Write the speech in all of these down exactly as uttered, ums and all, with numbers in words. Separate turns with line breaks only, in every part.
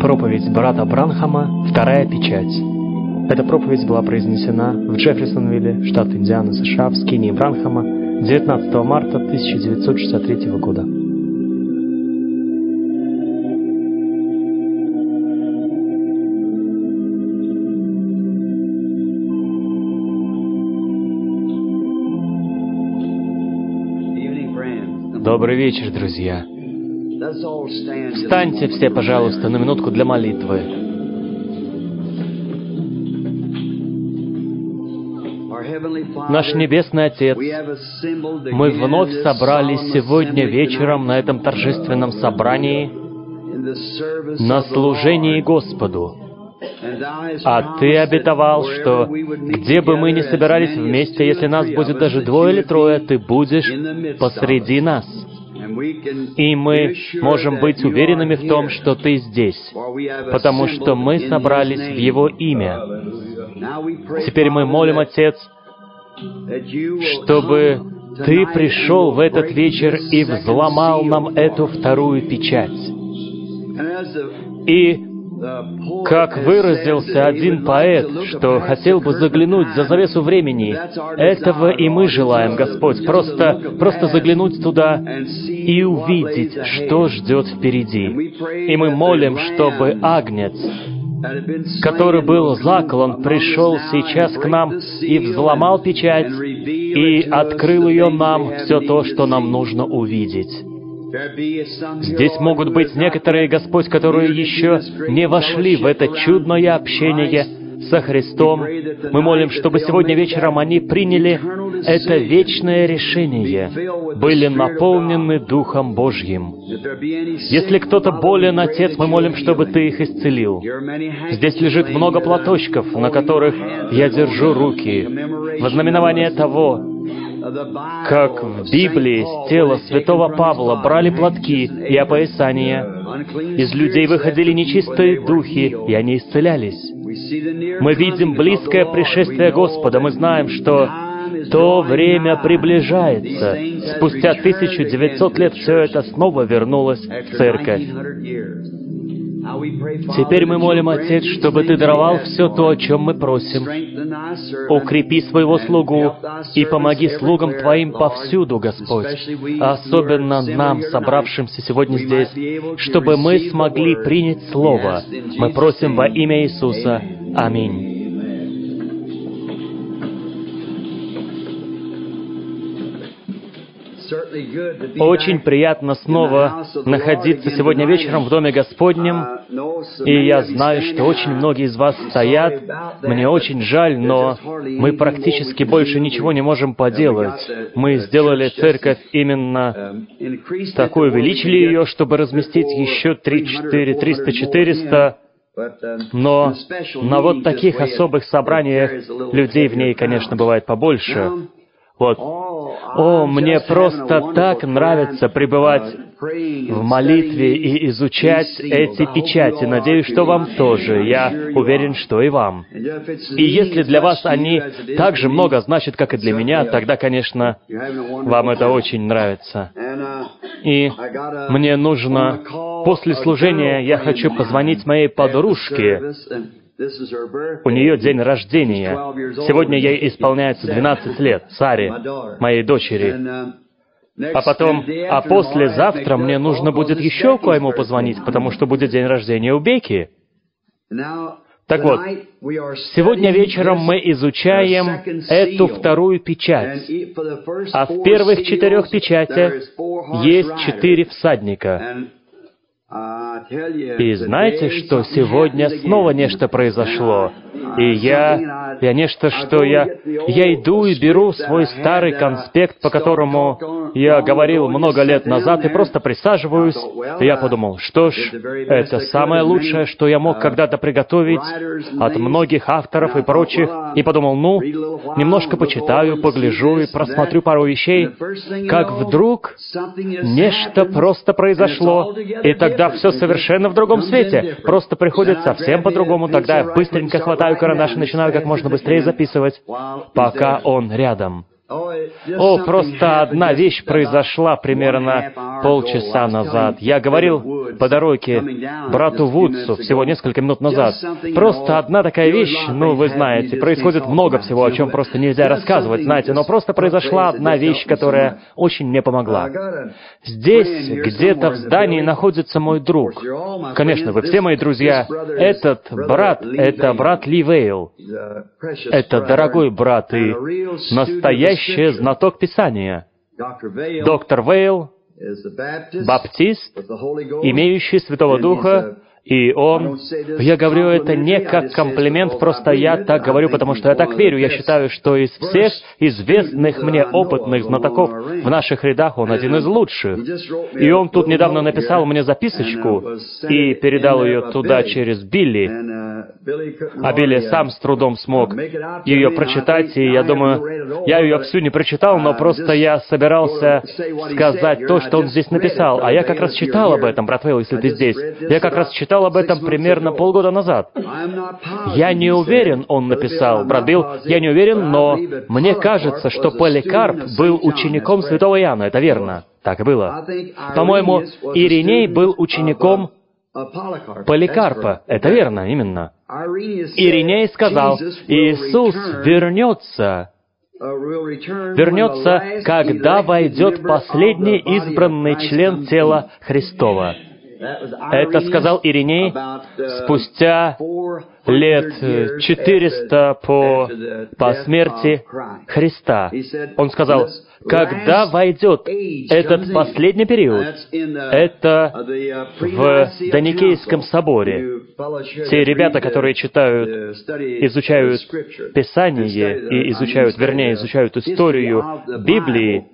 Проповедь брата Бранхама «Вторая печать». Эта проповедь была произнесена в Джефферсонвилле, штат Индиана, США, в скинии Бранхама девятнадцатого марта тысяча девятьсот шестьдесят третьего года. Добрый вечер, друзья. Встаньте все, пожалуйста, на минутку для молитвы. Наш Небесный Отец, мы вновь собрались сегодня вечером на этом торжественном собрании на служении Господу. А Ты обетовал, что где бы мы ни собирались вместе, если нас будет даже двое или трое, Ты будешь посреди нас. И мы можем быть уверенными в том, что Ты здесь, потому что мы собрались в Его имя. Теперь мы молим, Отец, чтобы Ты пришел в этот вечер и взломал нам эту вторую печать. И как выразился один поэт, что хотел бы заглянуть за завесу времени, этого и мы желаем, Господь, просто, просто заглянуть туда и увидеть, что ждет впереди. И мы молим, чтобы Агнец, который был заклан, пришел сейчас к нам и взломал печать, и открыл ее нам, все то, что нам нужно увидеть. Здесь могут быть некоторые, Господь, которые еще не вошли в это чудное общение со Христом. Мы молим, чтобы сегодня вечером они приняли это вечное решение, были наполнены Духом Божьим. Если кто-то болен, Отец, мы молим, чтобы Ты их исцелил. Здесь лежит много платочков, на которых я держу руки, во знаменование того, как в Библии с тела святого Павла брали платки и опоясания, из людей выходили нечистые духи, и они исцелялись. Мы видим близкое пришествие Господа, мы знаем, что то время приближается. Спустя тысяча девятьсот лет все это снова вернулось в церковь. Теперь мы молим, Отец, чтобы Ты даровал все то, о чем мы просим. Укрепи своего слугу и помоги слугам Твоим повсюду, Господь, особенно нам, собравшимся сегодня здесь, чтобы мы смогли принять Слово. Мы просим во имя Иисуса. Аминь. Очень приятно снова находиться сегодня вечером в Доме Господнем, и я знаю, что очень многие из вас стоят. Мне очень жаль, но мы практически больше ничего не можем поделать. Мы сделали церковь именно такой, увеличили ее, чтобы разместить еще три, четыре, триста, четыреста. Но на вот таких особых собраниях людей в ней, конечно, бывает побольше. Вот. О, мне просто так нравится пребывать в молитве и изучать эти печати. Надеюсь, что вам тоже. Я уверен, что и вам. И если для вас они так же много значат, как и для меня, тогда, конечно, вам это очень нравится. И мне нужно... После служения я хочу позвонить моей подружке. У нее день рождения. Сегодня ей исполняется двенадцать лет, Саре, моей дочери. А потом, а послезавтра мне нужно будет еще кое-кому позвонить, потому что будет день рождения у Беки. Так вот, сегодня вечером мы изучаем эту вторую печать. А в первых четырех печатях есть четыре всадника. И знаете, что сегодня снова нечто произошло? И я, я нечто, что я... Я иду и беру свой старый конспект, по которому я говорил много лет назад, и просто присаживаюсь. И я подумал, что ж, это самое лучшее, что я мог когда-то приготовить от многих авторов и прочих. И подумал, ну, немножко почитаю, погляжу и просмотрю пару вещей. Как вдруг нечто просто произошло, и тогда все совершенно в другом свете. Просто приходит совсем по-другому. Тогда я быстренько хватаю карандаш и начинаю как можно быстрее записывать, пока он рядом. О, просто одна вещь произошла примерно полчаса назад. Я говорил по дороге брату Вудсу всего несколько минут назад. Просто одна такая вещь, ну, вы знаете, происходит много всего, о чем просто нельзя рассказывать, знаете, но просто произошла одна вещь, которая очень мне помогла. Здесь, где-то в здании, находится мой друг. Конечно, вы все мои друзья. Этот брат, это брат Ли Вейл. Это дорогой брат и настоящий знаток Писания. Доктор Вейл, баптист, имеющий Святого Духа, и он... Я говорю это не как комплимент, просто я так говорю, потому что я так верю. Я считаю, что из всех известных мне опытных знатоков в наших рядах он один из лучших. И он тут недавно написал мне записочку и передал ее туда через Билли. А Билли сам с трудом смог ее прочитать, и я думаю, я ее всю не прочитал, но просто я собирался сказать то, что он здесь написал. А я как раз читал об этом, брат Вейл, если ты здесь. Я как раз читал об этом примерно полгода назад. Я не уверен, он написал, брат Билл, я не уверен, но мне кажется, что Поликарп был учеником святого Иоанна, это верно. Так и было. По-моему, Ириней был учеником Поликарпа, это верно, именно. Ириней сказал, Иисус вернется, вернется, когда войдет последний избранный член тела Христова. Это сказал Ириней спустя лет четыреста по, по смерти Христа. Он сказал, когда войдет этот последний период, это в Доникейском соборе. Те ребята, которые читают, изучают Писание и изучают, вернее, изучают историю Библии,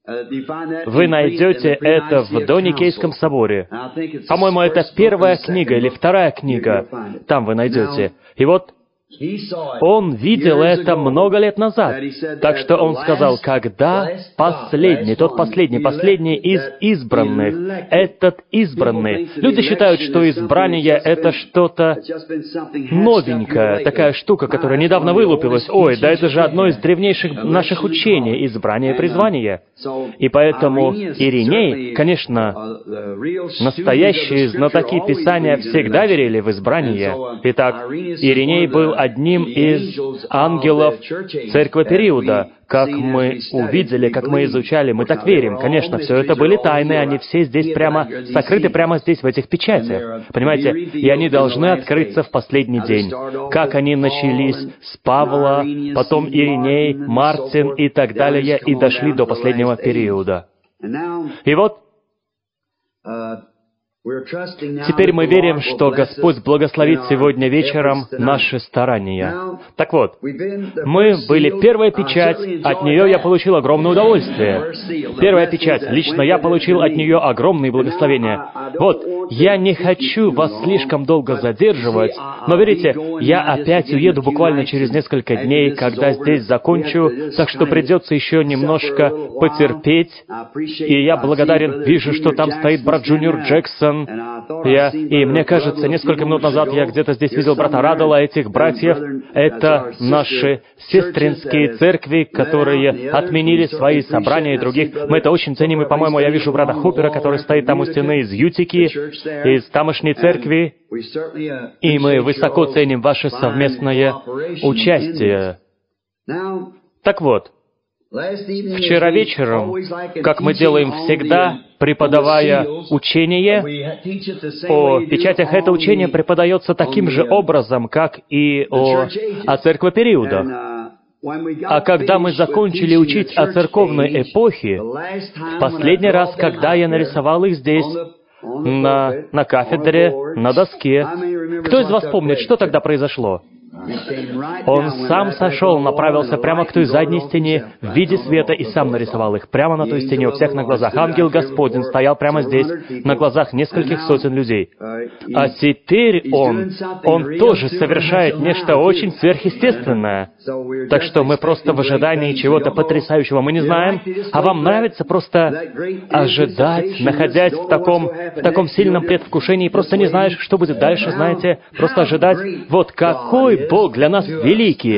вы найдете это в Доникейском соборе. По-моему, это первая книга или вторая книга. Там вы найдете. И вот он видел это много лет назад. Так что он сказал, когда последний, тот последний, последний из избранных, этот избранный. Люди считают, что избрание — это что-то новенькое, такая штука, которая недавно вылупилась. Ой, да это же одно из древнейших наших учений — избрание и призвание. И поэтому Ириней, конечно, настоящие знатоки Писания всегда верили в избрание. Итак, Ириней был одним из ангелов церкви периода. Как мы увидели, как мы изучали, мы так верим. Конечно, все это были тайны, они все здесь прямо, сокрыты прямо здесь, в этих печатях. Понимаете? И они должны открыться в последний день. Как они начались с Павла, потом Ириней, Мартин и так далее, и дошли до последнего периода. И вот, теперь мы верим, что Господь благословит сегодня вечером наши старания. Так вот, мы были первая печать, от нее я получил огромное удовольствие. Первая печать, лично я получил от нее огромные благословения. Вот, я не хочу вас слишком долго задерживать, но верите, я опять уеду буквально через несколько дней, когда здесь закончу, так что придется еще немножко потерпеть. И я благодарен, вижу, что там стоит брат Джуниор Джексон. Я, и мне кажется, несколько минут назад я где-то здесь видел брата Раддела, этих братьев. Это наши сестринские церкви, которые отменили свои собрания и других. Мы это очень ценим, и, по-моему, я вижу брата Хупера, который стоит там у стены из Ютики, из тамошней церкви. И мы высоко ценим ваше совместное участие. Так вот, вчера вечером, как мы делаем всегда, преподавая учение о печатях, это учение преподается таким же образом, как и о, о церкви периода. А когда мы закончили учить о церковной эпохе, в последний раз, когда я нарисовал их здесь, на, на кафедре, на доске, кто из вас помнит, что тогда произошло? Он сам сошел, направился прямо к той задней стене в виде света и сам нарисовал их прямо на той стене у всех на глазах. Ангел Господень стоял прямо здесь, на глазах нескольких сотен людей. А теперь он, он тоже совершает нечто очень сверхъестественное. Так что мы просто в ожидании чего-то потрясающего. Мы не знаем, а вам нравится просто ожидать, находясь в таком, в таком сильном предвкушении, просто не знаешь, что будет дальше, знаете, просто ожидать. Вот какой Бог для нас великий!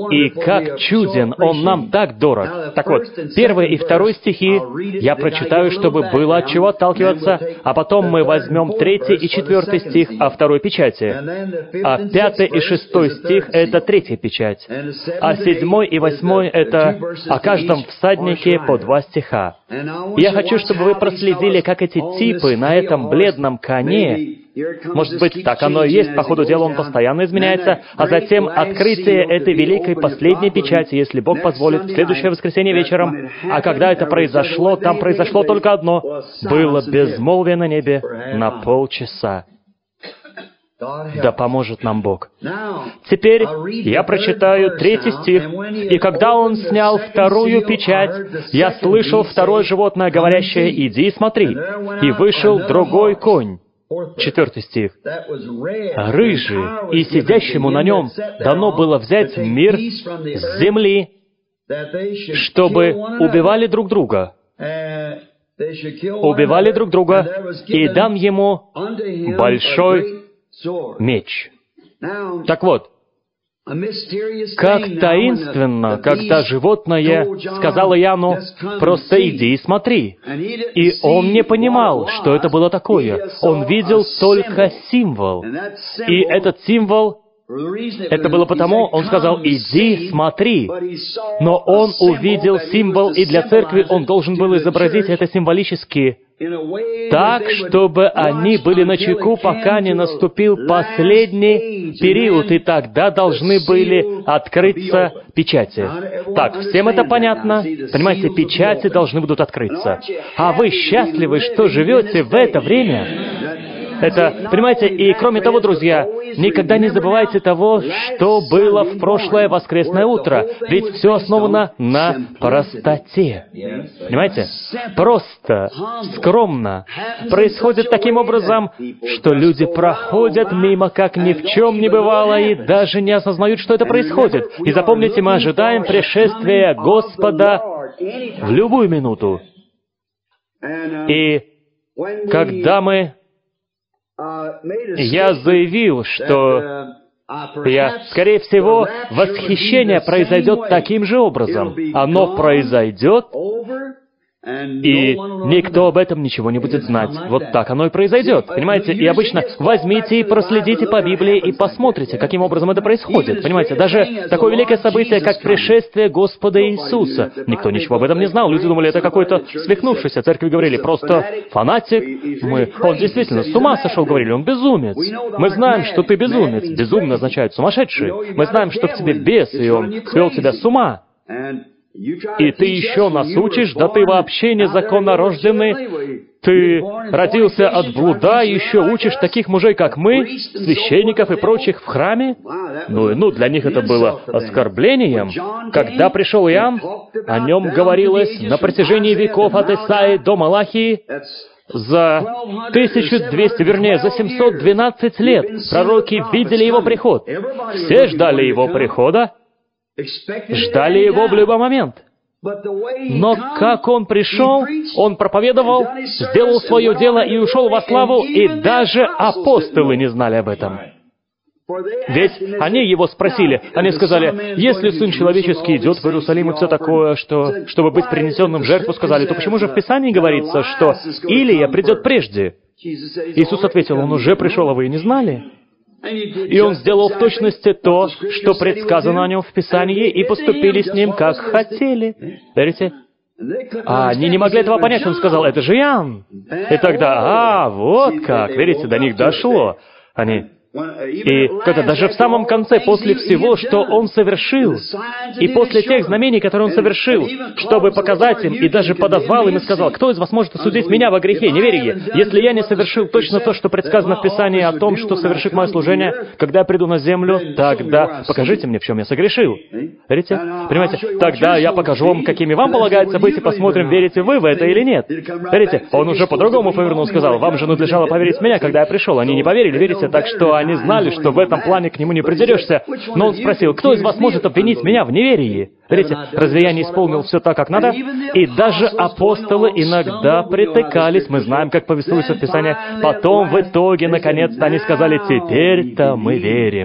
И как чуден Он нам так дорог. Так вот, первый и второй стихи я прочитаю, чтобы было от чего отталкиваться, а потом мы возьмем третий и четвертый стих о второй печати. А пятый и шестой стих — это третья печать. А седьмой и восьмой — это о каждом всаднике по два стиха. Я хочу, чтобы вы проследили, как эти типы на этом бледном коне, может быть, так оно и есть, по ходу дела он постоянно изменяется, а затем открытие этой великой последней печати, если Бог позволит, в следующее воскресенье вечером. А когда это произошло, там произошло только одно. Было безмолвие на небе на полчаса. Да поможет нам Бог. Теперь я прочитаю третий стих. «И когда он снял вторую печать, я слышал второе животное, говорящее: „Иди и смотри“. И вышел другой конь». Четвертый стих. «Рыжий, и сидящему на нем дано было взять мир с земли, чтобы убивали друг друга. Убивали друг друга, и дам ему большой меч». Так вот, как таинственно, когда животное сказало Иоанну: «Просто иди и смотри». И он не понимал, что это было такое. Он видел только символ. И этот символ, это было потому, он сказал: «Иди, смотри». Но он увидел символ, и для церкви он должен был изобразить это символически, так, чтобы они были начеку, пока не наступил последний период, и тогда должны были открыться печати. Так, всем это понятно? Понимаете, печати должны будут открыться. А вы счастливы, что живете в это время? Это, понимаете, и кроме того, друзья, никогда не забывайте того, что было в прошлое воскресное утро, ведь все основано на простоте. Понимаете? Просто, скромно. Происходит таким образом, что люди проходят мимо, как ни в чем не бывало, и даже не осознают, что это происходит. И запомните, мы ожидаем пришествия Господа в любую минуту. И когда мы Я заявил, что я, скорее всего, восхищение произойдет таким же образом. Оно произойдет, и никто об этом ничего не будет знать. Вот так оно и произойдет. Понимаете? И обычно возьмите и проследите по Библии и посмотрите, каким образом это происходит. Понимаете? Даже такое великое событие, как пришествие Господа Иисуса. Никто ничего об этом не знал. Люди думали, это какой-то свихнувшийся. Церкви говорили, просто фанатик. Мы... Он действительно с ума сошел, говорили, он безумец. Мы знаем, что ты безумец. Безумно означает сумасшедший. Мы знаем, что в тебе бес, и он свел тебя с ума. И ты еще нас учишь, да ты вообще незаконно рожденный. Ты родился от блуда и еще учишь таких мужей, как мы, священников и прочих в храме? Ну, ну, для них это было оскорблением. Когда пришел Иоанн, о нем говорилось на протяжении веков от Исаии до Малахии. За тысячу двести, вернее, за семьсот двенадцать лет пророки видели его приход. Все ждали его прихода, ждали его в любой момент. Но как он пришел, он проповедовал, сделал свое дело и ушел во славу, и даже апостолы не знали об этом. Ведь они его спросили, они сказали, если Сын Человеческий идет в Иерусалим и все такое, что, чтобы быть принесенным в жертву, сказали, то почему же в Писании говорится, что Илия придет прежде? Иисус ответил, он уже пришел, а вы и не знали. И он сделал в точности то, что предсказано о нем в Писании, и поступили с ним, как хотели. Верите? А они не могли этого понять. Он сказал, это же Иоанн. И тогда, а, вот как. Верите, до них дошло. Они... И когда даже в самом конце, после всего, что он совершил, и после тех знамений, которые он совершил, чтобы показать им, и даже подозвал им и сказал, кто из вас может осудить меня во грехе, неверие, если я не совершил точно то, что предсказано в Писании о том, что совершит мое служение, когда я приду на землю, тогда покажите мне, в чем я согрешил. Верите? Понимаете? Тогда я покажу вам, какими вам полагается быть, и посмотрим, верите вы в это или нет. Верите? Он уже по-другому повернул, сказал, вам же надлежало поверить в меня, когда я пришел. Они не поверили, верите? Так что они знали, что в этом плане к нему не придерешься. Но он спросил, кто из вас может обвинить меня в неверии? Видите, разве я не исполнил все так, как надо? И даже апостолы иногда притыкались. Мы знаем, как повествуется в Писании. Потом, в итоге, наконец-то они сказали, теперь-то мы верим.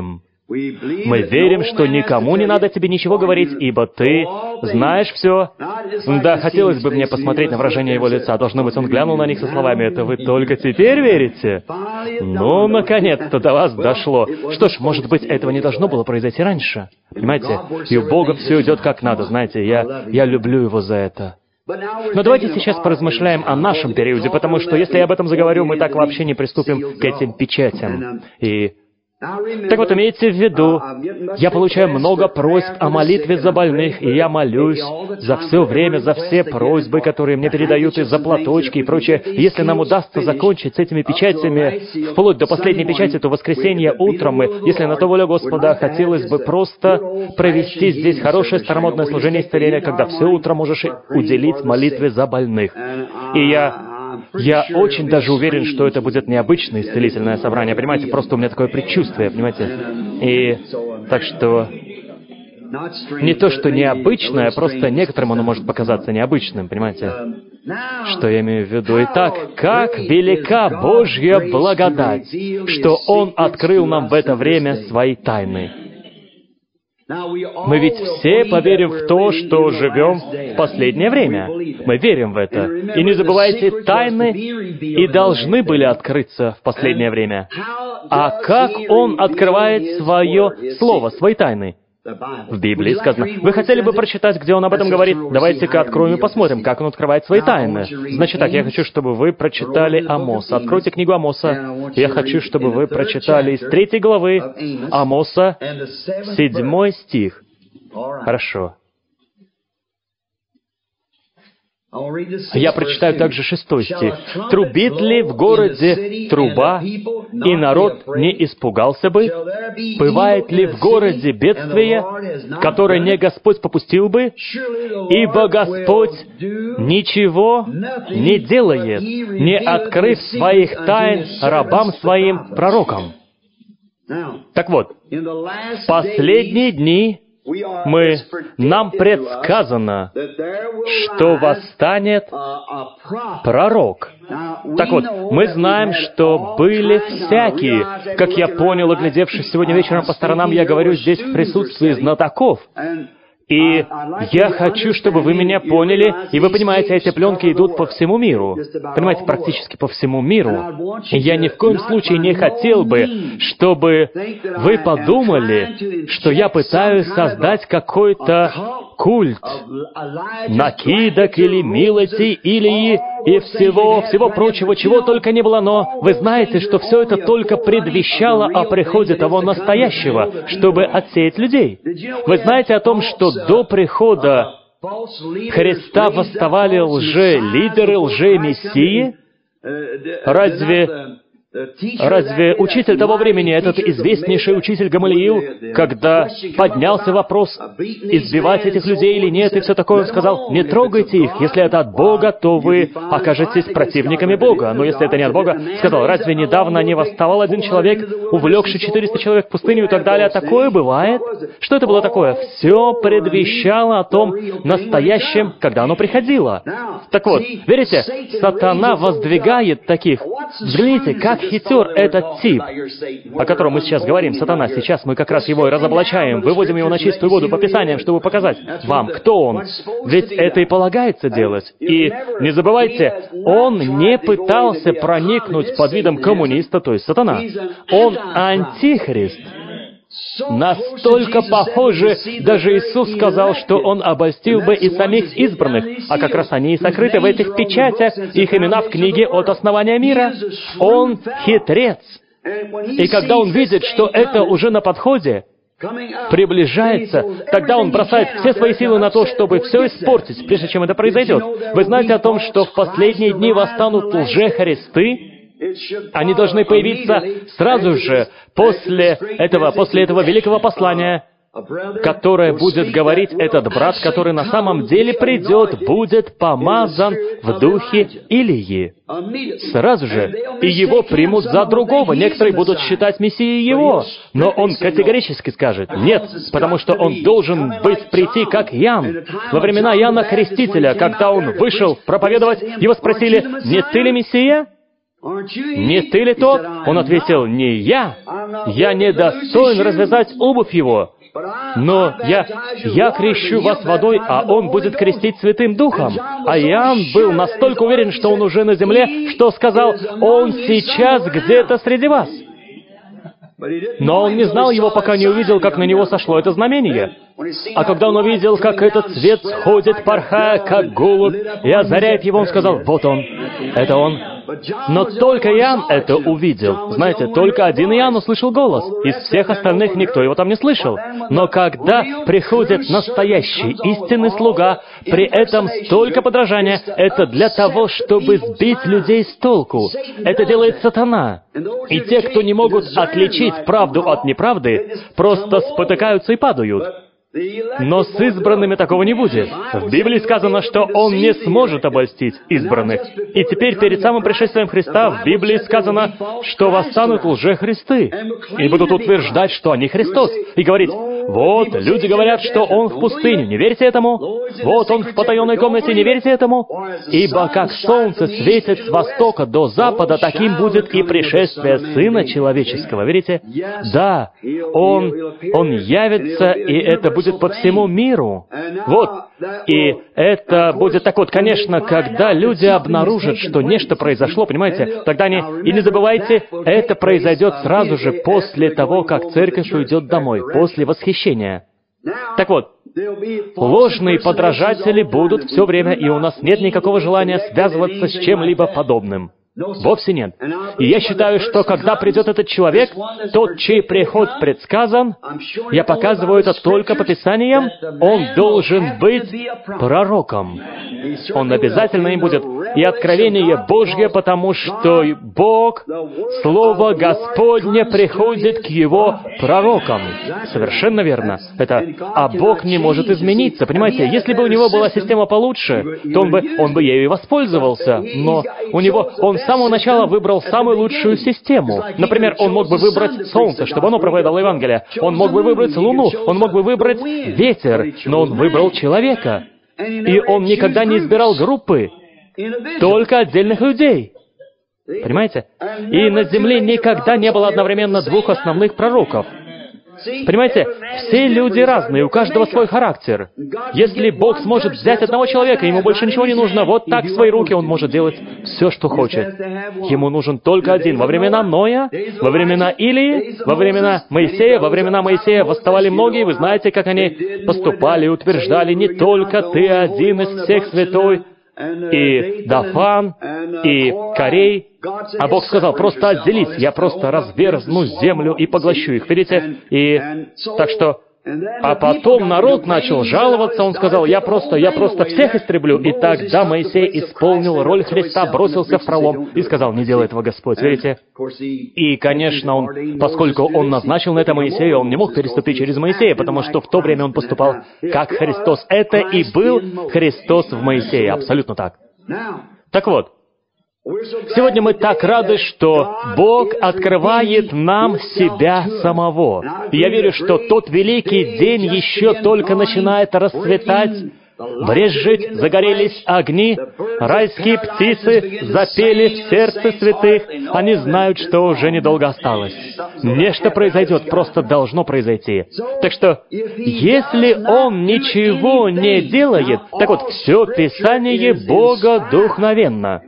Мы верим, что никому не надо тебе ничего говорить, ибо ты знаешь все. Да, хотелось бы мне посмотреть на выражение его лица. Должно быть, он глянул на них со словами: «Это вы только теперь верите?» Ну, наконец-то до вас дошло. Что ж, может быть, этого не должно было произойти раньше. Понимаете? И у Бога все идет как надо, знаете. Я, я люблю Его за это. Но давайте сейчас поразмышляем о нашем периоде, потому что если я об этом заговорю, мы так вообще не приступим к этим печатям. И... Так вот, имейте в виду, я получаю много просьб о молитве за больных, и я молюсь за все время, за все просьбы, которые мне передают, и за платочки и прочее. Если нам удастся закончить с этими печатями, вплоть до последней печати, то в воскресенье утром мы, если на то воля Господа, хотелось бы просто провести здесь хорошее старомодное служение исцеления, когда все утро можешь уделить молитве за больных. И я... Я очень даже уверен, что это будет необычное исцелительное собрание, понимаете? Просто у меня такое предчувствие, понимаете? И так что... Не то, что необычное, просто некоторым оно может показаться необычным, понимаете? Что я имею в виду? Итак, как велика Божья благодать, что Он открыл нам в это время свои тайны. Мы ведь все поверим в то, что живем в последнее время. Мы верим в это. И не забывайте, тайны и должны были открыться в последнее время. А как Он открывает свое слово, свои тайны? В Библии сказано. Вы хотели бы прочитать, где Он об этом говорит? Давайте-ка откроем и посмотрим, как Он открывает свои тайны. Значит так, я хочу, чтобы вы прочитали Амоса. Откройте книгу Амоса. Я хочу, чтобы вы прочитали из третьей главы Амоса, седьмой стих. Хорошо. Я прочитаю также шестой стих. «Трубит ли в городе труба, и народ не испугался бы? Бывает ли в городе бедствие, которое не Господь попустил бы? Ибо Господь ничего не делает, не открыв своих тайн рабам своим пророкам». Так вот, в последние дни мы, нам предсказано, что восстанет пророк. Так вот, мы знаем, что были всякие, как я понял, оглядевшись сегодня вечером по сторонам, я говорю здесь в присутствии знатоков. И я хочу, чтобы вы меня поняли, и вы понимаете, эти пленки идут по всему миру. Понимаете, практически по всему миру. И я ни в коем случае не хотел бы, чтобы вы подумали, что я пытаюсь создать какой-то культ накидок или милости, или и всего, всего прочего, чего только не было, но вы знаете, что все это только предвещало о приходе того настоящего, чтобы отсеять людей. Вы знаете о том, что до прихода Христа восставали лже-лидеры, лже-мессии? Разве... Разве учитель того времени, этот известнейший учитель Гамалиил, когда поднялся вопрос, избивать этих людей или нет, и все такое, он сказал: «Не трогайте их, если это от Бога, то вы окажетесь противниками Бога». Но если это не от Бога, сказал: «Разве недавно не восставал один человек, увлекший четыреста человек в пустыню и так далее?» Такое бывает. Что это было такое? Все предвещало о том настоящем, когда оно приходило. Так вот, видите, сатана воздвигает таких. Взгляните, как хитер этот тип, о котором мы сейчас говорим, сатана. Сейчас мы как раз его и разоблачаем, выводим его на чистую воду по Писаниям, чтобы показать вам, кто он. Ведь это и полагается делать. И не забывайте, он не пытался проникнуть под видом коммуниста, то есть сатана. Он антихрист. Настолько похоже, даже Иисус сказал, что Он обольстил бы и самих избранных, а как раз они и сокрыты в этих печатях, их имена в книге от основания мира. Он хитрец. И когда Он видит, что это уже на подходе, приближается, тогда он бросает все свои силы на то, чтобы все испортить, прежде чем это произойдет. Вы знаете о том, что в последние дни восстанут лже-христы? Они должны появиться сразу же после этого, после этого великого послания, которое будет говорить этот брат, который на самом деле придет, будет помазан в духе Илии. Сразу же. И его примут за другого. Некоторые будут считать Мессией его. Но он категорически скажет: нет, потому что он должен быть прийти как Иоанн. Во времена Иоанна Крестителя, когда он вышел проповедовать, его спросили: не ты ли Мессия? не ты ли тот? Он ответил, не я. Я не достоин развязать обувь его. Но я, я крещу вас водой, а он будет крестить Святым Духом. А Иоанн был настолько уверен, что он уже на земле, что сказал, он сейчас где-то среди вас. Но он не знал его, пока не увидел, как на него сошло это знамение. А когда он увидел, как этот свет сходит, порхая, как голубь, и озаряет его, он сказал, вот он, это он. Но только Иоанн это увидел. Знаете, только один Иоанн услышал голос. Из всех остальных никто его там не слышал. Но когда приходит настоящий истинный слуга, при этом столько подражания, это для того, чтобы сбить людей с толку. Это делает сатана. И те, кто не могут отличить правду от неправды, просто спотыкаются и падают. Но с избранными такого не будет. В Библии сказано, что Он не сможет обольстить избранных. И теперь, перед самым пришествием Христа, в Библии сказано, что восстанут лжехристы и будут утверждать, что они Христос, и говорить, вот, люди говорят, что Он в пустыне, не верьте этому? Вот Он в потаенной комнате, не верьте этому? Ибо как солнце светит с востока до запада, таким будет и пришествие Сына Человеческого. Верите? Да, Он, Он явится, и это будет по всему миру. Вот. И это будет так вот, конечно, когда люди обнаружат, что нечто произошло, понимаете, тогда они... И не забывайте, это произойдет сразу же после того, как церковь уйдет домой, после восхищения. Так вот, ложные подражатели будут все время, и у нас нет никакого желания связываться с чем-либо подобным. Вовсе нет. И я считаю, что когда придет этот человек, тот, чей приход предсказан, я показываю это только по Писаниям, он должен быть пророком. Он обязательно им будет. И откровение Божье, потому что Бог, Слово Господне приходит к Его пророкам. Совершенно верно. Это, а Бог не может измениться. Понимаете, если бы у него была система получше, то он бы, он бы ею и воспользовался. Но у него, он с самого начала выбрал самую лучшую систему. Например, он мог бы выбрать солнце, чтобы оно проповедовало Евангелие. Он мог бы выбрать луну, он мог бы выбрать ветер, но он выбрал человека. И он никогда не избирал группы, только отдельных людей. Понимаете? И на земле никогда не было одновременно двух основных пророков. Понимаете, все люди разные, у каждого свой характер. Если Бог сможет взять одного человека, ему больше ничего не нужно, вот так в свои руки он может делать все, что хочет. Ему нужен только один. Во времена Ноя, во времена Илии, во времена Моисея, во времена Моисея восставали многие, вы знаете, как они поступали и утверждали, не только ты один из всех святой, и Дафан, и Корей. А Бог сказал, просто отделись, я просто разверзну землю и поглощу их. Видите? И так что... А потом народ начал жаловаться, он сказал, я просто, я просто всех истреблю. И тогда Моисей исполнил роль Христа, бросился в пролом и сказал, не делай этого, Господь, видите? И, конечно, он, поскольку он назначил на это Моисея, он не мог переступить через Моисея, потому что в то время он поступал как Христос. Это и был Христос в Моисее, абсолютно так. Так вот, сегодня мы так рады, что Бог открывает нам себя самого. И я верю, что тот великий день еще только начинает расцветать, брезжить, загорелись огни, райские птицы запели в сердце святых. Они знают, что уже недолго осталось. Нечто произойдет, просто должно произойти. Так что, если Он ничего не делает, так вот, все Писание богодухновенно.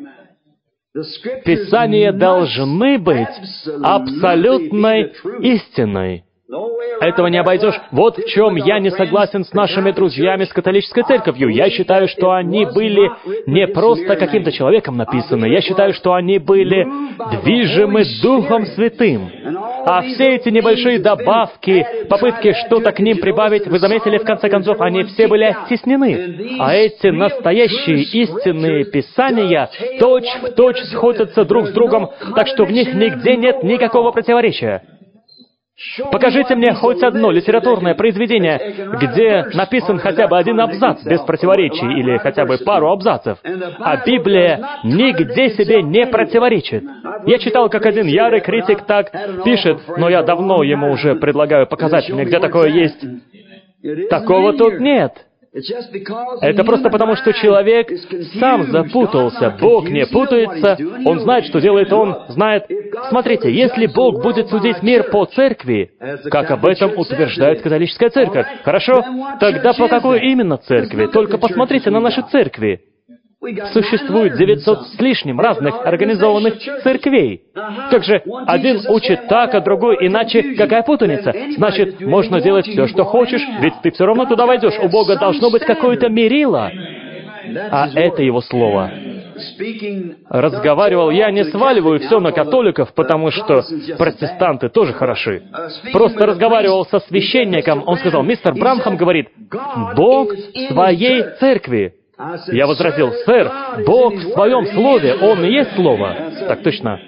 Писания должны быть абсолютной истиной. Этого не обойдешь. Вот в чем я не согласен с нашими друзьями с католической церковью. Я считаю, что они были не просто каким-то человеком написаны. Я считаю, что они были движимы Духом Святым. А все эти небольшие добавки, попытки что-то к ним прибавить, вы заметили, в конце концов, они все были оттеснены. А эти настоящие истинные Писания точь-в-точь сходятся друг с другом, так что в них нигде нет никакого противоречия. Покажите мне хоть одно литературное произведение, где написан хотя бы один абзац без противоречий, или хотя бы пару абзацев. А Библия нигде себе не противоречит. Я читал, как один ярый критик так пишет, но я давно ему уже предлагаю показать мне, где такое есть. Такого тут нет. Это просто потому, что человек сам запутался. Бог не путается, Он знает, что делает Он, знает. Смотрите, если Бог будет судить мир по церкви, как об этом утверждает католическая церковь, хорошо? Тогда по какой именно церкви? Только посмотрите на наши церкви. Существует девятьсот с лишним разных организованных церквей. Как же один учит так, а другой иначе? Какая путаница? Значит, можно делать все, что хочешь, ведь ты все равно туда войдешь. У Бога должно быть какое-то мерило. А это Его Слово. Разговаривал, я не сваливаю все на католиков, потому что протестанты тоже хороши. Просто разговаривал со священником, он сказал, мистер Бранхам говорит, Бог в своей церкви. Я возразил, сэр, Бог в своем Слове, Он и есть Слово. Так точно.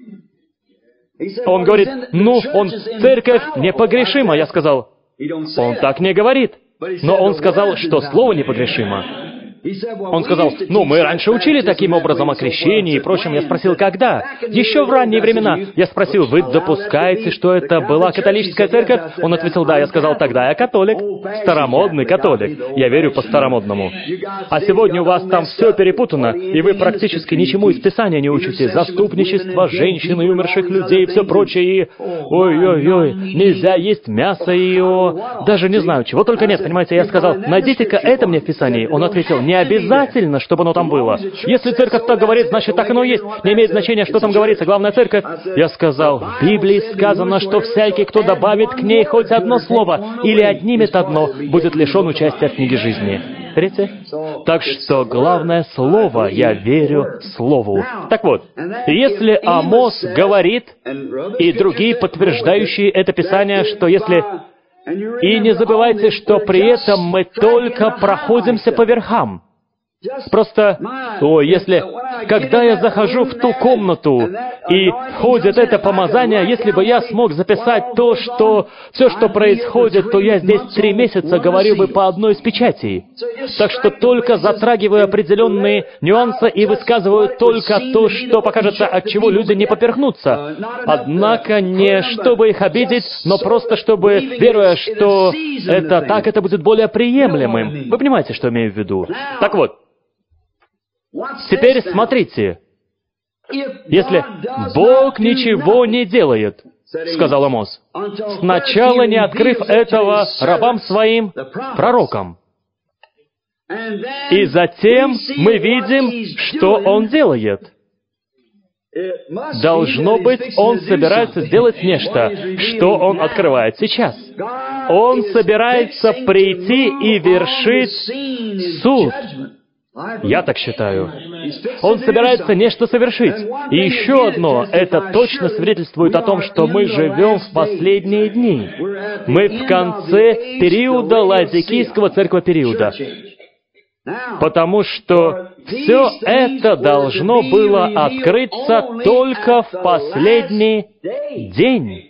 Он говорит, ну, он, церковь непогрешима. Я сказал, он так не говорит. Но он сказал, что Слово непогрешимо. Он сказал, ну, мы раньше учили таким образом о крещении и прочем. Я спросил, когда? Еще в ранние времена. Я спросил, вы допускаете, что это была католическая церковь? Он ответил, да. Я сказал, тогда я католик. Старомодный католик. Я верю по-старомодному. А сегодня у вас там все перепутано, и вы практически ничему из Писания не учите. Заступничество женщин и умерших людей и все прочее. И ой-ой-ой, нельзя есть мясо и о... даже не знаю, чего только нет, понимаете. Я сказал, найдите-ка это мне в Писании. Он ответил, не обязательно, чтобы оно там было. Если церковь так говорит, значит, так оно и есть. Не имеет значения, что там говорится. Главное, церковь. Я сказал, в Библии сказано, что всякий, кто добавит к ней хоть одно слово или отнимет одно, будет лишен участия в книге жизни. Видите? Так что главное слово, я верю Слову. Так вот, если Амос говорит, и другие подтверждающие это Писание, что если... И не забывайте, что при этом мы только проходимся по верхам. Просто, о, если, когда я захожу в ту комнату, и входит это помазание, если бы я смог записать то, что, все, что происходит, то я здесь три месяца говорил бы по одной из печатей. Так что только затрагиваю определенные нюансы и высказываю только то, что покажется, от чего люди не поперхнутся. Однако не чтобы их обидеть, но просто чтобы, веруя, что это так, это будет более приемлемым. Вы понимаете, что имею в виду? Так вот, теперь смотрите. Если Бог ничего не делает, сказал Амос, сначала не открыв этого рабам своим, пророкам, и затем мы видим, что Он делает. Должно быть, Он собирается сделать нечто, что Он открывает сейчас. Он собирается прийти и вершить суд. Я так считаю. Он собирается нечто совершить. И еще одно, это точно свидетельствует о том, что мы живем в последние дни. Мы в конце периода Лаодикийского церковного периода. Потому что все это должно было открыться только в последний день.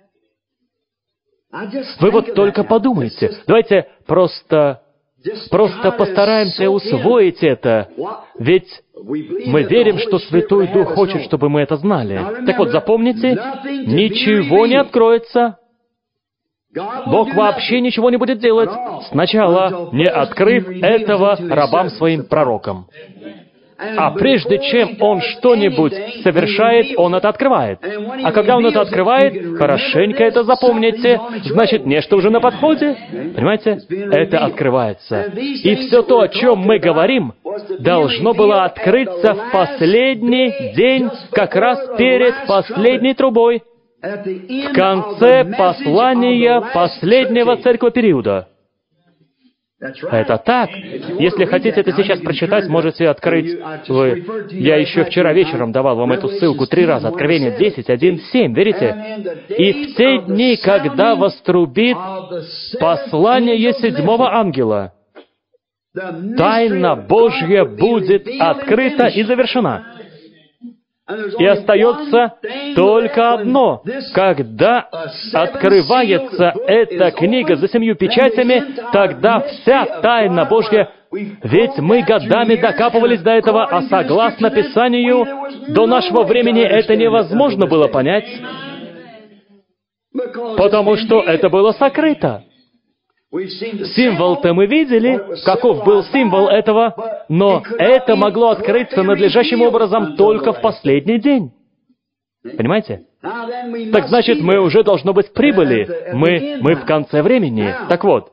Вы вот только подумайте. Давайте просто... Просто постараемся усвоить это, ведь мы верим, что Святой Дух хочет, чтобы мы это знали. Так вот, запомните, ничего не откроется. Бог вообще ничего не будет делать, сначала не открыв этого рабам своим пророкам. А прежде чем Он что-нибудь совершает, Он это открывает. А когда Он это открывает, хорошенько это запомните, значит, нечто уже на подходе. Понимаете? Это открывается. И все то, о чем мы говорим, должно было открыться в последний день, как раз перед последней трубой, в конце послания последнего церковного периода. Это так. Если хотите это сейчас прочитать, можете открыть вы. Я еще вчера вечером давал вам эту ссылку три раза. Откровение десять, один, семь. Верите? И в те дни, когда вострубит послание седьмого ангела, тайна Божья будет открыта и завершена. И остается только одно. Когда открывается эта книга за семью печатями, тогда вся тайна Божья... Ведь мы годами докапывались до этого, а согласно Писанию, до нашего времени это невозможно было понять, потому что это было сокрыто. Символ-то мы видели, каков был символ этого, но это могло открыться надлежащим образом только в последний день. Понимаете? Так значит, мы уже, должно быть, прибыли. Мы, мы в конце времени. Так вот,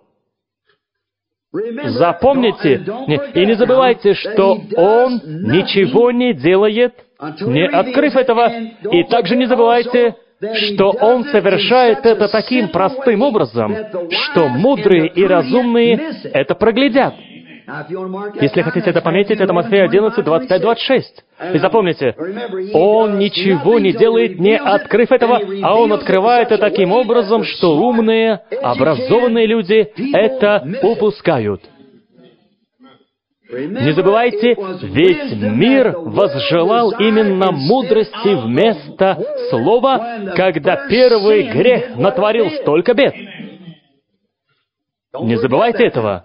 запомните, и не забывайте, что Он ничего не делает, не открыв этого, и также не забывайте, что Он совершает это таким простым образом, что мудрые и разумные это проглядят. Если хотите это пометить, это Матфея одиннадцать, двадцать пять, двадцать шесть. И запомните, Он ничего не делает, не открыв этого, а Он открывает это таким образом, что умные, образованные люди это упускают. Не забывайте, весь мир возжелал именно мудрости вместо слова, когда первый грех натворил столько бед. Не забывайте этого.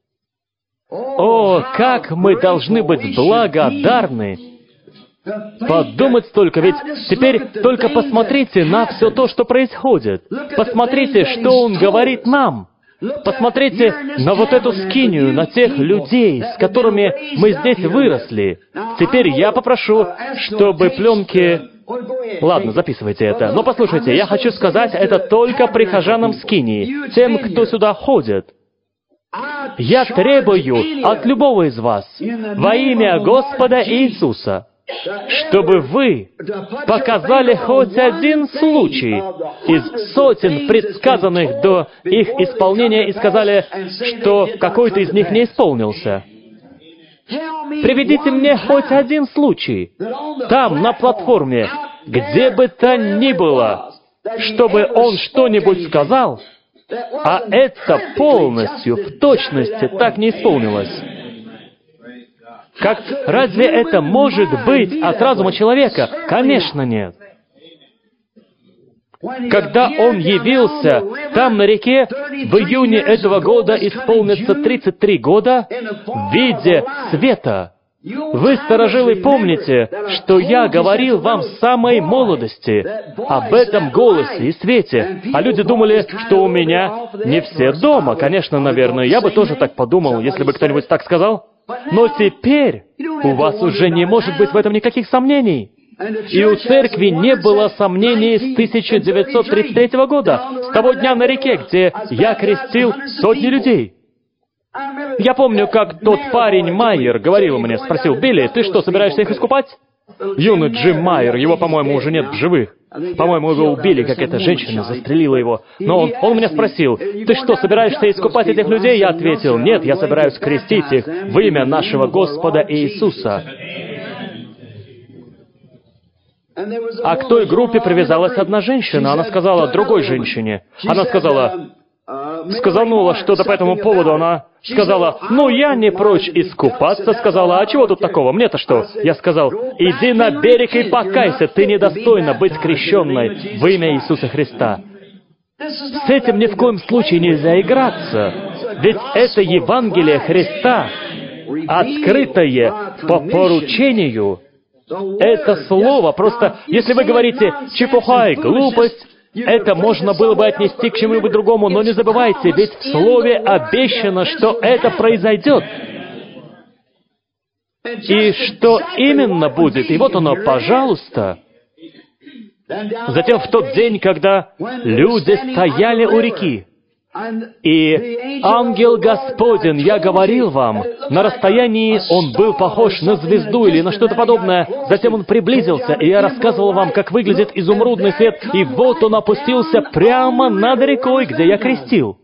О, как мы должны быть благодарны! Подумать только, ведь теперь только посмотрите на все то, что происходит. Посмотрите, что Он говорит нам. Посмотрите на вот эту скинию, на тех людей, с которыми мы здесь выросли. Теперь я попрошу, чтобы пленки... Ладно, записывайте это. Но послушайте, я хочу сказать это только прихожанам скинии, тем, кто сюда ходит. Я требую от любого из вас во имя Господа Иисуса, чтобы вы показали хоть один случай из сотен предсказанных до их исполнения и сказали, что какой-то из них не исполнился. Приведите мне хоть один случай, там, на платформе, где бы то ни было, чтобы он что-нибудь сказал, а это полностью, в точности так не исполнилось. Как, разве это может быть от разума человека? Конечно, нет. Когда Он явился там, на реке, в июне этого года исполнится тридцать три года в виде света. Вы, старожилы, помните, что я говорил вам с самой молодости об этом голосе и свете, а люди думали, что у меня не все дома. Конечно, наверное, я бы тоже так подумал, если бы кто-нибудь так сказал. Но теперь у вас уже не может быть в этом никаких сомнений. И у церкви не было сомнений с тысяча девятьсот тридцать третьего года, с того дня на реке, где я крестил сотни людей. Я помню, как тот парень Майер говорил мне, спросил: «Билли, ты что, собираешься их искупать?» Юный Джим Майер, его, по-моему, уже нет в живых. По-моему, его убили, как эта женщина застрелила его. Но он, он меня спросил: «Ты что, собираешься искупать этих людей?» Я ответил: «Нет, я собираюсь крестить их в имя нашего Господа Иисуса». А к той группе привязалась одна женщина. Она сказала другой женщине. Она сказала, сказанула что-то по этому поводу. Она сказала: «Ну, я не прочь искупаться». Сказала: «А чего тут такого? Мне-то что?» Я сказал: «Иди на берег и покайся. Ты недостойна быть крещенной во имя Иисуса Христа». С этим ни в коем случае нельзя играться. Ведь это Евангелие Христа, открытое по поручению. Это слово, просто, если вы говорите «чепуха и глупость», это можно было бы отнести к чему-нибудь другому, но не забывайте, ведь в слове обещано, что это произойдет. И что именно будет? И вот оно, пожалуйста. Затем в тот день, когда люди стояли у реки, и ангел Господень, я говорил вам, на расстоянии он был похож на звезду или на что-то подобное. Затем он приблизился, и я рассказывал вам, как выглядит изумрудный свет, и вот он опустился прямо над рекой, где я крестил.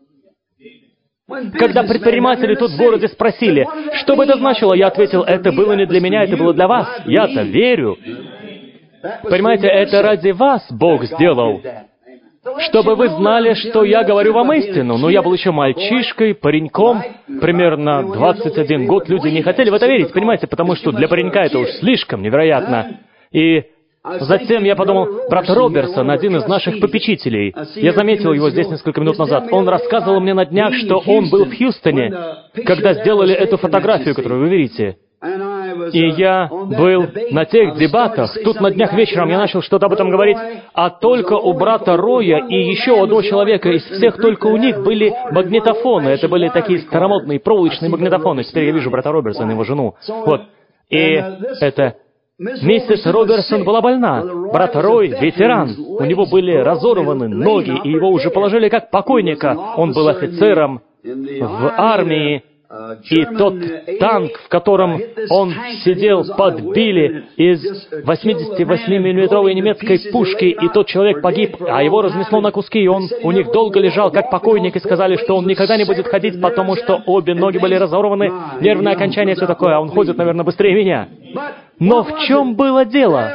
Когда предприниматели тут в городе спросили, что бы это значило, я ответил: это было не для меня, это было для вас. Я-то верю. Понимаете, это ради вас Бог сделал. Чтобы вы знали, что я говорю вам истину. Но я был еще мальчишкой, пареньком, примерно двадцать один год. Люди не хотели в это верить, понимаете, потому что для паренька это уж слишком невероятно. И затем я подумал, брат Роберсон, один из наших попечителей, я заметил его здесь несколько минут назад, он рассказывал мне на днях, что он был в Хьюстоне, когда сделали эту фотографию, которую вы видите. И я был на тех дебатах. Тут на днях вечером я начал что-то об этом говорить. А только у брата Роя и еще у одного человека из всех, только у них были магнитофоны. Это были такие старомодные проволочные магнитофоны. Теперь я вижу брата Робертсона и его жену. Вот. И это... Миссис Робертсон была больна. Брат Рой — ветеран. У него были разорваны ноги, и его уже положили как покойника. Он был офицером в армии. И тот танк, в котором он сидел, подбили из восьмидесятивосьмимиллиметровой немецкой пушки, и тот человек погиб, а его разнесло на куски, и он у них долго лежал, как покойник, и сказали, что он никогда не будет ходить, потому что обе ноги были разорваны, нервное окончание, все такое, а он ходит, наверное, быстрее меня. Но в чем было дело?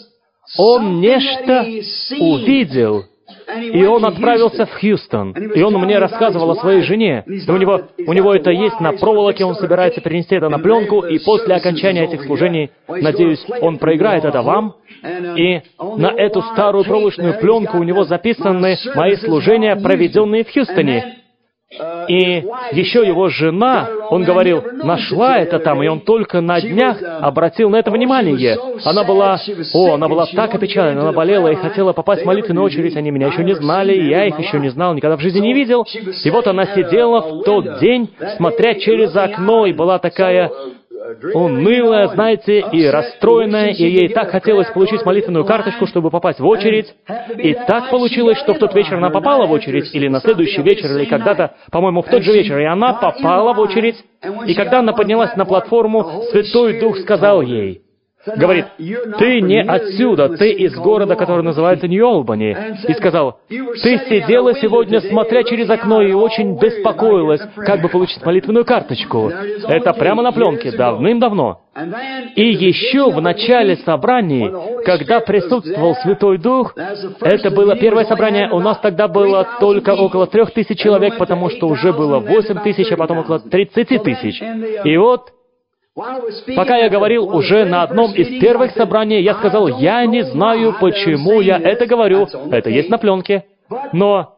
Он нечто увидел, и он отправился в Хьюстон. И он мне рассказывал о своей жене. И у него, у него это есть на проволоке, он собирается перенести это на пленку, и после окончания этих служений, надеюсь, он проиграет это вам. И на эту старую проволочную пленку у него записаны мои служения, проведенные в Хьюстоне. И еще его жена, он говорил, нашла это там, и он только на днях обратил на это внимание. Она была, о, она была так опечалена, она болела и хотела попасть в молитвенную очередь. Они меня еще не знали, я их еще не знал, никогда в жизни не видел. И вот она сидела в тот день, смотря через окно, и была такая унылая, знаете, и расстроенная, и ей так хотелось получить молитвенную карточку, чтобы попасть в очередь. И так получилось, что в тот вечер она попала в очередь, или на следующий вечер, или когда-то, по-моему, в тот же вечер, и она попала в очередь. И когда она поднялась на платформу, Святой Дух сказал ей, говорит, «Ты не отсюда, ты из города, который называется Нью-Олбани». И сказал, «Ты сидела сегодня, смотря через окно, и очень беспокоилась, как бы получить молитвенную карточку». Это прямо на пленке, давным-давно. И еще в начале собраний, когда присутствовал Святой Дух, это было первое собрание, у нас тогда было только около трех тысяч человек, потому что уже было восемь тысяч, а потом около тридцати тысяч. И вот, пока я говорил уже на одном из первых собраний, я сказал, я не знаю, почему я это говорю. Это есть на пленке. Но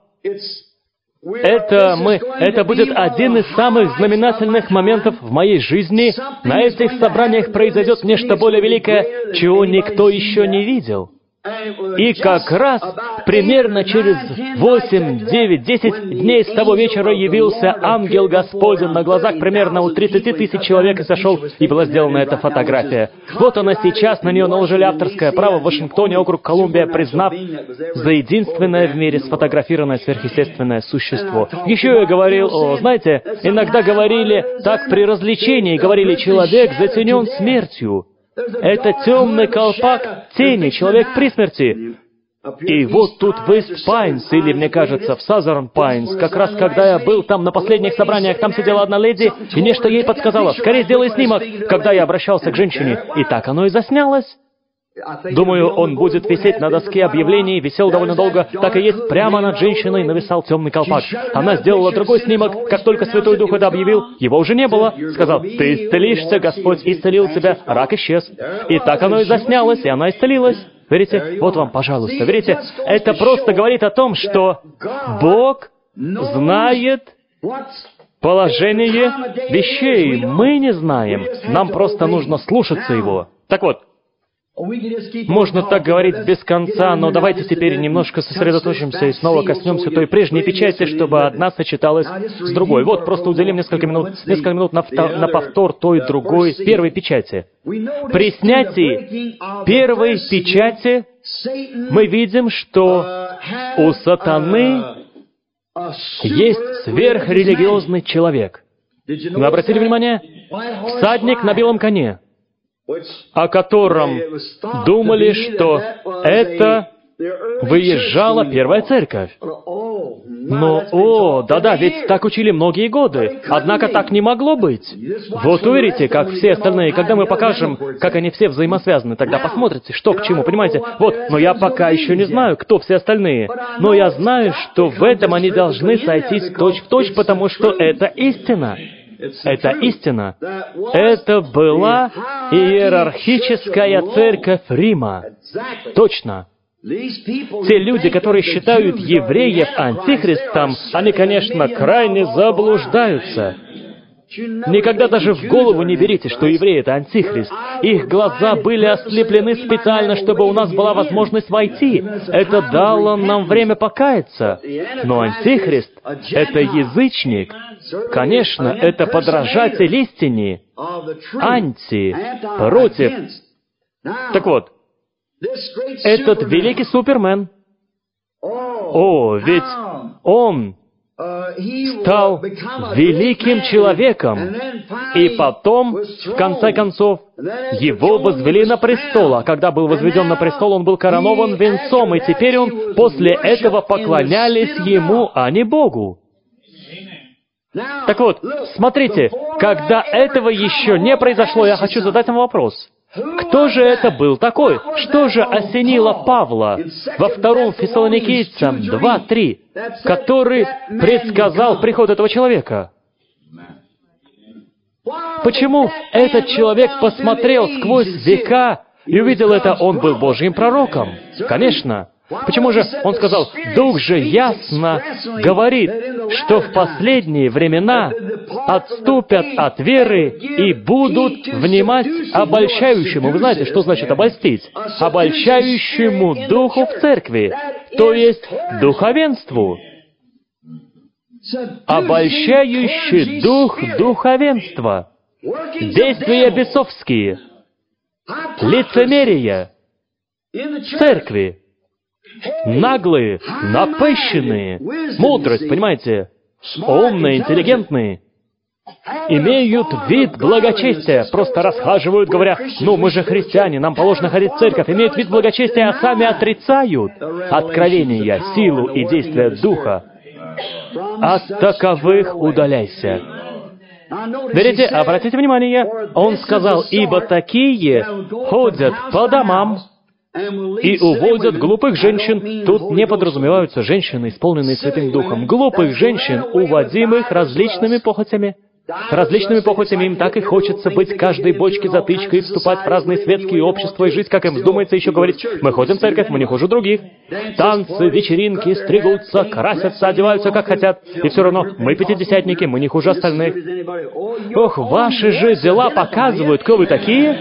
это, мы, это будет один из самых знаменательных моментов в моей жизни. На этих собраниях произойдет нечто более великое, чего никто еще не видел. И как раз примерно через восемь, девять, десять дней с того вечера явился ангел Господень на глазах примерно у тридцати тысяч человек и сошел, и была сделана эта фотография. Вот она сейчас, на нее наложили авторское право в Вашингтоне, округ Колумбия, признав за единственное в мире сфотографированное сверхъестественное существо. Еще я говорил, о, знаете, иногда говорили так при развлечении, говорили, человек затенен смертью. Это темный колпак тени, человек при смерти. И вот тут в Ист Пайнс, или, мне кажется, в Сазерн Пайнс, как раз когда я был там на последних собраниях, там сидела одна леди, и нечто ей подсказала, «Скорее сделай снимок», когда я обращался к женщине. И так оно и заснялось. Думаю, он будет висеть на доске объявлений, висел довольно долго, так и есть, прямо над женщиной нависал темный колпак. Она сделала другой снимок, как только Святой Дух это объявил, его уже не было. Сказал, «Ты исцелишься, Господь исцелил тебя», рак исчез. И так оно и заснялось, и она исцелилась. Верите? Вот вам, пожалуйста. Верите? Это просто говорит о том, что Бог знает положение вещей. Мы не знаем. Нам просто нужно слушаться Его. Так вот, можно так говорить без конца, но давайте теперь немножко сосредоточимся и снова коснемся той прежней печати, чтобы одна сочеталась с другой. Вот, просто уделим несколько минут, несколько минут на, на повтор той другой, первой печати. При снятии первой печати мы видим, что у сатаны есть сверхрелигиозный человек. Вы обратили внимание? Всадник на белом коне, о котором думали, что это выезжала первая церковь. Но, о, да-да, ведь так учили многие годы. Однако так не могло быть. Вот увидите, как все остальные, когда мы покажем, как они все взаимосвязаны, тогда посмотрите, что к чему, понимаете? Вот, но я пока еще не знаю, кто все остальные. Но я знаю, что в этом они должны сойтись точь-в-точь, потому что это истина. Это истина. Это была иерархическая церковь Рима. Точно. Те люди, которые считают евреев антихристом, они, конечно, крайне заблуждаются. Никогда даже в голову не берите, что евреи — это антихрист. Их глаза были ослеплены специально, чтобы у нас была возможность войти. Это дало нам время покаяться. Но антихрист — это язычник. Конечно, это подражатель истине. Анти, против. Так вот, этот великий Супермен, о, ведь он стал великим человеком, и потом, в конце концов, его возвели на престол, а когда был возведен на престол, он был коронован венцом, и теперь он после этого поклонялись ему, а не Богу. Так вот, смотрите, когда этого еще не произошло, я хочу задать вам вопрос. Кто же это был такой? Что же осенило Павла во втором Фессалоникийцам два три, который предсказал приход этого человека? Почему этот человек посмотрел сквозь века и увидел это? Он был Божьим пророком. Конечно. Почему же он сказал, Дух же ясно говорит, что в последние времена отступят от веры и будут внимать обольщающему. Вы знаете, что значит обольстить? Обольщающему духу в церкви, то есть духовенству. Обольщающий дух духовенства. Действия бесовские. Лицемерие. Церкви. Наглые, напыщенные, мудрость, понимаете, умные, интеллигентные, имеют вид благочестия, просто расхаживают, говоря, ну, мы же христиане, нам положено ходить в церковь, имеют вид благочестия, а сами отрицают откровения, силу и действия Духа. От таковых удаляйся. Видите, обратите внимание, он сказал, ибо такие ходят по домам, и уводят глупых женщин. Тут не подразумеваются женщины, исполненные Святым Духом. Глупых женщин, уводимых различными похотями. Различными похотями им так и хочется быть каждой бочке затычкой, вступать в разные светские общества и жить, как им вздумается, еще говорить, мы ходим в церковь, мы не хуже других. Танцы, вечеринки, стригутся, красятся, одеваются, как хотят. И все равно мы пятидесятники, мы не хуже остальных. Ох, ваши же дела показывают, кто вы такие.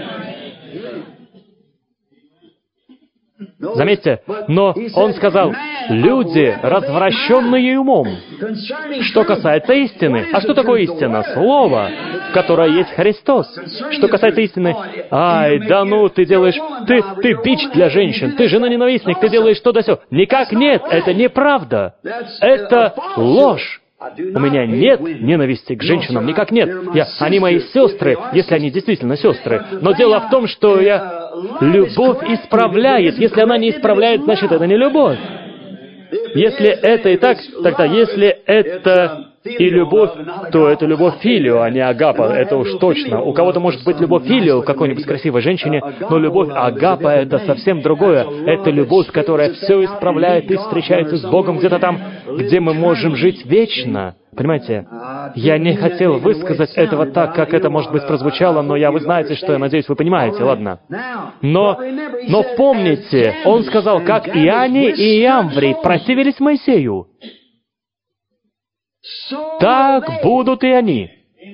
Заметьте, но он сказал, люди, развращенные умом. Что касается истины, а что такое истина? Слово, в которое есть Христос. Что касается истины, ай, да ну, ты делаешь, ты, ты бич для женщин, ты жена-ненавистник, ты делаешь то да сё. Никак нет, это неправда. Это ложь. У меня нет ненависти к женщинам, никак нет. Я, они мои сестры, если они действительно сестры. Но дело в том, что я... Любовь исправляет. Если она не исправляет, значит, это не любовь. Если это и так, тогда если это и любовь, то это любовь филио, а не агапа, это уж точно. У кого-то может быть любовь филио к какой-нибудь красивой женщине, но любовь агапа — это совсем другое. Это любовь, которая все исправляет и встречается с Богом где-то там, где мы можем жить вечно. Понимаете? Я не хотел высказать этого так, как это, может быть, прозвучало, но я, вы знаете, что я надеюсь, вы понимаете, ладно? Но, но помните, он сказал, как Иоанне и Иамврий противились Моисею, так будут и они.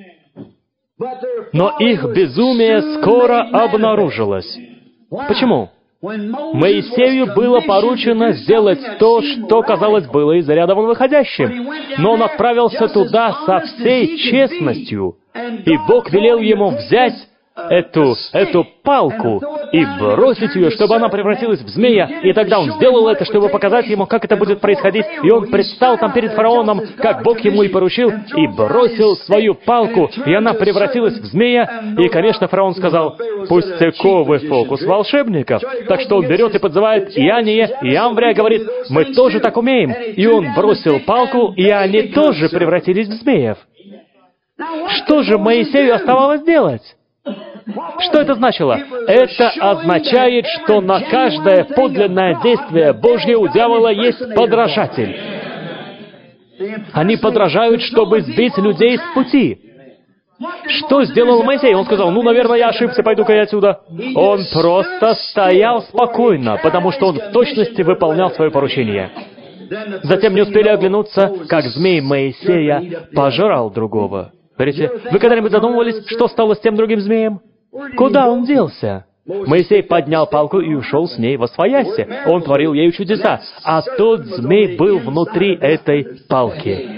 Но их безумие скоро обнаружилось. Почему? Моисею было поручено сделать то, что, казалось, было из ряда вон выходящим. Но он отправился туда со всей честностью. И Бог велел ему взять эту, эту палку и бросить ее, чтобы она превратилась в змея. И тогда он сделал это, чтобы показать ему, как это будет происходить. И он предстал там перед фараоном, как Бог ему и поручил, и бросил свою палку, и она превратилась в змея. И, конечно, фараон сказал, пустяковый фокус волшебников. Так что он берет и подзывает Иоанния, и Иамврия говорит, мы тоже так умеем. И он бросил палку, и они тоже превратились в змеев. Что же Моисею оставалось делать? Что это значило? Это означает, что на каждое подлинное действие Божье у дьявола есть подражатель. Они подражают, чтобы сбить людей с пути. Что сделал Моисей? Он сказал, ну, наверное, я ошибся, пойду-ка я отсюда. Он просто стоял спокойно, потому что он в точности выполнял свое поручение. Затем не успели оглянуться, как змей Моисея пожрал другого. Говорите, вы когда-нибудь задумывались, что стало с тем другим змеем? Куда он делся? Моисей поднял палку и ушел с ней восвояси. Он творил ею чудеса. А тот змей был внутри этой палки.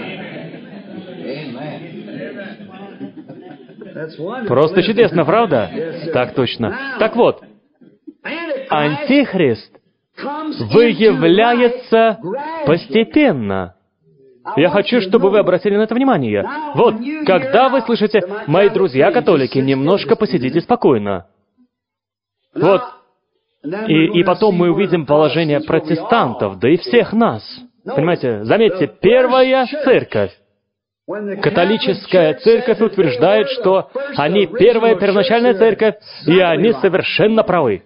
Просто чудесно, правда? Так точно. Так вот, Антихрист выявляется постепенно. Я хочу, чтобы вы обратили на это внимание. Вот, когда вы слышите, мои друзья-католики, немножко посидите спокойно. Вот. И, и потом мы увидим положение протестантов, да и всех нас. Понимаете, заметьте, первая церковь, католическая церковь утверждает, что они первая первоначальная церковь, и они совершенно правы.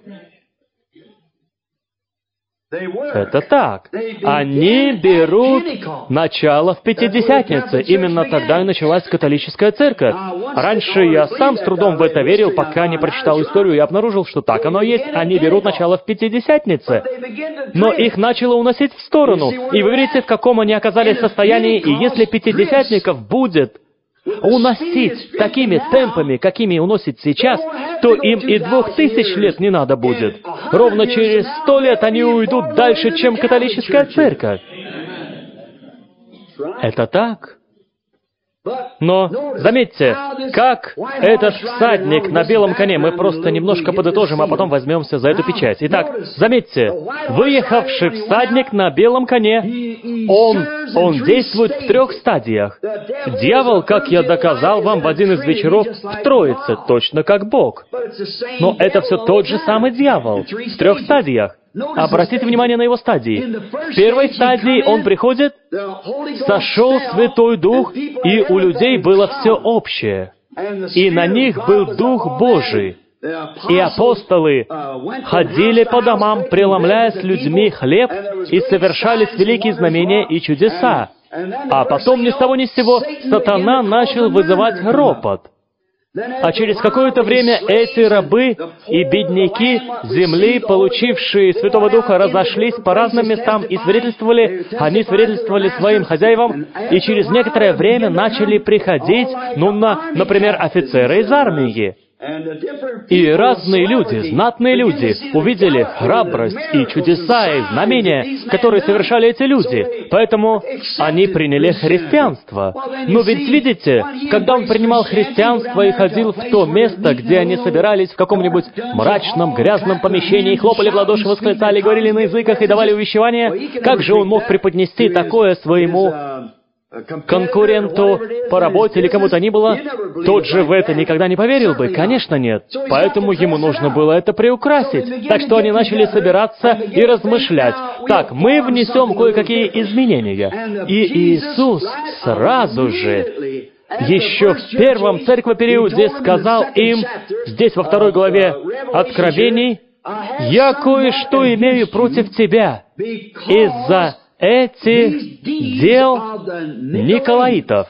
Это так. Они берут начало в Пятидесятнице. Именно тогда и началась католическая церковь. Раньше я сам с трудом в это верил, пока не прочитал историю и обнаружил, что так оно и есть. Они берут начало в Пятидесятнице. Но их начало уносить в сторону. И вы видите, в каком они оказались состоянии. И если пятидесятников будет уносить такими темпами, какими уносит сейчас, то им и двух тысяч лет не надо будет. Ровно через сто лет они уйдут дальше, чем католическая церковь. Это так. Но заметьте, как этот всадник на белом коне, мы просто немножко подытожим, а потом возьмемся за эту печать. Итак, заметьте, выехавший всадник на белом коне, он, он действует в трех стадиях. Дьявол, как я доказал вам в один из вечеров, в Троице, точно как Бог. Но это все тот же самый дьявол, в трех стадиях. Обратите внимание на его стадии. В первой стадии он приходит, сошел Святой Дух, и у людей было все общее. И на них был Дух Божий. И апостолы ходили по домам, преломляя с людьми хлеб, и совершались великие знамения и чудеса. А потом ни с того ни с сего сатана начал вызывать ропот. А через какое-то время эти рабы и бедняки земли, получившие Святого Духа, разошлись по разным местам и свидетельствовали, они свидетельствовали своим хозяевам, и через некоторое время начали приходить, ну, на, например, офицеры из армии. И разные люди, знатные люди, увидели храбрость и чудеса и знамения, которые совершали эти люди. Поэтому они приняли христианство. Но ведь видите, когда он принимал христианство и ходил в то место, где они собирались в каком-нибудь мрачном, грязном помещении, хлопали в ладоши, восклицали, говорили на языках и давали увещевания, как же он мог преподнести такое своему конкуренту по работе или кому-то ни было, тот же в это никогда не поверил бы? Конечно, нет. Поэтому ему нужно было это приукрасить. Так что они начали собираться и размышлять. Так, мы внесем кое-какие изменения. И Иисус сразу же, еще в первом церковь-периоде, сказал им, здесь во второй главе Откровений, «Я кое-что имею против тебя из-за этих дел Николаитов».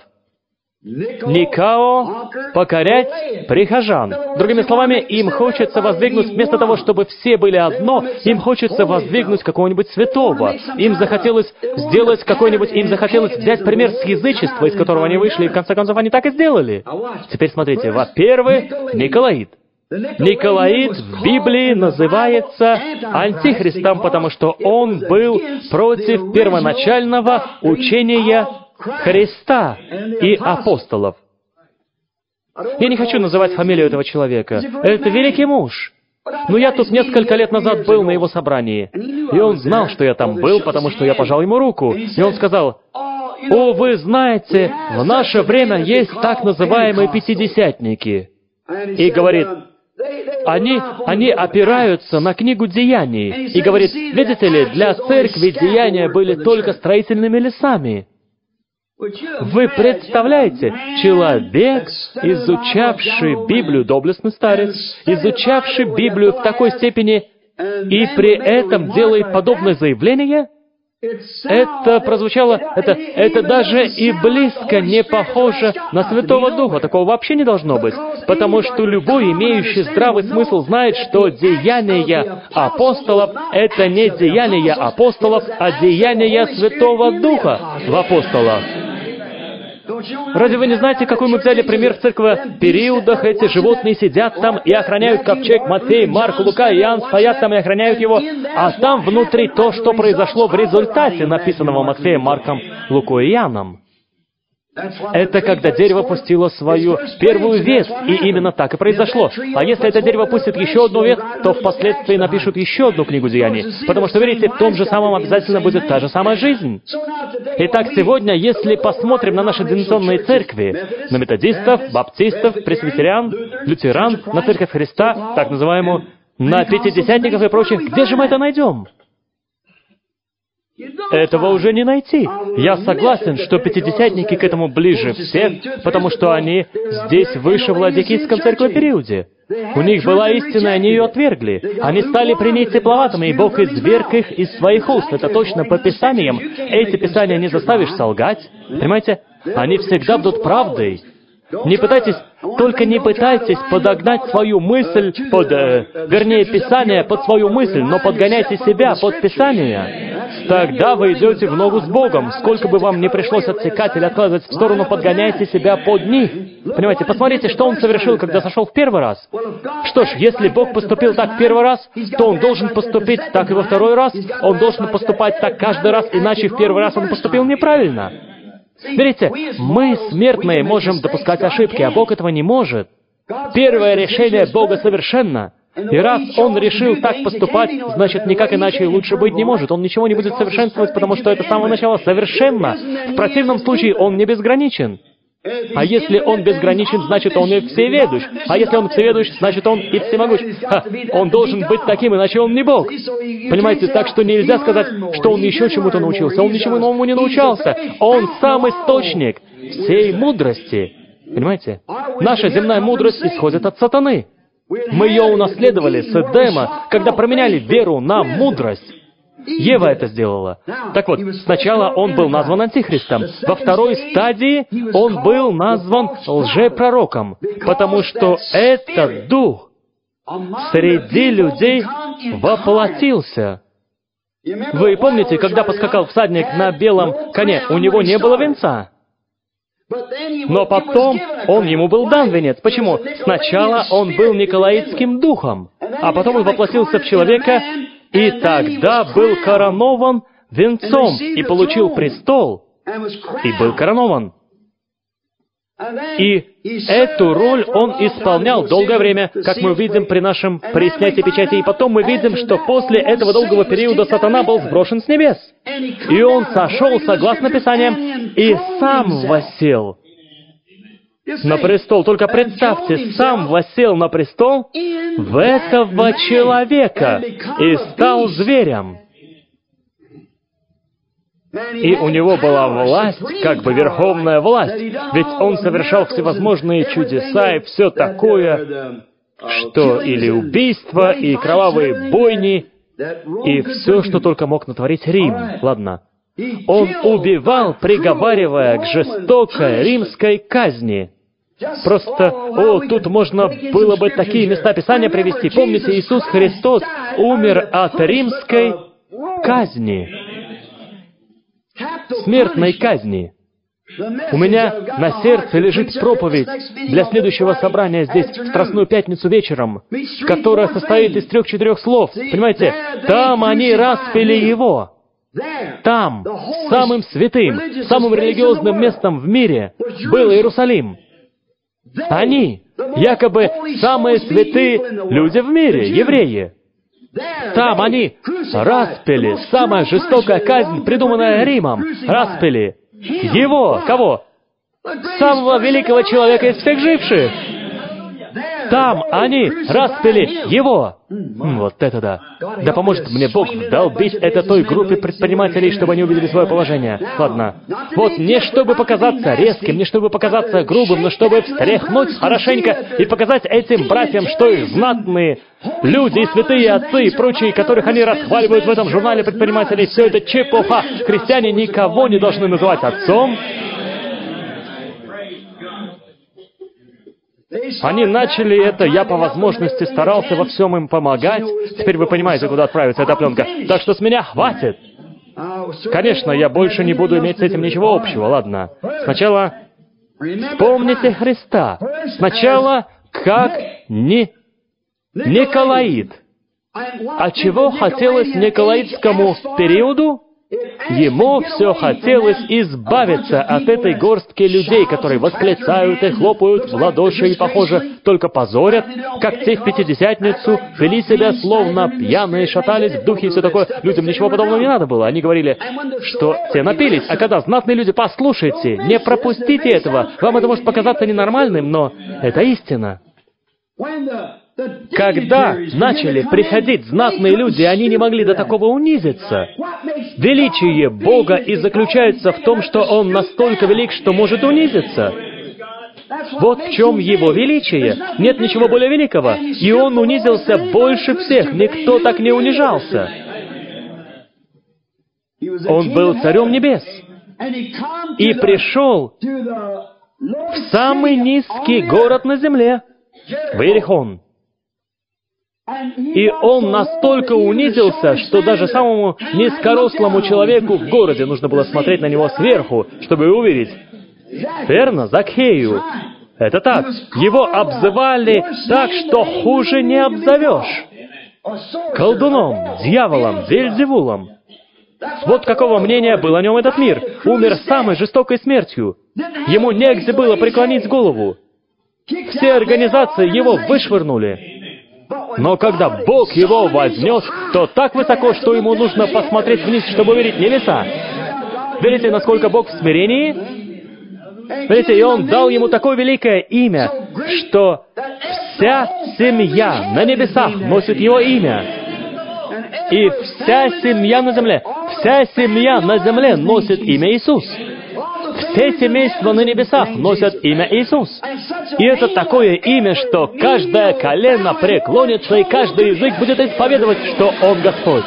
Никао — покорять прихожан. Другими словами, им хочется воздвигнуть, вместо того, чтобы все были одно, им хочется воздвигнуть какого-нибудь святого. Им захотелось сделать какой-нибудь, им захотелось взять пример с язычества, из которого они вышли, и в конце концов они так и сделали. Теперь смотрите, во-первых, Николаит. Николаит в Библии называется антихристом, потому что он был против первоначального учения Христа и апостолов. Я не хочу называть фамилию этого человека. Это великий муж. Но я тут несколько лет назад был на его собрании, и он знал, что я там был, потому что я пожал ему руку. И он сказал: «О, вы знаете, в наше время есть так называемые пятидесятники». И говорит, Они, они опираются на книгу Деяний. И говорит, видите ли, для церкви деяния были только строительными лесами. Вы представляете, человек, изучавший Библию, доблестный старец, изучавший Библию в такой степени, и при этом делает подобное заявление? Это прозвучало, это, это даже и близко не похоже на Святого Духа. Такого вообще не должно быть. Потому что любой, имеющий здравый смысл, знает, что деяния апостолов — это не деяния апостолов, а деяния Святого Духа в апостолах. Разве вы не знаете, какой мы взяли пример в церковных периодах? Эти животные сидят там и охраняют ковчег. Матфей, Марк, Лука и Иоанн стоят там и охраняют его. А там внутри то, что произошло в результате написанного Матфеем, Марком, Лукой и Иоанном. Это когда дерево пустило свою первую ветвь, и именно так и произошло. А если это дерево пустит еще одну ветвь, то впоследствии напишут еще одну книгу деяний. Потому что, видите, в том же самом обязательно будет та же самая жизнь. Итак, сегодня, если посмотрим на наши деноминационные церкви, на методистов, баптистов, пресвитериан, лютеран, на Церковь Христа, так называемую, на пятидесятников и прочих, где же мы это найдем? Этого уже не найти. Я согласен, что пятидесятники к этому ближе всех, потому что они здесь выше в Ладикийском церковном периоде. У них была истина, и они ее отвергли. Они стали при ней тепловатыми, и Бог изверг их из своих уст. Это точно по Писаниям. Эти Писания не заставишь солгать. Понимаете? Они всегда будут правдой. Не пытайтесь, только не пытайтесь подогнать свою мысль под, э, вернее, Писание под свою мысль, но подгоняйте себя под Писание. Тогда вы идете в ногу с Богом. Сколько бы вам ни пришлось отсекать или откладывать в сторону, подгоняйте себя под них. Понимаете, посмотрите, что Он совершил, когда сошел в первый раз. Что ж, если Бог поступил так в первый раз, то Он должен поступить так и во второй раз. Он должен поступать так каждый раз, иначе в первый раз Он поступил неправильно. Видите, мы, смертные, можем допускать ошибки, а Бог этого не может. Первое решение Бога совершенно. И раз Он решил так поступать, значит, никак иначе и лучше быть не может. Он ничего не будет совершенствовать, потому что это с самого начала совершенно. В противном случае Он не безграничен. А если Он безграничен, значит, Он и всеведущ. А если Он всеведущ, значит, Он и всемогущ. Ха, Он должен быть таким, иначе Он не Бог. Понимаете, так что нельзя сказать, что Он еще чему-то научился. Он ничему новому не научался. Он сам источник всей мудрости. Понимаете? Наша земная мудрость исходит от сатаны. Мы ее унаследовали с Эдема, когда променяли веру на мудрость. Ева это сделала. Так вот, сначала он был назван антихристом. Во второй стадии он был назван лжепророком, потому что этот дух среди людей воплотился. Вы помните, когда поскакал всадник на белом коне, у него не было венца? Но потом он ему был дан венец. Почему? Сначала он был николаитским духом, а потом он воплотился в человека, и тогда был коронован венцом, и получил престол, и был коронован. И эту роль он исполнял долгое время, как мы видим при нашем при снятии печати. И потом мы видим, что после этого долгого периода сатана был сброшен с небес. И он сошел, согласно Писаниям, и сам воссел на престол. Только представьте, сам воссел на престол в этого человека и стал зверем. И у него была власть, как бы верховная власть. Ведь он совершал всевозможные чудеса и все такое, что или убийства, и кровавые бойни, и все, что только мог натворить Рим. Ладно. Он убивал, приговаривая к жестокой римской казни. Просто, о, тут можно было бы такие места Писания привести. Помните, Иисус Христос умер от римской казни. Смертной казни. У меня на сердце лежит проповедь для следующего собрания здесь, в Страстную Пятницу вечером, которая состоит из трех-четырех слов. Понимаете, там они распяли Его. Там, самым святым, самым религиозным местом в мире был Иерусалим. Они, якобы, самые святые люди в мире, евреи. Там они распяли, самая жестокая казнь, придуманная Римом, распяли Его, кого? Самого великого человека из всех живших. Там они распяли Его. Вот это да. Да поможет мне Бог вдолбить это той группе предпринимателей, чтобы они увидели свое положение. Ладно. Вот не чтобы показаться резким, не чтобы показаться грубым, но чтобы встряхнуть хорошенько и показать этим братьям, что их знатные люди, и святые отцы, и прочие, которых они расхваливают в этом журнале предпринимателей, все это чепуха. Христиане никого не должны называть отцом. Они начали это, я по возможности старался во всем им помогать. Теперь вы понимаете, куда отправится эта пленка. Так что с меня хватит. Конечно, я больше не буду иметь с этим ничего общего, ладно. Сначала Вспомните Христа. Сначала как не Николаид. А чего хотелось Николаидскому периоду? Ему все хотелось избавиться от этой горстки людей, которые восклицают и хлопают в ладоши и, похоже, только позорят, как те в Пятидесятницу, вели себя словно пьяные, шатались в духе и все такое. Людям ничего подобного не надо было. Они говорили, что те напились. А когда знатные люди, послушайте, не пропустите этого. Вам это может показаться ненормальным, но это истина. Когда начали приходить знатные люди, они не могли до такого унизиться. Величие Бога и заключается в том, что Он настолько велик, что может унизиться. Вот в чем Его величие. Нет ничего более великого. И Он унизился больше всех. Никто так не унижался. Он был Царем Небес. И пришел в самый низкий город на земле, в Иерихон. И он настолько унизился, что даже самому низкорослому человеку в городе нужно было смотреть на него сверху, чтобы увидеть. Верно, Закхею. Это так. Его обзывали так, что хуже не обзовешь. Колдуном, дьяволом, Вельзевулом. Вот какого мнения был о нем этот мир. Умер самой жестокой смертью. Ему негде было преклонить голову. Все организации его вышвырнули. Но когда Бог его вознес, то так высоко, что ему нужно посмотреть вниз, чтобы увидеть небеса. Видите, насколько Бог в смирении? Видите, и Он дал ему такое великое имя, что вся семья на небесах носит его имя. И вся семья на земле, вся семья на земле носит имя Иисус. Все семейства на небесах носят имя Иисус. И это такое имя, что каждое колено преклонится, и каждый язык будет исповедовать, что Он Господь.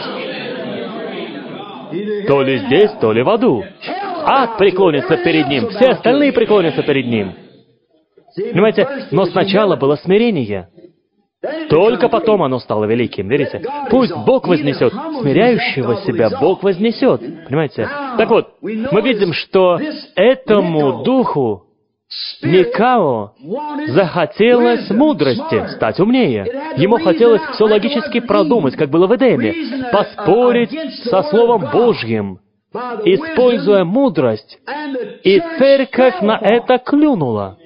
То ли здесь, то ли в аду. Ад преклонится перед Ним, все остальные преклонятся перед Ним. Понимаете, но сначала было смирение. Только потом оно стало великим, верите? Пусть Бог вознесет, смиряющего себя Бог вознесет. Понимаете? Так вот, мы видим, что этому духу Никао захотелось мудрости, стать умнее. Ему хотелось все логически продумать, как было в Эдеме, поспорить со Словом Божьим, используя мудрость. И церковь на это клюнула.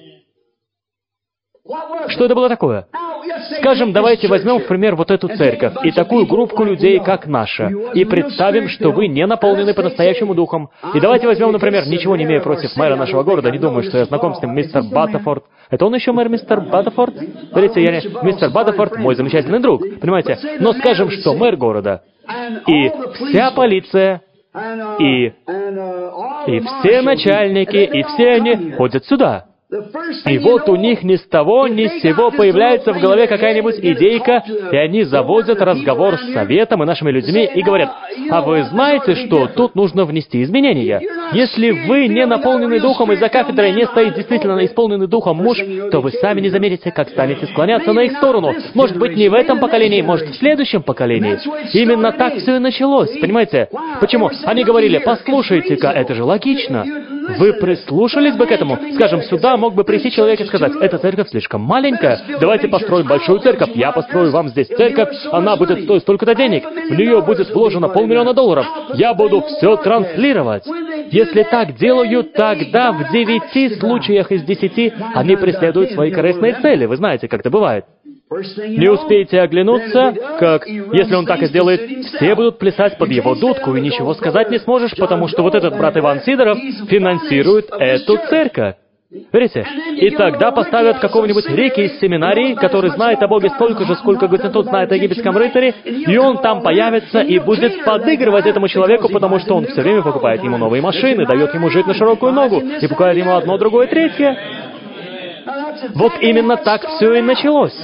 Что это было такое? Скажем, давайте возьмем в пример вот эту церковь и такую группку людей, как наша, и представим, что вы не наполнены по-настоящему духом. И давайте возьмем, например, ничего не имея против мэра нашего города, не думаю, что я знаком с ним, мистер Баттерфорд. Это он еще мэр, мистер Баттерфорд? Смотрите, я не... Мистер Баттерфорд мой замечательный друг, понимаете? Но скажем, что мэр города, и вся полиция, и, и все начальники, и все они ходят сюда. И вот у них ни с того, ни с сего появляется в голове какая-нибудь идейка, и они заводят разговор с советом и нашими людьми и говорят, а вы знаете, что тут нужно внести изменения? Если вы не наполнены духом и за кафедрой не стоит действительно исполненный духом муж, то вы сами не заметите, как станете склоняться на их сторону. Может быть, не в этом поколении, может, в следующем поколении. Именно так все и началось, понимаете? Почему? Они говорили, послушайте-ка, это же логично. Вы прислушались бы к этому? Скажем, сюда мог бы прийти человек и сказать, эта церковь слишком маленькая, давайте построим большую церковь, я построю вам здесь церковь, она будет стоить столько-то денег, в нее будет вложено полмиллиона долларов, я буду все транслировать. Если так делают, тогда в девяти случаях из десяти они преследуют свои корыстные цели, вы знаете, как это бывает. Не успеете оглянуться, как, если он так и сделает, все будут плясать под его дудку, и ничего сказать не сможешь, потому что вот этот брат Иван Сидоров финансирует эту церковь. Видите? И тогда поставят какого-нибудь Рики из семинарии, который знает о Боге столько же, сколько Гутентут знает о египетском рыцаре, и он там появится и будет подыгрывать этому человеку, потому что он все время покупает ему новые машины, дает ему жить на широкую ногу, и покупает ему одно, другое, третье. Вот именно так все и началось.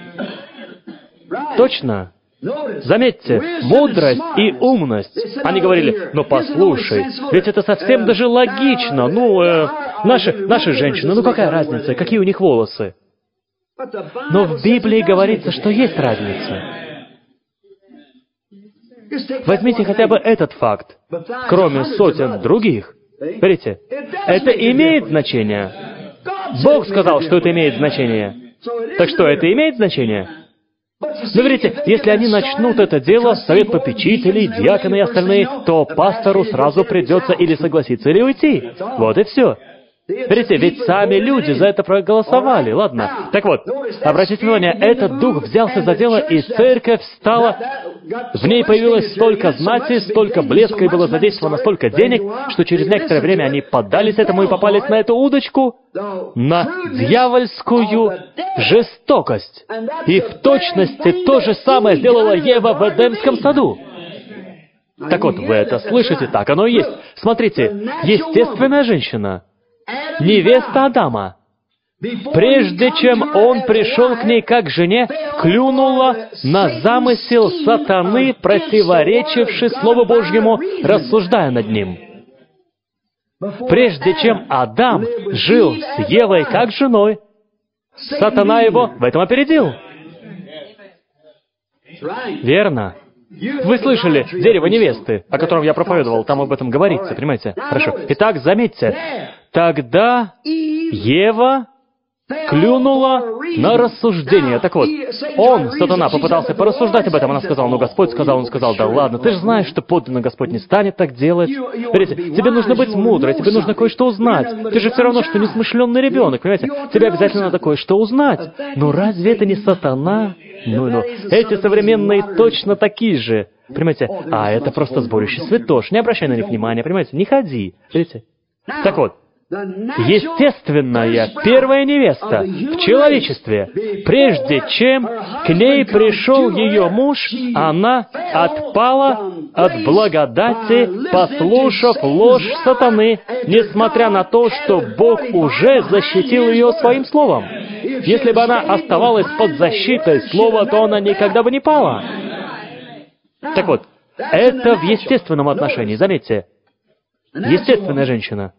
Точно. Заметьте, мудрость и умность. Они говорили, ну послушай, ведь это совсем даже логично. Ну, э, наши, наши женщины, ну какая разница, какие у них волосы? Но в Библии говорится, что есть разница. Возьмите хотя бы этот факт, кроме сотен других. Видите, это имеет значение. Бог сказал, что это имеет значение. Так что, это имеет значение? Но видите, если они начнут это дело, совет попечителей, диаконы и остальные, то пастору сразу придется или согласиться, или уйти. Вот и все. Видите, ведь сами люди за это проголосовали, ладно? Так вот, обратите внимание, этот дух взялся за дело, и церковь стала... В ней появилось столько знати, столько блеска, и было задействовано столько денег, что через некоторое время они поддались этому и попались на эту удочку, на дьявольскую жестокость. И в точности то же самое сделала Ева в Эдемском саду. Так вот, вы это слышите, так оно и есть. Смотрите, естественная женщина, невеста Адама, прежде чем он пришел к ней как к жене, клюнула на замысел сатаны, противоречивший Слову Божьему, рассуждая над ним. Прежде чем Адам жил с Евой как женой, сатана его в этом опередил. Верно. Вы слышали дерево невесты, о котором я проповедовал, там об этом говорится, понимаете? Хорошо. Итак, заметьте, тогда Ева клюнула на рассуждение. Так вот, он, сатана, попытался порассуждать об этом. Она сказала, ну, Господь сказал, он сказал, да ладно, ты же знаешь, что подлинно Господь не станет так делать. Видите, тебе нужно быть мудрой, тебе нужно кое-что узнать. Ты же все равно, что несмышленный ребенок, понимаете? Тебе обязательно надо кое-что узнать. Но разве это не сатана? Ну, ну, эти современные точно такие же. Понимаете? А это просто сборище святош. Не обращай на них внимания, понимаете? Не ходи. Видите? Так вот, естественная первая невеста в человечестве, прежде чем к ней пришел ее муж, она отпала от благодати, послушав ложь сатаны, несмотря на то, что Бог уже защитил ее своим словом. Если бы она оставалась под защитой слова, то она никогда бы не пала. Так вот, это в естественном отношении, заметьте. Естественная женщина.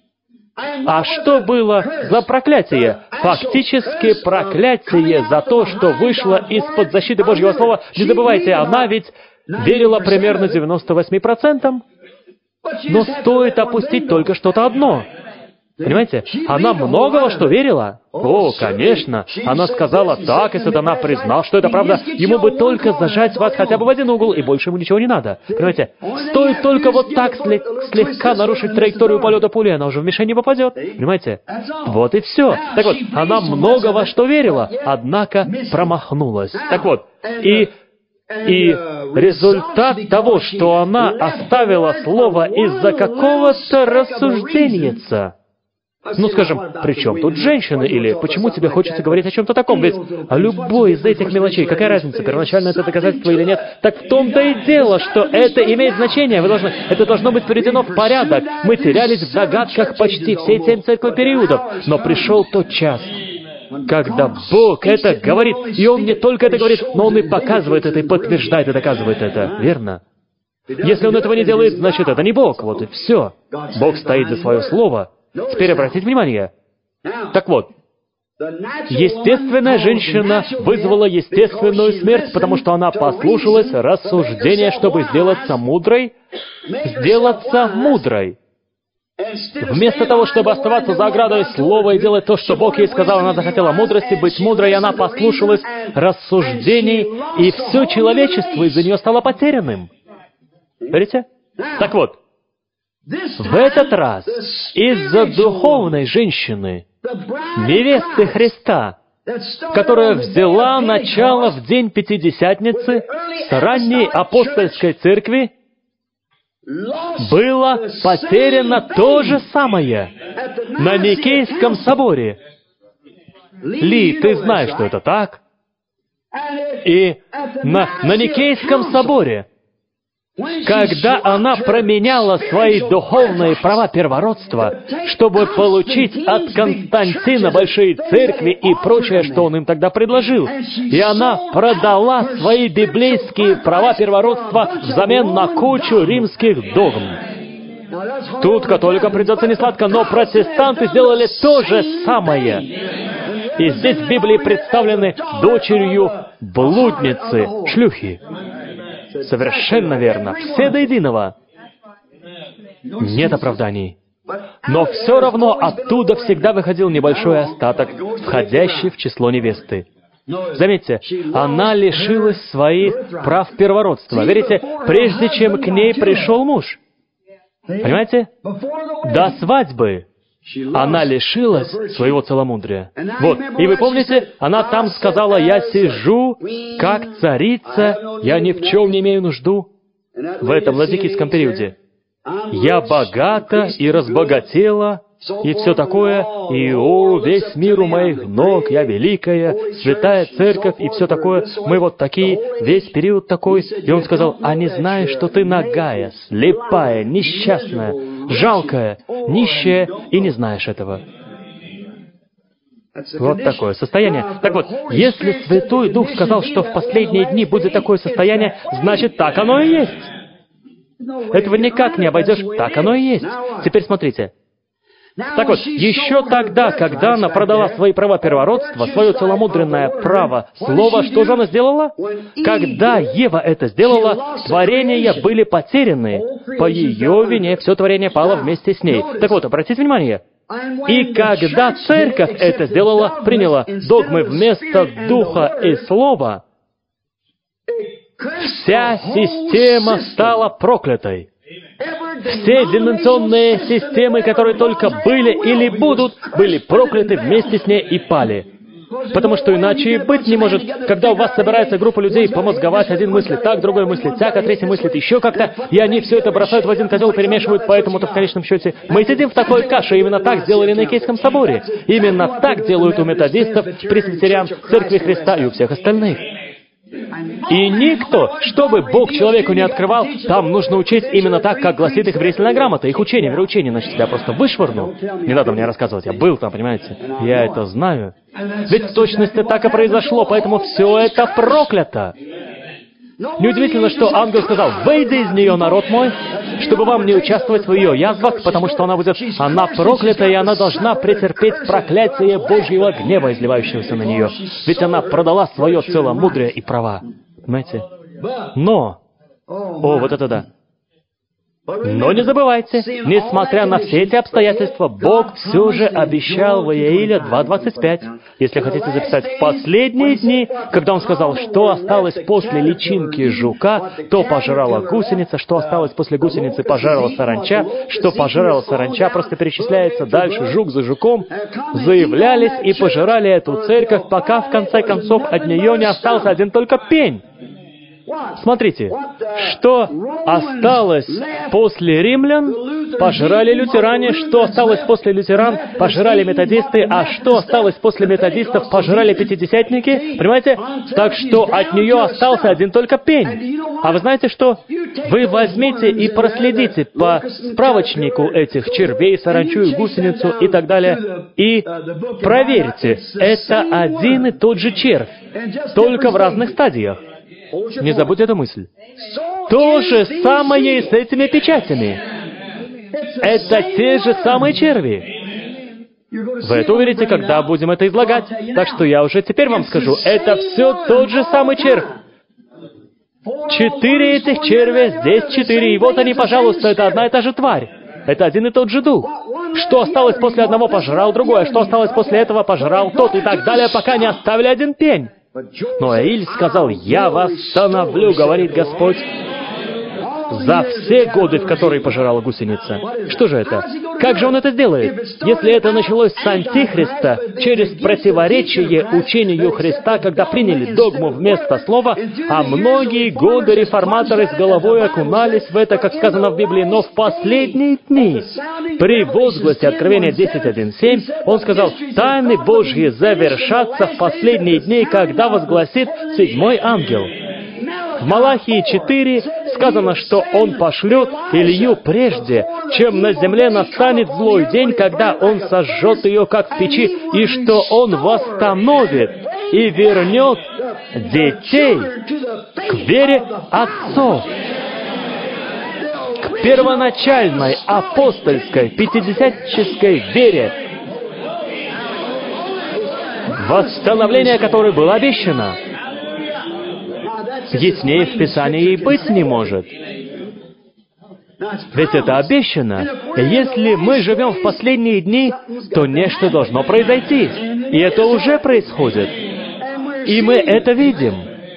А что было за проклятие? Фактически проклятие за то, что вышло из-под защиты Божьего Слова. Не забывайте, она ведь верила примерно девяносто восемь процентов. Но стоит опустить только что-то одно. Понимаете? Она много во что верила. О, конечно. Она сказала так, и сатана признал, что это правда. Ему бы только зажать вас хотя бы в один угол, и больше ему ничего не надо. Понимаете? Стоит только вот так слег- слегка нарушить траекторию полета пули, она уже в мишень не попадет. Понимаете? Вот и все. Так вот, она много во что верила, однако промахнулась. Так вот, и... И результат того, что она оставила слово из-за какого-то рассужденияца. Ну, скажем, при чем тут женщина? Или почему тебе хочется говорить о чем-то таком? Ведь любой из этих мелочей, какая разница, первоначально это доказательство или нет? Так в том-то и дело, что это имеет значение. Вы должны, это должно быть приведено в порядок. Мы терялись в догадках почти все семь церковных периодов. Но пришел тот час, когда Бог это говорит, и Он не только это говорит, но Он и показывает это, и подтверждает, и доказывает это. Верно? Если Он этого не делает, значит, это не Бог. Вот и все. Бог стоит за свое слово. Теперь обратите внимание. Так вот, естественная женщина вызвала естественную смерть, потому что она послушалась рассуждения, чтобы сделаться мудрой, сделаться мудрой. Вместо того, чтобы оставаться за оградой слова и делать то, что Бог ей сказал, она захотела мудрости, быть мудрой, и она послушалась рассуждений, и все человечество из-за нее стало потерянным. Видите? Так вот, в этот раз из-за духовной женщины, невесты Христа, которая взяла начало в день Пятидесятницы с ранней апостольской церкви, было потеряно то же самое на Никейском соборе. Ли, ты знаешь, что это так? И на, на Никейском соборе, когда она променяла свои духовные права первородства, чтобы получить от Константина большие церкви и прочее, что он им тогда предложил, и она продала свои библейские права первородства взамен на кучу римских догм. Тут католикам придется несладко, но протестанты сделали то же самое. И здесь в Библии представлены дочерью блудницы, шлюхи. Совершенно верно. Все до единого. Нет оправданий. Но все равно оттуда всегда выходил небольшой остаток, входящий в число невесты. Заметьте, она лишилась своих прав первородства. Видите, прежде чем к ней пришел муж. Понимаете? До свадьбы она лишилась своего целомудрия. Вот. И вы помните, она там сказала: «Я сижу, как царица, я ни в чем не имею нужду». В этом ладикийском периоде. «Я богата и разбогатела», и все такое, и «О, весь мир у моих ног, я великая, святая церковь», и все такое. Мы вот такие, весь период такой. И он сказал: «А не знаешь, что ты нагая, слепая, несчастная, жалкая, нищая, и не знаешь этого». Вот такое состояние. Так вот, если Святой Дух сказал, что в последние дни будет такое состояние, значит, так оно и есть. Этого никак не обойдешь. Так оно и есть. Теперь смотрите. Так вот, еще тогда, когда она продала свои права первородства, свое целомудренное право слова, что же она сделала? Когда Ева это сделала, творения были потеряны. По ее вине все творение пало вместе с ней. Так вот, обратите внимание. И когда церковь это сделала, приняла догмы вместо духа и слова, вся система стала проклятой. Все деноминационные системы, которые только были или будут, были прокляты вместе с ней и пали. Потому что иначе и быть не может, когда у вас собирается группа людей помозговать, один мыслит так, другой мыслит так, а третий мыслит еще как-то, и они все это бросают в один козел, перемешивают, поэтому-то в конечном счете мы сидим в такой каше. Именно так сделали на Никейском соборе. Именно так делают у методистов, пресвитериан, Церкви Христа и у всех остальных. И никто, чтобы Бог человеку не открывал, там нужно учить именно так, как гласит их еврейская грамота, их учение, вероучение, значит, тебя просто вышвырнул. Не надо мне рассказывать, я был там, понимаете? Я это знаю. Ведь в точности так и произошло, поэтому все это проклято. Неудивительно, что ангел сказал: «Выйди из нее, народ мой, чтобы вам не участвовать в ее язвах, потому что она будет, она проклята, и она должна претерпеть проклятие Божьего гнева, изливающегося на нее. Ведь она продала свое целомудрие и права». Понимаете? Но, о, вот это да. Но не забывайте, несмотря на все эти обстоятельства, Бог все же обещал в Иаиля два двадцать пять, если хотите записать, в последние дни, когда Он сказал, что осталось после личинки жука, то пожрала гусеница, что осталось после гусеницы, пожрала саранча, что пожрала саранча, просто перечисляется дальше, жук за жуком, заявлялись и пожирали эту церковь, пока в конце концов от нее не остался один только пень. Смотрите, что осталось после римлян, пожрали лютеране, что осталось после лютеран, пожрали методисты, а что осталось после методистов, пожрали пятидесятники, понимаете? Так что от нее остался один только пень. А вы знаете что? Вы возьмите и проследите по справочнику этих червей, саранчу и гусеницу и так далее, и проверьте, это один и тот же червь, только в разных стадиях. Не забудь эту мысль. То же самое и с этими печатями. Это те же самые черви. Вы это увидите, когда будем это излагать. Так что я уже теперь вам скажу, это все тот же самый червь. Четыре этих червя, здесь четыре, и вот они, пожалуйста, это одна и та же тварь. Это один и тот же дух. Что осталось после одного, пожрал другое. Что осталось после этого, пожрал тот, и так далее, пока не оставили один пень. Но Иаиль сказал: «Я восстановлю, говорит Господь, за все годы, в которые пожирала гусеница». Что же это? Как же он это сделает? Если это началось с Антихриста, через противоречие учению Христа, когда приняли догму вместо слова, а многие годы реформаторы с головой окунались в это, как сказано в Библии, но в последние дни, при возгласе Откровения десять один семь, он сказал: «Тайны Божьи завершатся в последние дни, когда возгласит седьмой ангел». В Малахии четыре сказано, что Он пошлет Илью прежде, чем на земле настанет злой день, когда Он сожжет ее, как в печи, и что Он восстановит и вернет детей к вере отцов, к первоначальной апостольской пятидесятнической вере, восстановление которой было обещано. Яснее в Писании и быть не может. Ведь это обещано. И если мы живем в последние дни, то нечто должно произойти. И это уже происходит. И мы это видим.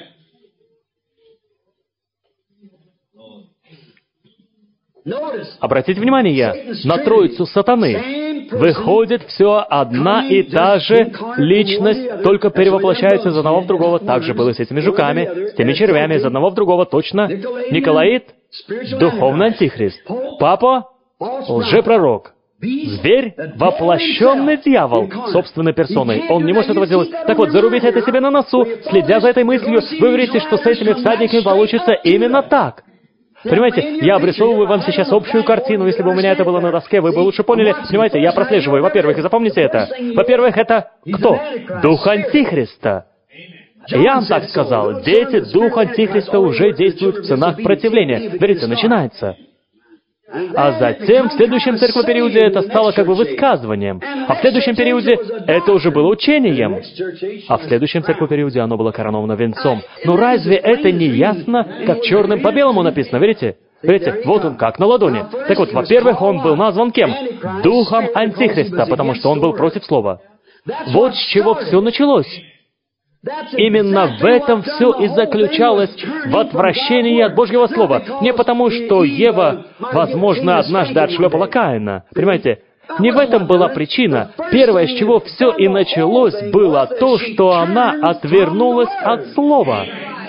Обратите внимание на троицу сатаны. Выходит, все одна и та же личность, только перевоплощается из одного в другого. Так же было с этими жуками, с теми червями, из одного в другого, точно. Николаит — духовный антихрист. Папа — лжепророк. Зверь — воплощенный дьявол собственной персоной. Он не может этого сделать. Так вот, зарубите это себе на носу, следя за этой мыслью, вы говорите, что с этими всадниками получится именно так. Понимаете, я обрисовываю вам сейчас общую картину. Если бы у меня это было на доске, вы бы лучше поняли. Понимаете, я прослеживаю. Во-первых, и запомните это. Во-первых, это кто? Дух Антихриста. Иоанн так сказал. Дети Духа Антихриста уже действуют в сынах противления. Видите, начинается. А затем, в следующем церковном-периоде, это стало как бы высказыванием. А в следующем периоде это уже было учением. А в следующем церковном-периоде оно было короновано венцом. Но разве это не ясно, как черным по белому написано, видите? Видите, вот он как на ладони. Так вот, во-первых, он был назван кем? Духом Антихриста, потому что он был против слова. Вот с чего все началось. Именно в этом все и заключалось, в отвращении от Божьего Слова. Не потому, что Ева, возможно, однажды отшлепала Каина. Понимаете? Не в этом была причина. Первое, с чего все и началось, было то, что она отвернулась от Слова.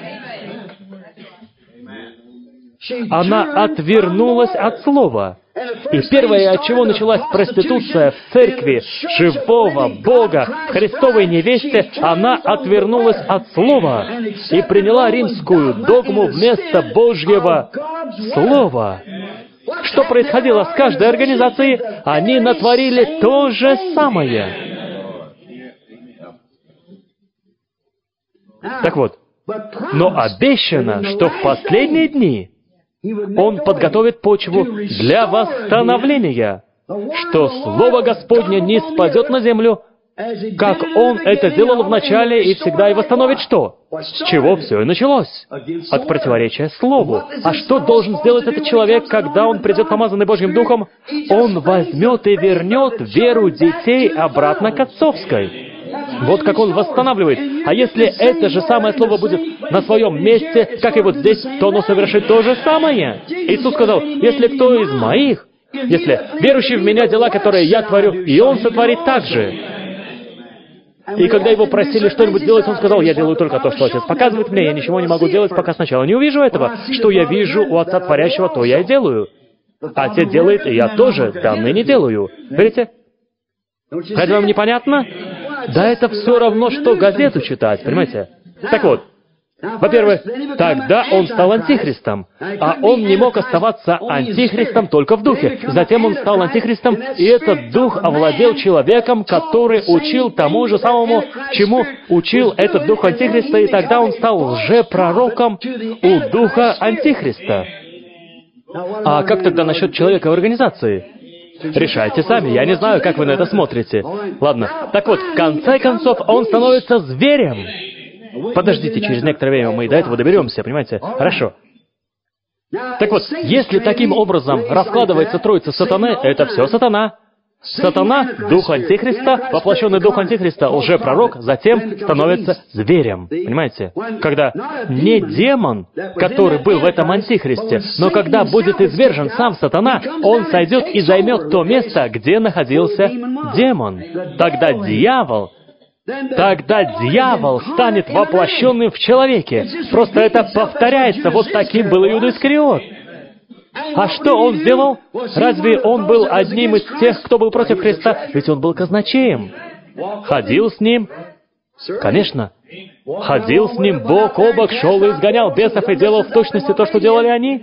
Она отвернулась от Слова. И первое, от чего началась проституция в церкви живого Бога, в Христовой невесте, она отвернулась от Слова и приняла римскую догму вместо Божьего Слова. Что происходило с каждой организацией? Они натворили то же самое. Так вот, но обещано, что в последние дни Он подготовит почву для восстановления, что Слово Господне не спадет на землю, как Он это делал в начале и всегда и восстановит что? С чего все и началось? От противоречия Слову. А что должен сделать этот человек, когда он придет помазанный Божьим Духом? Он возьмет и вернет веру детей обратно к отцовской. Вот как он восстанавливает. А если это же самое слово будет на своем месте, как и вот здесь, то оно совершит то же самое. Иисус сказал, если кто из моих, если верующий в Меня дела, которые я творю, и он сотворит так же. И когда его просили что-нибудь делать, он сказал, я делаю только то, что Отец показывает мне, я ничего не могу делать, пока сначала не увижу этого. Что я вижу у Отца Творящего, то я и делаю. Отец делает, и я тоже данное не делаю. Видите? Это вам непонятно? Да это все равно, что газету читать, понимаете? Так вот, во-первых, тогда он стал антихристом, а он не мог оставаться антихристом только в духе. Затем он стал антихристом, и этот дух овладел человеком, который учил тому же самому, чему учил этот дух антихриста, и тогда он стал лжепророком у духа антихриста. А как тогда насчет человека в организации? Решайте сами, я не знаю, как вы на это смотрите. Ладно, так вот, в конце концов, он становится зверем. Подождите, через некоторое время мы и до этого доберемся, понимаете? Хорошо. Так вот, если таким образом раскладывается троица сатаны, это все сатана. Сатана, дух Антихриста, воплощенный дух Антихриста, лжепророк, затем становится зверем. Понимаете? Когда не демон, который был в этом Антихристе, но когда будет извержен сам сатана, он сойдет и займет то место, где находился демон. Тогда дьявол, тогда дьявол станет воплощенным в человеке. Просто это повторяется. Вот таким был Иуда Искариот. А что он сделал? Разве он был одним из тех, кто был против Христа? Ведь он был казначеем. Ходил с ним. Конечно. Ходил с ним бок о бок, шел и изгонял бесов и делал в точности то, что делали они.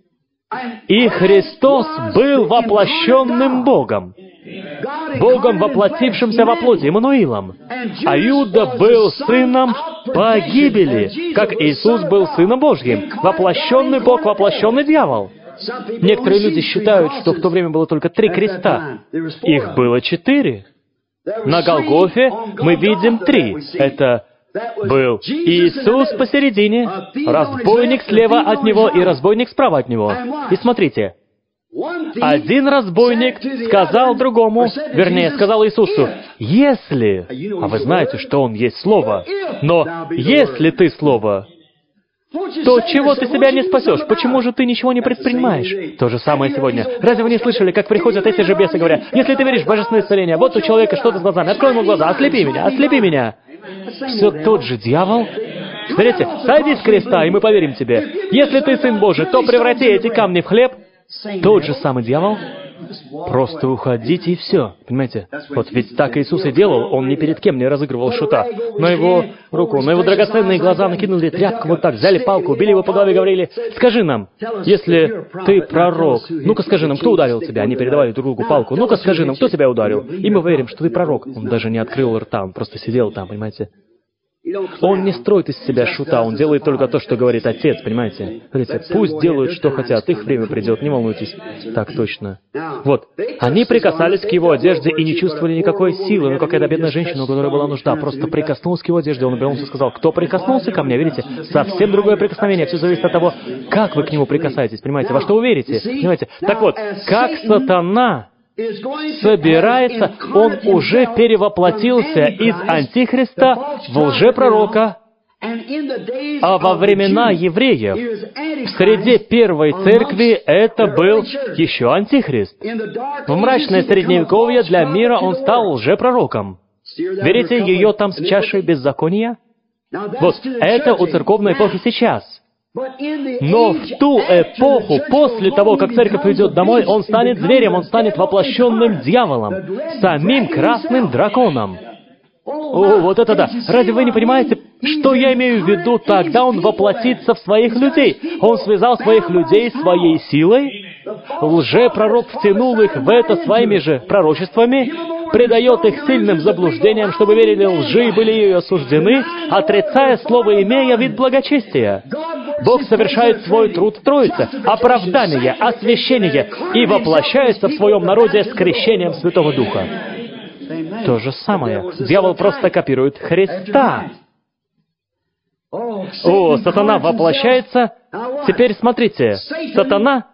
И Христос был воплощенным Богом. Богом, воплотившимся во плоти, Иммануилом. А Иуда был сыном погибели, как Иисус был сыном Божьим. Воплощенный Бог, воплощенный дьявол. Некоторые люди считают, что в то время было только три креста. Их было четыре. На Голгофе мы видим три. Это был Иисус посередине, разбойник слева от Него и разбойник справа от Него. И смотрите, Один разбойник сказал другому, вернее, сказал Иисусу, «Если...» А вы знаете, что Он есть Слово. Но «если ты Слово...» то чего ты себя не спасешь? Почему же ты ничего не предпринимаешь? То же самое сегодня. Разве вы не слышали, как приходят эти же бесы, говорят, если ты веришь в божественное исцеление, вот у человека что-то с глазами, открой ему глаза, ослепи меня, ослепи меня. Все тот же дьявол. Смотрите, сойди с креста, и мы поверим тебе. Если ты Сын Божий, то преврати эти камни в хлеб. Тот же самый дьявол. Просто уходите и все. Понимаете? Вот ведь так Иисус и делал. Он ни перед кем не разыгрывал шута. На его руку, на его драгоценные глаза накинули тряпку вот так, взяли палку, убили его по голове и говорили, «Скажи нам, если ты пророк, ну-ка скажи нам, кто ударил тебя?» Они передавали друг другу палку. «Ну-ка скажи нам, кто тебя ударил?» И мы верим, что ты пророк. Он даже не открыл рта, он просто сидел там, понимаете? Он не строит из себя шута, он делает только то, что говорит Отец, понимаете? Смотрите, пусть делают, что хотят, их время придет, не волнуйтесь. Так точно. Вот, они прикасались к его одежде и не чувствовали никакой силы, но какая-то бедная женщина, у которой была нужда, просто прикоснулась к его одежде, он обернулся и сказал, «Кто прикоснулся ко мне?» Видите, совсем другое прикосновение, все зависит от того, как вы к нему прикасаетесь, понимаете, во что вы верите, понимаете? Так вот, как сатана собирается, он уже перевоплотился из Антихриста в лжепророка, а во времена евреев в среде первой церкви это был еще Антихрист. В мрачное Средневековье для мира он стал лжепророком. Верите, ее там с чашей беззакония? Вот, это у церковной эпохи сейчас. Но в ту эпоху, после того, как церковь уйдет домой, он станет зверем, он станет воплощенным дьяволом, самим красным драконом. О, вот это да! Разве вы не понимаете, что я имею в виду? Тогда он воплотится в своих людей. Он связал своих людей своей силой. Лжепророк втянул их в это своими же пророчествами, предает их сильным заблуждениям, чтобы верили лжи и были ее осуждены, отрицая слово, имея вид благочестия. Бог совершает свой труд в Троице, оправдание, освящение, и воплощается в своем народе с крещением Святого Духа. То же самое. Дьявол просто копирует Христа. О, сатана воплощается. Теперь смотрите, сатана,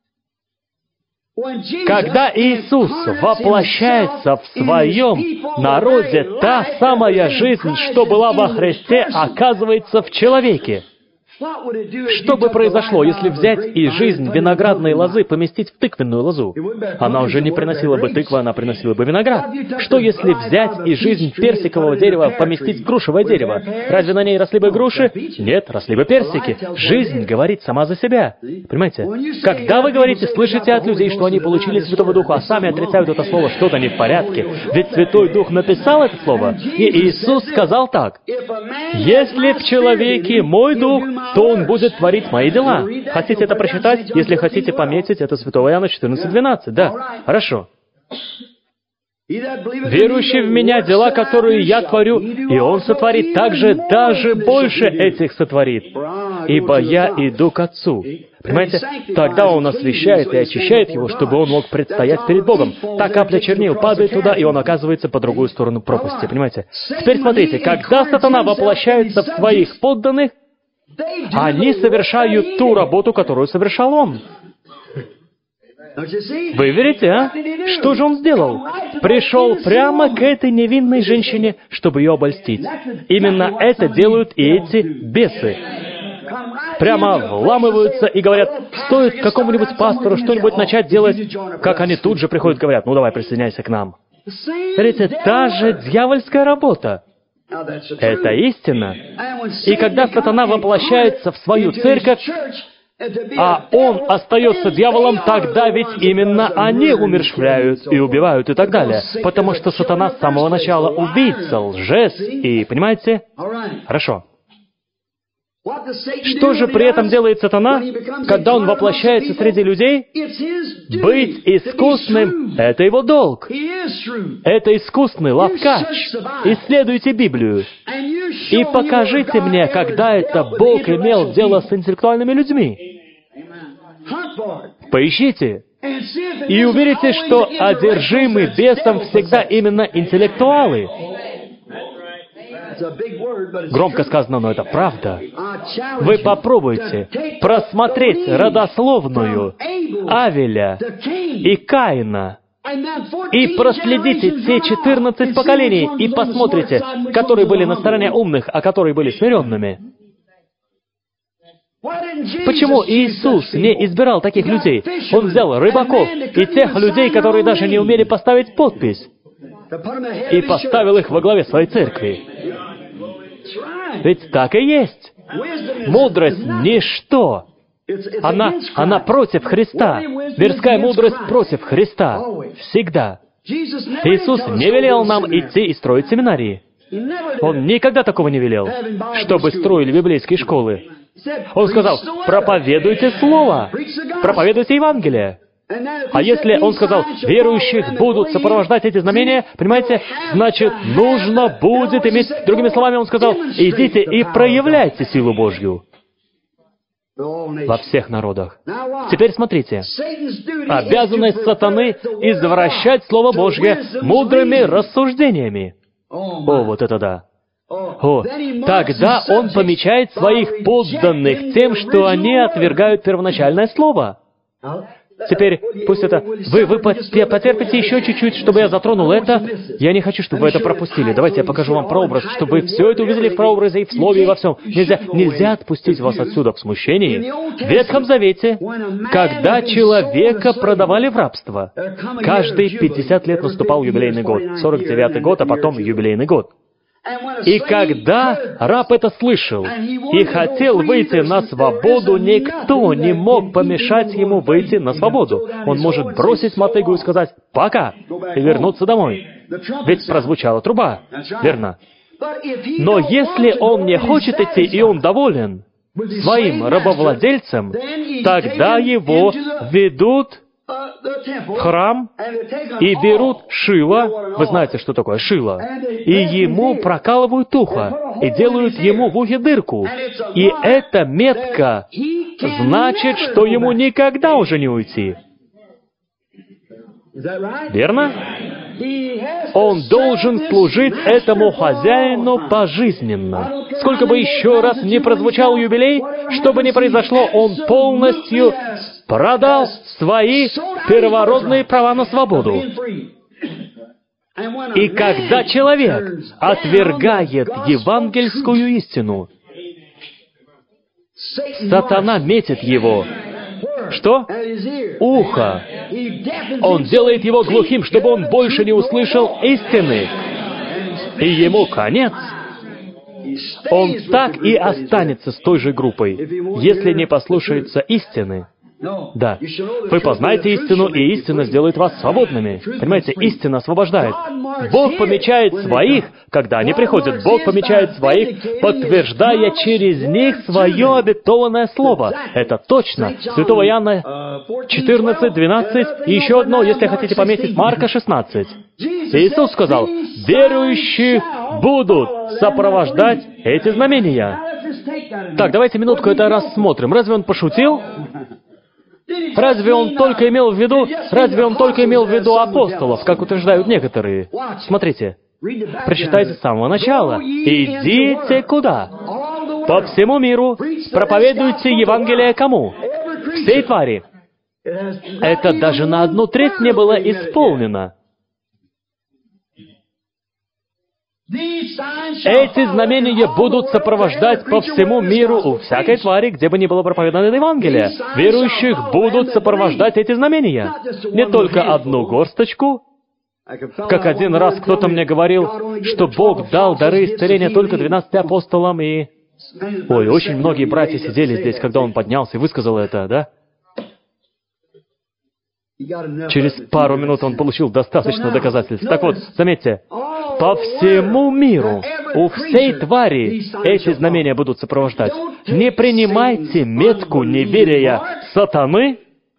когда Иисус воплощается в своем народе, та самая жизнь, что была во Христе, оказывается в человеке. Что бы произошло, если взять и жизнь виноградной лозы поместить в тыквенную лозу? Она уже не приносила бы тыквы, она приносила бы виноград. Что если взять и жизнь персикового дерева поместить в грушевое дерево? Разве на ней росли бы груши? Нет, росли бы персики. Жизнь говорит сама за себя. Понимаете? Когда вы говорите, слышите от людей, что они получили Святого Духа, а сами отрицают это слово, что-то не в порядке. Ведь Святой Дух написал это слово. И Иисус сказал так: «Если в человеке мой Дух, то он будет творить мои дела». Хотите это прочитать? Если хотите пометить, это Святого Иоанна четырнадцать двенадцать. Да, хорошо. «Верующий в Меня дела, которые Я творю, и Он сотворит также, даже больше этих сотворит, ибо Я иду к Отцу». Понимаете? Тогда Он освящает и очищает его, чтобы он мог предстоять перед Богом. Та капля чернил падает туда, и он оказывается по другую сторону пропасти. Понимаете? Теперь смотрите, когда сатана воплощается в своих подданных, они совершают ту работу, которую совершал он. Вы верите, а? Что же он сделал? Пришел прямо к этой невинной женщине, чтобы ее обольстить. Именно это делают и эти бесы. Прямо вламываются и говорят, стоит какому-нибудь пастору что-нибудь начать делать, как они тут же приходят и говорят, ну давай, присоединяйся к нам. Смотрите, та же дьявольская работа. Это истина. И когда сатана воплощается в свою церковь, а он остается дьяволом, тогда ведь именно они умерщвляют и убивают и так далее. Потому что сатана с самого начала убийца, лжец, и, понимаете? Хорошо. Что же при этом делает сатана, когда он воплощается среди людей? Быть искусным — это его долг. Это искусный ловкач. Исследуйте Библию и покажите мне, когда это Бог имел дело с интеллектуальными людьми. Поищите. И увидите, что одержимы бесом всегда именно интеллектуалы. Громко сказано, но это правда. Вы попробуйте просмотреть родословную Авеля и Каина, и проследите те четырнадцать поколений, и посмотрите, которые были на стороне умных, а которые были смиренными. Почему Иисус не избирал таких людей? Он взял рыбаков и тех людей, которые даже не умели поставить подпись, и поставил их во главе своей церкви. Ведь так и есть. Мудрость — ничто. Она, она против Христа. Мирская мудрость против Христа. Всегда. Иисус не велел нам идти и строить семинарии. Он никогда такого не велел, чтобы строили библейские школы. Он сказал, проповедуйте Слово, проповедуйте Евангелие. А если Он сказал, верующих будут сопровождать эти знамения, понимаете, значит, нужно будет иметь... Другими словами, Он сказал, идите и проявляйте силу Божью во всех народах. Теперь смотрите. Обязанность сатаны — извращать Слово Божье мудрыми рассуждениями. О, вот это да. О, тогда он помечает своих подданных тем, что они отвергают первоначальное слово. Теперь, пусть это... Вы, вы потерпите еще чуть-чуть, чтобы я затронул это. Я не хочу, чтобы вы это пропустили. Давайте я покажу вам прообраз, чтобы вы все это увидели в прообразе и в слове, и во всем. Нельзя, нельзя отпустить вас отсюда в смущении. В Ветхом Завете, когда человека продавали в рабство, каждые пятьдесят лет наступал юбилейный год. сорок девятый год, а потом юбилейный год. И когда раб это слышал и хотел выйти на свободу, никто не мог помешать ему выйти на свободу. Он может бросить мотыгу и сказать «пока» и вернуться домой. Ведь прозвучала труба, верно? Но если он не хочет идти, и он доволен своим рабовладельцем, тогда его ведут в храм и берут шило, вы знаете, что такое шило, и ему прокалывают ухо, и делают ему в ухе дырку. И эта метка значит, что ему никогда уже не уйти. Верно? Он должен служить этому хозяину пожизненно. Сколько бы еще раз не прозвучал юбилей, что бы ни произошло, он полностью продал свои первородные права на свободу. И когда человек отвергает евангельскую истину, сатана метит его. Что? Ухо. Он делает его глухим, чтобы он больше не услышал истины. И ему конец. Он так и останется с той же группой, если не послушается истины. Да. Вы познаете истину, и истина сделает вас свободными. Понимаете, истина освобождает. Бог помечает своих, когда они приходят. Бог помечает своих, подтверждая через них свое обетованное слово. Это точно. Святого Иоанна четырнадцать, двенадцать, и еще одно, если хотите пометить, Марка шестнадцать. Иисус сказал, верующие будут сопровождать эти знамения. Так, давайте минутку это рассмотрим. Разве он пошутил? Разве он только имел в виду, разве он только имел в виду апостолов, как утверждают некоторые? Смотрите, прочитайте с самого начала. «Идите куда? По всему миру проповедуйте Евангелие кому? Всей твари». Это даже на одну треть не было исполнено. Эти знамения будут сопровождать по всему миру у всякой твари, где бы ни было проповедано Евангелие. Верующих будут сопровождать эти знамения. Не только одну горсточку. Как один раз кто-то мне говорил, что Бог дал дары исцеления только двенадцати апостолам, и... Ой, очень многие братья сидели здесь, когда он поднялся и высказал это, да? Через пару минут он получил достаточно доказательств. Так вот, заметьте, по всему миру, у всей твари эти знамения будут сопровождать. Не принимайте метку неверия сатаны.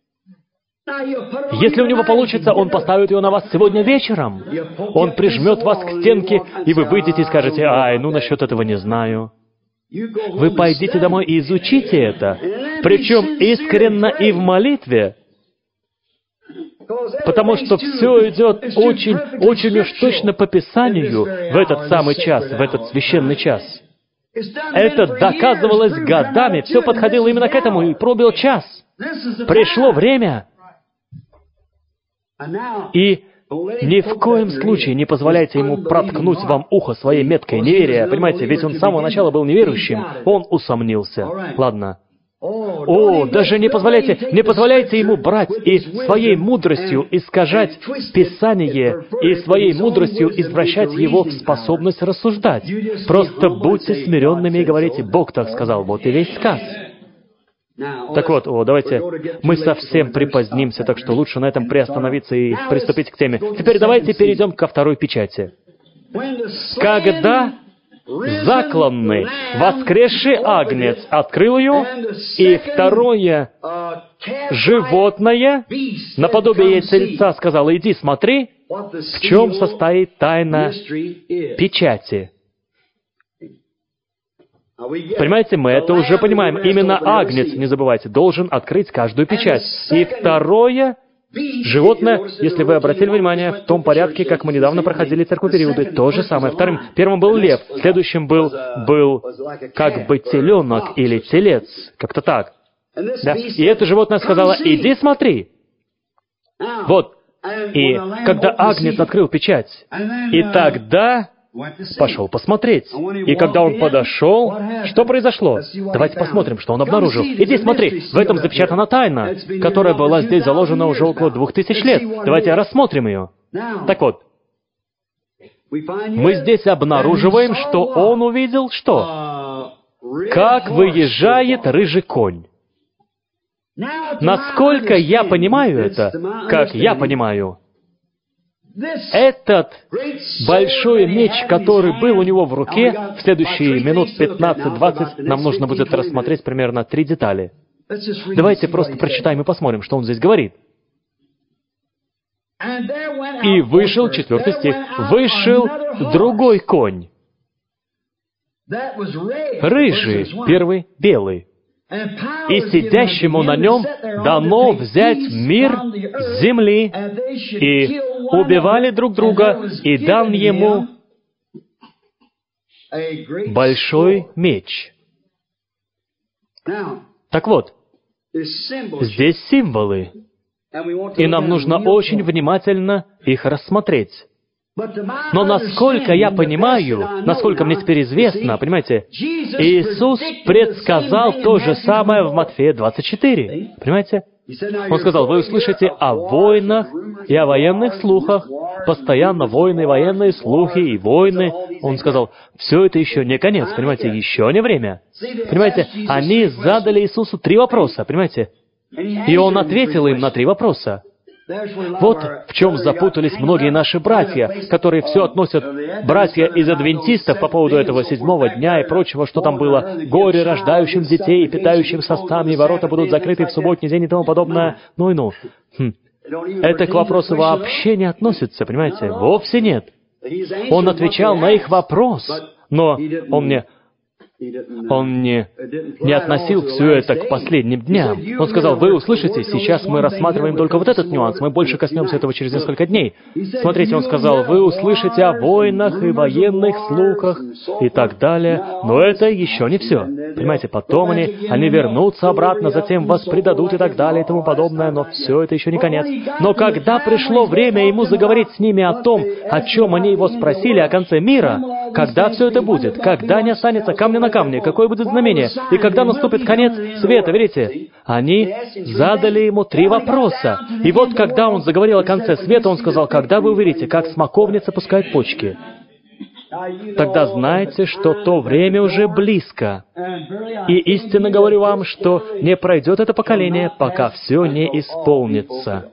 Если у него получится, он поставит ее на вас сегодня вечером. Он прижмет вас к стенке, и вы выйдете и скажете, «Ай, ну насчет этого не знаю». Вы пойдите домой и изучите это, причем искренно и в молитве. Потому что все идет очень, очень уж точно по Писанию в этот самый час, в этот священный час. Это доказывалось годами, все подходило именно к этому, и пробил час. Пришло время. И ни в коем случае не позволяйте ему проткнуть вам ухо своей меткой неверия. Понимаете, ведь он с самого начала был неверующим, он усомнился. Ладно. О, даже не позволяйте, не позволяйте ему брать и своей мудростью искажать Писание, и своей мудростью извращать его в способность рассуждать. Просто будьте смиренными и говорите: Бог так сказал, вот и весь сказ. Так вот, о, давайте, мы совсем припозднимся, так что лучше на этом приостановиться и приступить к теме. Теперь давайте перейдем ко второй печати. Когда закланный, воскресший агнец открыл ее, и второе животное, наподобие тельца, сказало: иди смотри, в чем состоит тайна печати. Понимаете, мы это уже понимаем. Именно агнец, не забывайте, должен открыть каждую печать. И второе животное, если вы обратили внимание, в том порядке, как мы недавно проходили церковь периоды, то же самое. Вторым, первым был лев, следующим был, был как бы теленок или телец, как-то так. Да? И это животное сказало: иди смотри. Вот. И когда агнец открыл печать, и тогда пошел посмотреть. И когда он подошел, что произошло? Давайте посмотрим, что он обнаружил. Иди смотри, в этом запечатана тайна, которая была здесь заложена уже около двух тысяч лет. Давайте рассмотрим ее. Так вот, мы здесь обнаруживаем, что он увидел что? Как выезжает рыжий конь. Насколько я понимаю это, как я понимаю, этот большой меч, который был у него в руке, в следующие минут пятнадцать-двадцать нам нужно будет рассмотреть примерно три детали. Давайте просто прочитаем и посмотрим, что он здесь говорит. И вышел, четвертый стих, вышел другой конь. Рыжий, первый, белый. И сидящему на нем дано взять мир с земли, и убивали друг друга, и дан ему большой меч. Так вот, здесь символы, и нам нужно очень внимательно их рассмотреть. Но насколько я понимаю, насколько мне теперь известно, понимаете, Иисус предсказал то же самое в Матфея двадцать четыре. Понимаете? Он сказал: вы услышите о войнах и о военных слухах, постоянно войны, военные слухи и войны. Он сказал: все это еще не конец, понимаете, еще не время. Понимаете, они задали Иисусу три вопроса, понимаете? И Он ответил им на три вопроса. Вот в чем запутались многие наши братья, которые все относят, братья из адвентистов, по поводу этого седьмого дня и прочего, что там было, горе рождающим детей и питающим состами, и ворота будут закрыты в субботний день и тому подобное. Ну и ну. Хм. Это к вопросу вообще не относится, понимаете? Вовсе нет. Он отвечал на их вопрос, но он мне... Он не, не относил все это к последним дням. Он сказал: вы услышите, сейчас мы рассматриваем только вот этот нюанс, мы больше коснемся этого через несколько дней. Смотрите, он сказал: вы услышите о войнах и военных слухах и так далее, но это еще не все. Понимаете, потом они, они вернутся обратно, затем вас предадут и так далее и тому подобное, но все это еще не конец. Но когда пришло время ему заговорить с ними о том, о чем они его спросили, о конце мира, когда все это будет, когда не останется камня на камне, какое будет знамение, и когда наступит конец света, видите? Они задали ему три вопроса. И вот когда он заговорил о конце света, он сказал: когда вы увидите, как смоковница пускает почки, тогда знайте, что то время уже близко. И истинно говорю вам, что не пройдет это поколение, пока все не исполнится.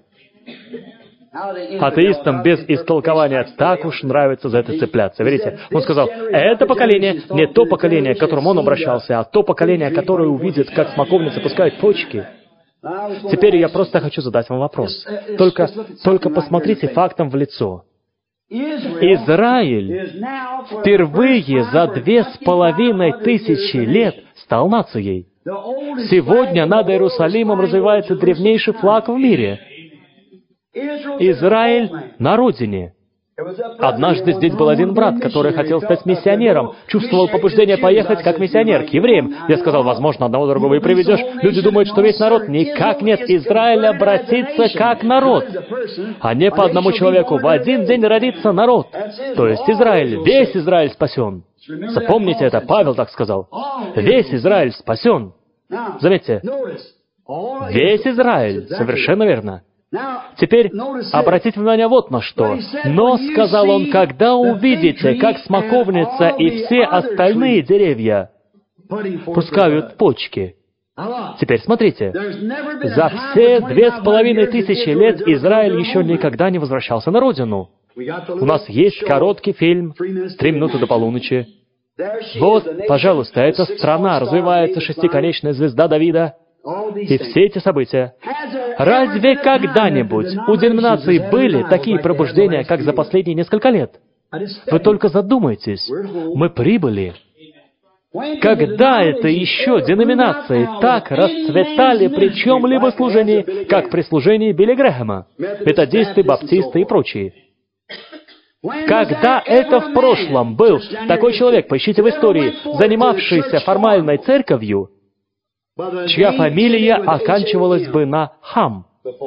Атеистам без истолкования так уж нравится за это цепляться. Видите? Он сказал: это поколение не то поколение, к которому он обращался, а то поколение, которое увидит, как смоковница пускает почки. Теперь я просто хочу задать вам вопрос. Только, только посмотрите фактам в лицо. Израиль впервые за две с половиной тысячи лет стал нацией. Сегодня над Иерусалимом развивается древнейший флаг в мире. Израиль на родине. Однажды здесь был один брат, который хотел стать миссионером, чувствовал побуждение поехать как миссионер к евреям. Я сказал, возможно, одного другого и приведешь. Люди думают, что весь народ. Никак нет. Израиль обратится как народ, а не по одному человеку. В один день родится народ. То есть Израиль, весь Израиль спасен. Запомните это, Павел так сказал. Весь Израиль спасен. Заметьте, весь Израиль, совершенно верно. Теперь обратите внимание вот на что. «Но, — сказал он, — когда увидите, как смоковница и все остальные деревья пускают почки». Теперь смотрите. За все две с половиной тысячи лет Израиль еще никогда не возвращался на родину. У нас есть короткий фильм «Три минуты до полуночи». Вот, пожалуйста, эта страна, развивается шестиконечная звезда Давида. И все эти события. Разве когда-нибудь у деноминаций были такие пробуждения, как за последние несколько лет? Вы только задумайтесь. Мы прибыли. Когда это еще деноминации так расцветали при чем-либо служении, как при служении Билли Грэхэма, методисты, баптисты и прочие? Когда это в прошлом был такой человек, поищите в истории, занимавшийся формальной церковью, чья фамилия оканчивалась бы на «хам».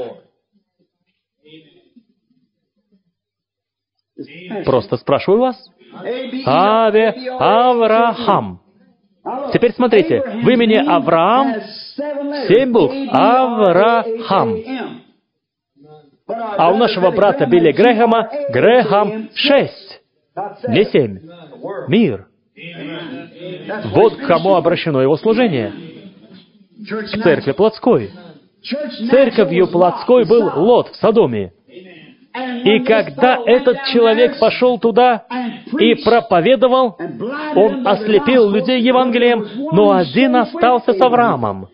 Просто спрашиваю вас. Аве Авраам. Теперь смотрите, в имени Авраам семь букв. Авраам. А у нашего брата Билли Грэхэма Грэхэм шесть. Не семь. Мир. Вот к кому обращено его служение. К церкви плотской. Церковью плотской был Лот в Содоме. И когда этот человек пошел туда и проповедовал, он ослепил людей Евангелием, но один остался с Авраамом.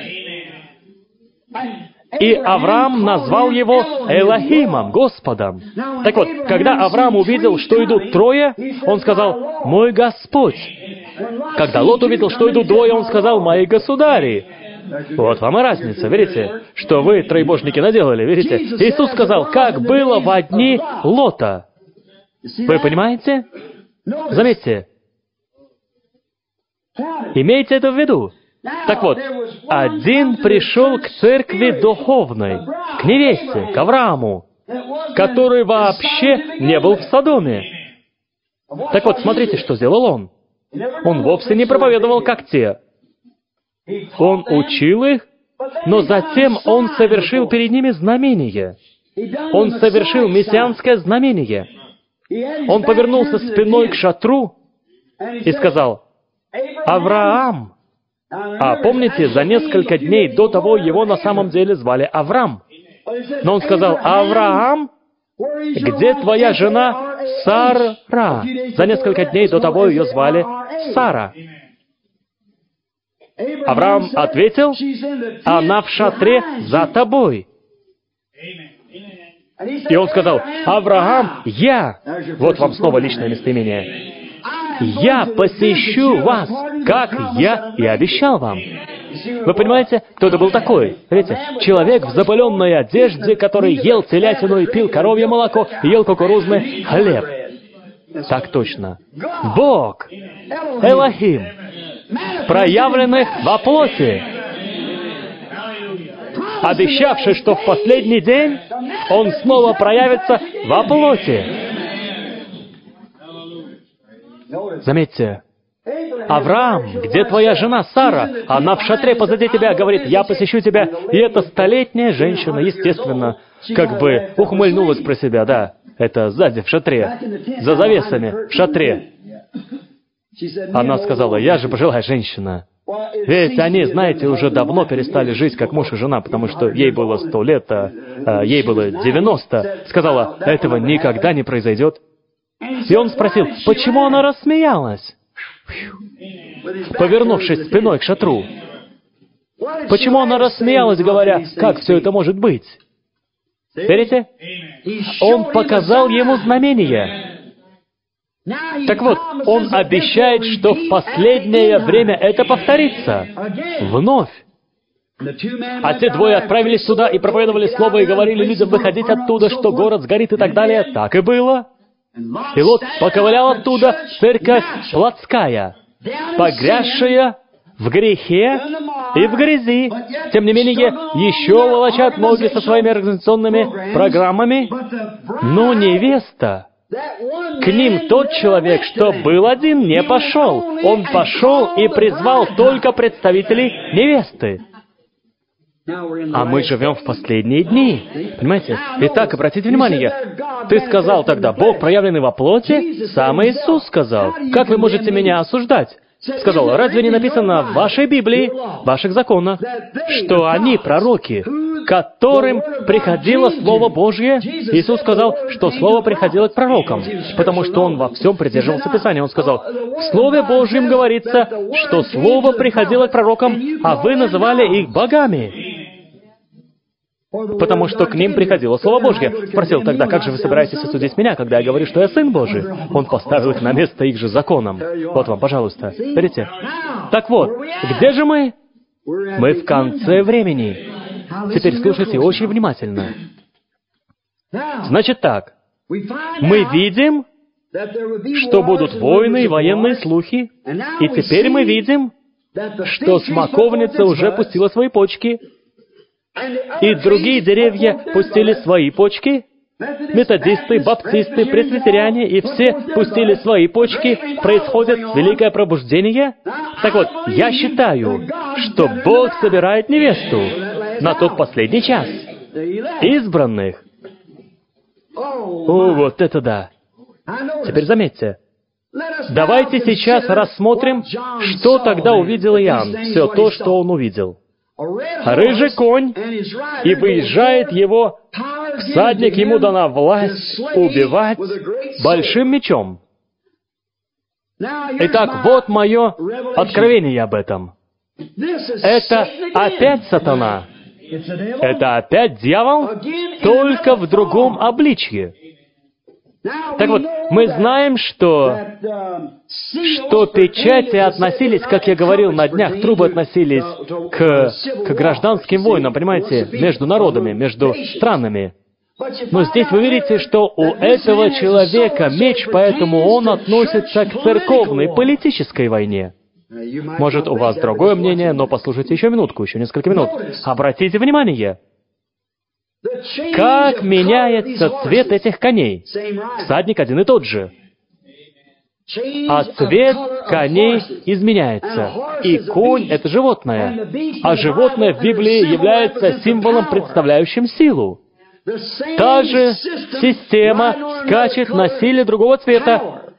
И Авраам назвал его Элохимом, Господом. Так вот, когда Авраам увидел, что идут трое, он сказал, «Мой Господь». Когда Лот увидел, что идут двое, он сказал, «Мои государи». Вот вам и разница, видите, что вы, троебожники, наделали, видите? Иисус сказал, как было во дни Лота. Вы понимаете? Заметьте. Имейте это в виду. Так вот, один пришел к церкви духовной, к невесте, к Аврааму, который вообще не был в Содоме. Так вот, смотрите, что сделал он. Он вовсе не проповедовал, как те. Он учил их, но затем он совершил перед ними знамение. Он совершил мессианское знамение. Он повернулся спиной к шатру и сказал, «Авраам». А помните, за несколько дней до того его на самом деле звали Авраам. Но он сказал, «Авраам, где твоя жена Сара?» За несколько дней до того ее звали Сара. Авраам ответил, «Она в шатре за тобой». И он сказал, «Авраам, я...» Вот вам снова личное местоимение. «Я посещу вас, как я и обещал вам». Вы понимаете, кто это был такой? Видите, человек в запыленной одежде, который ел телятину и пил коровье молоко, и ел кукурузный хлеб. Так точно. Бог, Элохим, проявленный во плоти, обещавший, что в последний день Он снова проявится во плоти. Заметьте, Авраам, где твоя жена Сара? Она в шатре позади тебя, говорит, я посещу тебя. И эта столетняя женщина, естественно, как бы ухмыльнулась про себя, да, это сзади, в шатре, за завесами, в шатре. Она сказала, я же пожилая женщина. Ведь они, знаете, уже давно перестали жить как муж и жена, потому что ей было сто лет, а, а ей было девяносто. Сказала, этого никогда не произойдет. И он спросил, почему она рассмеялась, повернувшись спиной к шатру? Почему она рассмеялась, говоря, как все это может быть? Верите? Он показал ему знамение. Так вот, он обещает, что в последнее время это повторится. Вновь. А те двое отправились туда и проповедовали слово и говорили людям выходить оттуда, что город сгорит и так далее. Так и было. И Лот поковылял оттуда, церковь плотская, погрязшая в грехе и в грязи. Тем не менее, еще волочат ноги со своими организационными программами. Но невеста, к ним тот человек, что был один, не пошел. Он пошел и призвал только представителей невесты. А мы живем в последние дни. Понимаете? Итак, обратите внимание. Ты сказал тогда, Бог, проявленный во плоти, сам Иисус сказал. Как вы можете меня осуждать? Сказал, разве не написано в вашей Библии, в ваших законах, что они пророки, которым приходило Слово Божье? Иисус сказал, что Слово приходило к пророкам, потому что Он во всем придерживался Писания. Он сказал, в Слове Божьем говорится, что Слово приходило к пророкам, а вы называли их богами, потому что к ним приходило Слово Божье. Спросил тогда, как же вы собираетесь осудить меня, когда я говорю, что я Сын Божий? Он поставил их на место их же законом. Вот вам, пожалуйста. Видите? Так вот, где же мы? Мы в конце времени. Теперь слушайте очень внимательно. Значит так, мы видим, что будут войны и военные слухи, и теперь мы видим, что смоковница уже пустила свои почки, и другие деревья пустили свои почки, методисты, баптисты, пресвитериане, и все пустили свои почки, происходит великое пробуждение. Так вот, я считаю, что Бог собирает невесту на тот последний час. Избранных. О, вот это да. Теперь заметьте. Давайте сейчас рассмотрим, что тогда увидел Иоанн. Все то, что он увидел. Рыжий конь, и выезжает его всадник, ему дана власть убивать большим мечом. Итак, вот мое откровение об этом. Это опять сатана. Это опять дьявол, только в другом обличье. Так вот, мы знаем, что, что печати относились, как я говорил на днях, трубы относились к, к гражданским войнам, понимаете, между народами, между странами. Но здесь вы видите, что у этого человека меч, поэтому он относится к церковной, политической войне. Может, у вас другое мнение, но послушайте еще минутку, еще несколько минут. Обратите внимание. Как меняется цвет этих коней? Всадник один и тот же. А цвет коней изменяется. И конь — это животное. А животное в Библии является символом, представляющим силу. Та же система скачет на силе другого цвета.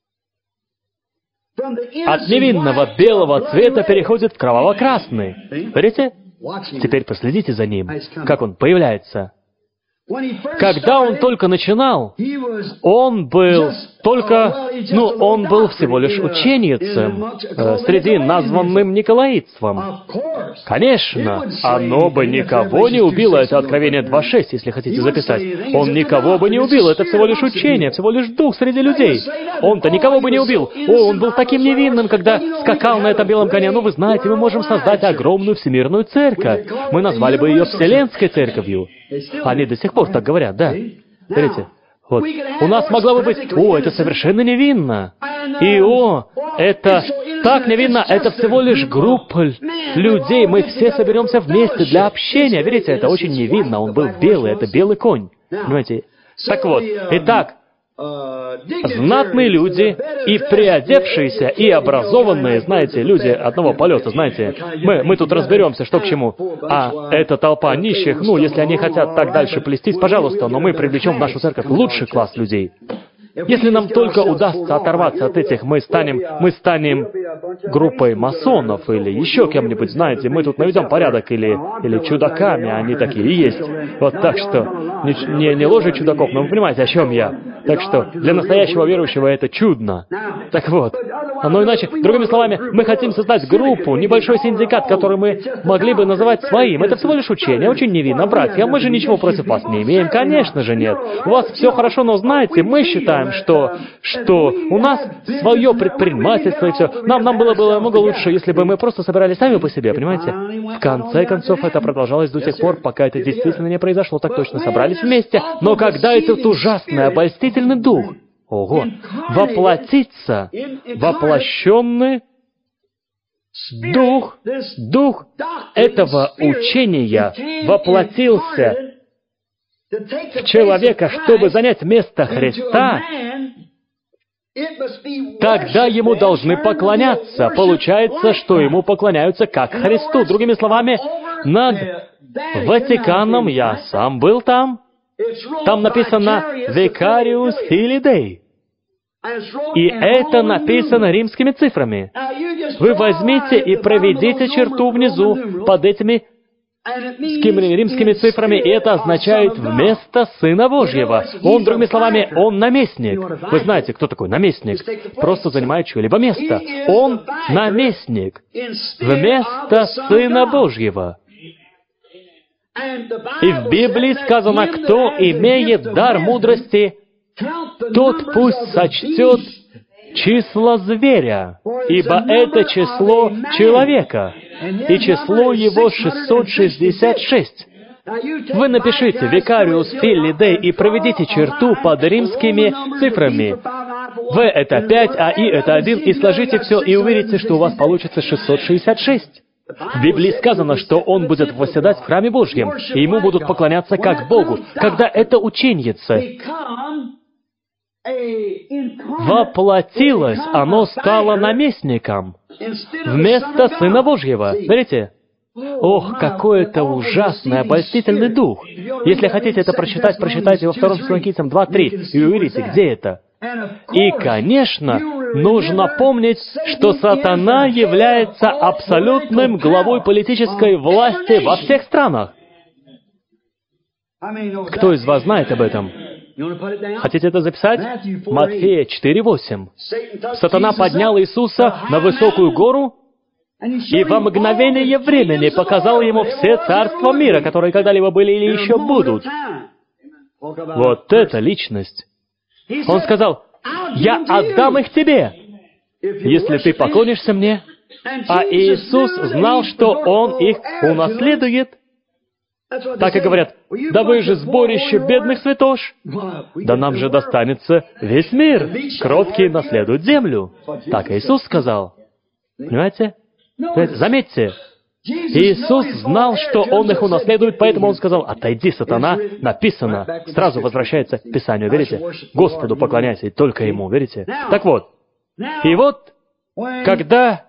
От невинного белого цвета переходит в кроваво-красный. Видите? Теперь последите за ним, как он появляется. Когда он только начинал, он был только, ну, он был всего лишь ученицем э, среди названным Николаитством. Конечно, оно бы никого не убило, это Откровение два шесть, если хотите записать. Он никого бы не убил, это всего лишь учение, всего лишь дух среди людей. Он-то никого бы не убил. О, он был таким невинным, когда скакал на этом белом коне. Ну, вы знаете, мы можем создать огромную всемирную церковь. Мы назвали бы ее Вселенской церковью. Они до сих пор так говорят, да. Смотрите, вот. У нас могла бы быть, о, это совершенно невинно. И, о, это так невинно, это всего лишь группа людей. Мы все соберемся вместе для общения. Видите, это очень невинно. Он был белый, это белый конь. Понимаете? Так вот, итак, знатные люди и приодевшиеся, и образованные, знаете, люди одного полета, знаете, мы, мы тут разберемся, что к чему. А эта толпа нищих, ну, если они хотят так дальше плестись, пожалуйста, но мы привлечем в нашу церковь лучший класс людей. Если нам только удастся оторваться от этих, мы станем, мы станем группой масонов или еще кем-нибудь, знаете, мы тут наведем порядок, или, или чудаками, они такие и есть. Вот так что, не, не, не ложи чудаков, но вы понимаете, о чем я. Так что, для настоящего верующего это чудно. Так вот, Но иначе, другими словами, мы хотим создать группу, небольшой синдикат, который мы могли бы называть своим. Это всего лишь учение, очень невинно, братья. Мы же ничего против вас не имеем, конечно же нет. У вас все хорошо, но знаете, мы считаем, что, что у нас свое предпринимательство и все. Нам, нам было бы много лучше, если бы мы просто собирались сами по себе, понимаете? В конце концов, это продолжалось до тех пор, пока это действительно не произошло, так точно собрались вместе. Но когда этот ужасный, обольстительный дух, ого, воплотится, воплощенный дух, дух этого учения воплотился в человека, чтобы занять место Христа, тогда ему должны поклоняться. Получается, что ему поклоняются как Христу. Другими словами, над Ватиканом, я сам был там, там написано «Vicarius Filii Dei». И это написано римскими цифрами. Вы возьмите и проведите черту внизу под этими римскими цифрами, и это означает «вместо Сына Божьего». Он, другими словами, он наместник. Вы знаете, кто такой наместник? Просто занимает чье-либо место. Он наместник вместо Сына Божьего. И в Библии сказано, кто имеет дар мудрости, тот пусть сочтет число зверя, ибо это число человека, и число его шестьсот шестьдесят шесть. Вы напишите «Vicarius Filii Dei» и проведите черту под римскими цифрами. В — это пять, а И — это один, и сложите все, и увидите, что у вас получится шестьсот шестьдесят шесть. В Библии сказано, что он будет восседать в храме Божьем, и ему будут поклоняться как Богу. Когда это ученьице воплотилось, оно стало наместником вместо Сына Божьего. Смотрите? Ох, какой это ужасный, обольстительный дух. Если хотите это прочитать, прочитайте во втором Фессалоникийцам два три, и увидите, где это. И, конечно, нужно помнить, что сатана является абсолютным главой политической власти во всех странах. Кто из вас знает об этом? Хотите это записать? Матфея четыре восемь. Сатана поднял Иисуса на высокую гору и во мгновение времени показал ему все царства мира, которые когда-либо были или еще будут. Вот это личность. Он сказал: «Я отдам их тебе, если ты поклонишься мне». А Иисус знал, что Он их унаследует. Так и говорят: «Да вы же сборище бедных святош! Да нам же достанется весь мир! Кроткие наследуют землю!» Так Иисус сказал. Понимаете? Заметьте, Иисус знал, что Он их унаследует, поэтому Он сказал: «Отойди, сатана!» Написано. Сразу возвращается к Писанию, верите? Господу поклоняйся, и только Ему, верите? Так вот, и вот, когда,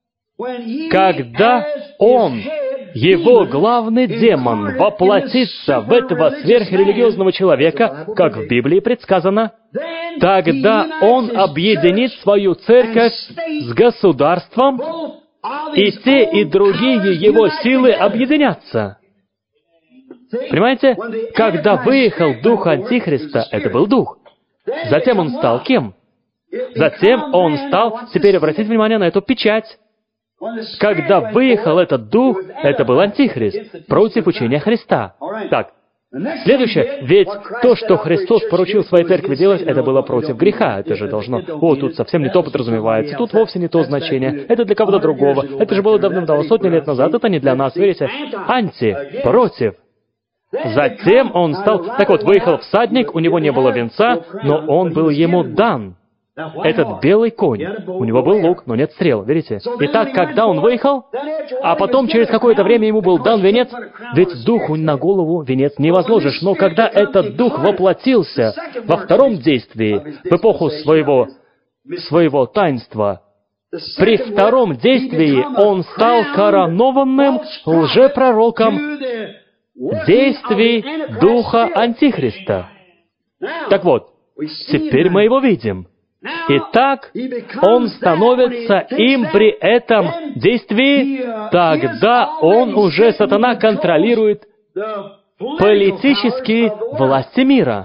когда Он, его главный демон, воплотится в этого сверхрелигиозного человека, как в Библии предсказано, тогда он объединит свою церковь с государством, и те, и другие его силы объединятся. Понимаете? Когда выехал дух Антихриста, это был дух. Затем он стал кем? Затем он стал, теперь обратите внимание на эту печать. Когда выехал этот дух, это был Антихрист, против учения Христа. Так, следующее. Ведь то, что Христос поручил своей церкви делать, это было против греха. Это же должно... О, тут совсем не то подразумевается. Тут вовсе не то значение. Это для кого-то другого. Это же было давным-давно, сотни лет назад. Это не для нас, верите? Анти, против. Затем он стал... Так вот, выехал всадник, у него не было венца, но он был ему дан. Этот белый конь, у него был лук, но нет стрел, видите? Итак, когда он выехал, а потом через какое-то время ему был дан венец, ведь духу на голову венец не возложишь, но когда этот дух воплотился во втором действии, в эпоху своего, своего таинства, при втором действии он стал коронованным лжепророком действий духа Антихриста. Так вот, теперь мы его видим. Итак, он становится им при этом действии, тогда он уже, сатана, контролирует политические власти мира.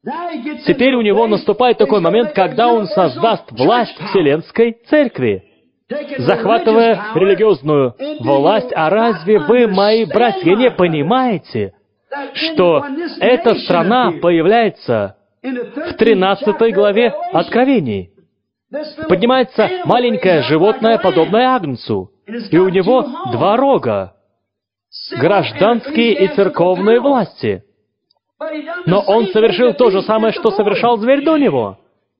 Теперь у него наступает такой момент, когда он создаст власть Вселенской Церкви, захватывая религиозную власть. А разве вы, мои братья, не понимаете, что эта страна появляется в тринадцатой главе Откровений? Поднимается маленькое животное, подобное Агнцу, и у него два рога — гражданские и церковные власти. Но он совершил то же самое, что совершал зверь до него.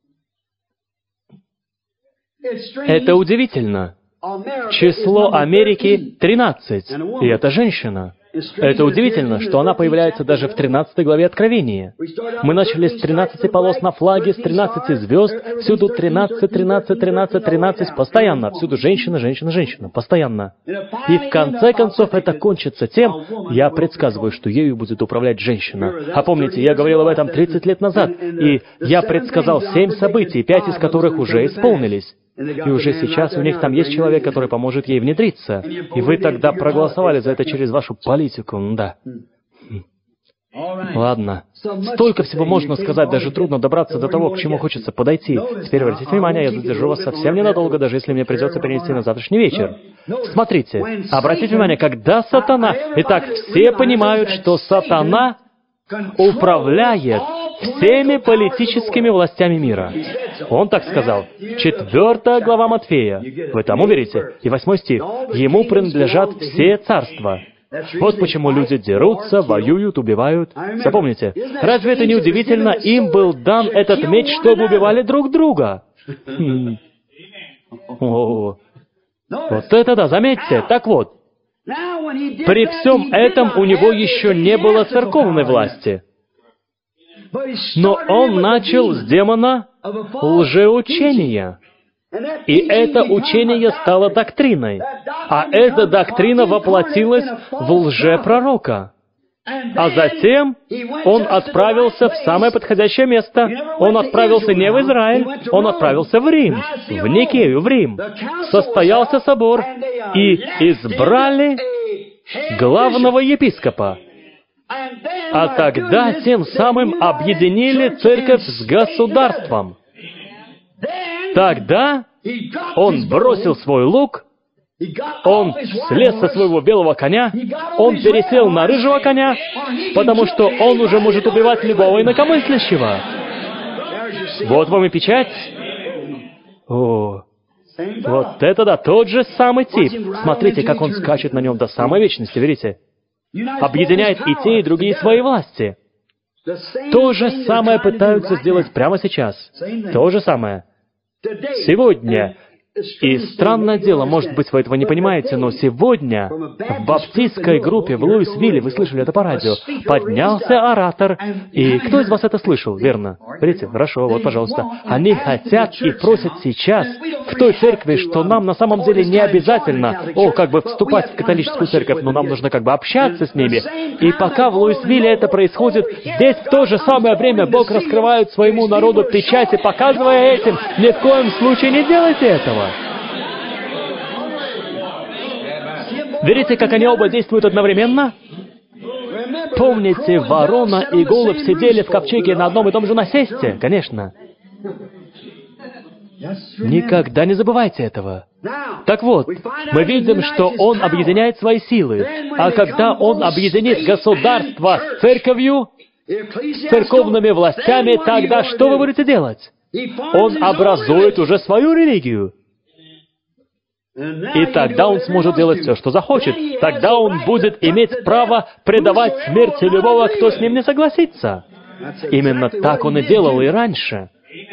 Это удивительно. Число Америки — тринадцать, и это женщина. Это удивительно, что она появляется даже в тринадцатой главе Откровения. Мы начали с тринадцати полос на флаге, с тринадцати звезд, всюду тринадцать, тринадцать, тринадцать, тринадцать, постоянно, всюду женщина, женщина, женщина, постоянно. И в конце концов это кончится тем, я предсказываю, что ею будет управлять женщина. А помните, я говорил об этом тридцать лет назад, и я предсказал семь событий, пять из которых уже исполнились. И уже сейчас у них там есть человек, который поможет ей внедриться. И вы тогда проголосовали за это через вашу политику, да. Ладно. Столько всего можно сказать, даже трудно добраться до того, к чему хочется подойти. Теперь обратите внимание, я задержу вас совсем ненадолго, даже если мне придется перенести на завтрашний вечер. Смотрите, обратите внимание, когда сатана... Итак, все понимают, что сатана управляет всеми политическими властями мира. Он так сказал. Четвертая глава Матфея. Вы там уверите? И восьмой стих. Ему принадлежат все царства. Вот почему люди дерутся, воюют, убивают. Запомните, разве это не удивительно? Им был дан этот меч, чтобы убивали друг друга. О, вот это да, заметьте. Так вот, при всем этом у него еще не было церковной власти. Но он начал с демона лжеучения. И это учение стало доктриной. А эта доктрина воплотилась в лжепророка. А затем он отправился в самое подходящее место. Он отправился не в Израиль, он отправился в Рим, в Никею, в Рим. Состоялся собор, и избрали главного епископа. А тогда тем самым объединили церковь с государством. Тогда он бросил свой лук, он слез со своего белого коня, он пересел на рыжего коня, потому что он уже может убивать любого инакомыслящего. Вот вам и печать. О, вот это да, тот же самый тип. Смотрите, как он скачет на нем до самой вечности, видите? Объединяет и те, и другие свои власти. То же самое пытаются сделать прямо сейчас. То же самое. Сегодня, и странное дело, может быть, вы этого не понимаете, но сегодня в баптистской группе в Луисвилле, вы слышали это по радио, поднялся оратор, и кто из вас это слышал, верно? Видите? Хорошо, вот, пожалуйста. Они хотят и просят сейчас в той церкви, что нам на самом деле не обязательно, о, как бы вступать в католическую церковь, но нам нужно как бы общаться с ними. И пока в Луисвилле это происходит, здесь в то же самое время Бог раскрывает своему народу печати, показывая этим, ни в коем случае не делайте этого. Видите, как они оба действуют одновременно? Помните, ворона и голубь сидели в ковчеге на одном и том же насесте? Конечно. Никогда не забывайте этого. Так вот, мы видим, что он объединяет свои силы. А когда он объединит государство с церковью, с церковными властями, тогда что вы будете делать? Он образует уже свою религию. И тогда он сможет делать все, что захочет. Тогда он будет иметь право предавать смерти любого, кто с ним не согласится. Именно так он и делал и раньше.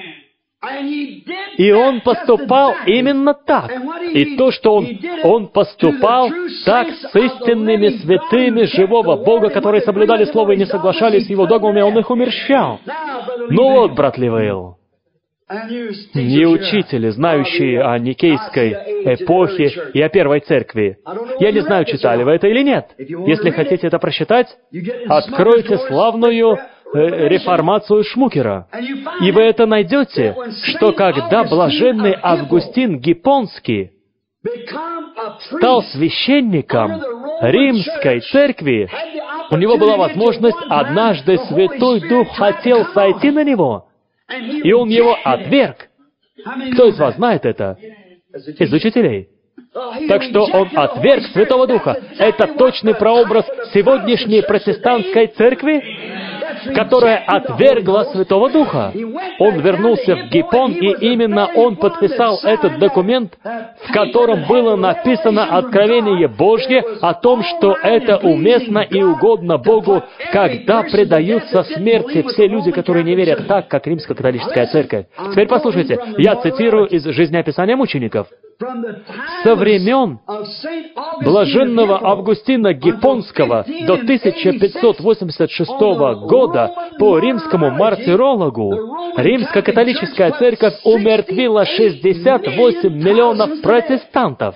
И он поступал именно так. И то, что он, он поступал так с истинными святыми живого Бога, которые соблюдали Слово и не соглашались с Его догмами, он их умерщвлял. Ну вот, брат Ливейл, не учители, знающие о Никейской эпохе и о Первой Церкви. Я не знаю, читали вы это или нет. Если хотите это прочитать, откройте славную э, реформацию Шмукера. И вы это найдете, что когда блаженный Августин Гиппонский стал священником Римской Церкви, У него была возможность, однажды Святой Дух хотел сойти на него, и он его отверг. Кто из вас знает это? Из учителей. Так что он отверг Святого Духа. Это точный прообраз сегодняшней протестантской церкви, которая отвергла Святого Духа. Он вернулся в Гиппон, и именно он подписал этот документ, в котором было написано откровение Божье о том, что это уместно и угодно Богу, когда предаются смерти все люди, которые не верят так, как Римско-католическая церковь. Теперь послушайте, я цитирую из жизнеописания мучеников. Со времен блаженного Августина Гиппонского до тысяча пятьсот восемьдесят шестого года по римскому мартирологу Римско-католическая церковь умертвила шестьдесят восемь миллионов протестантов.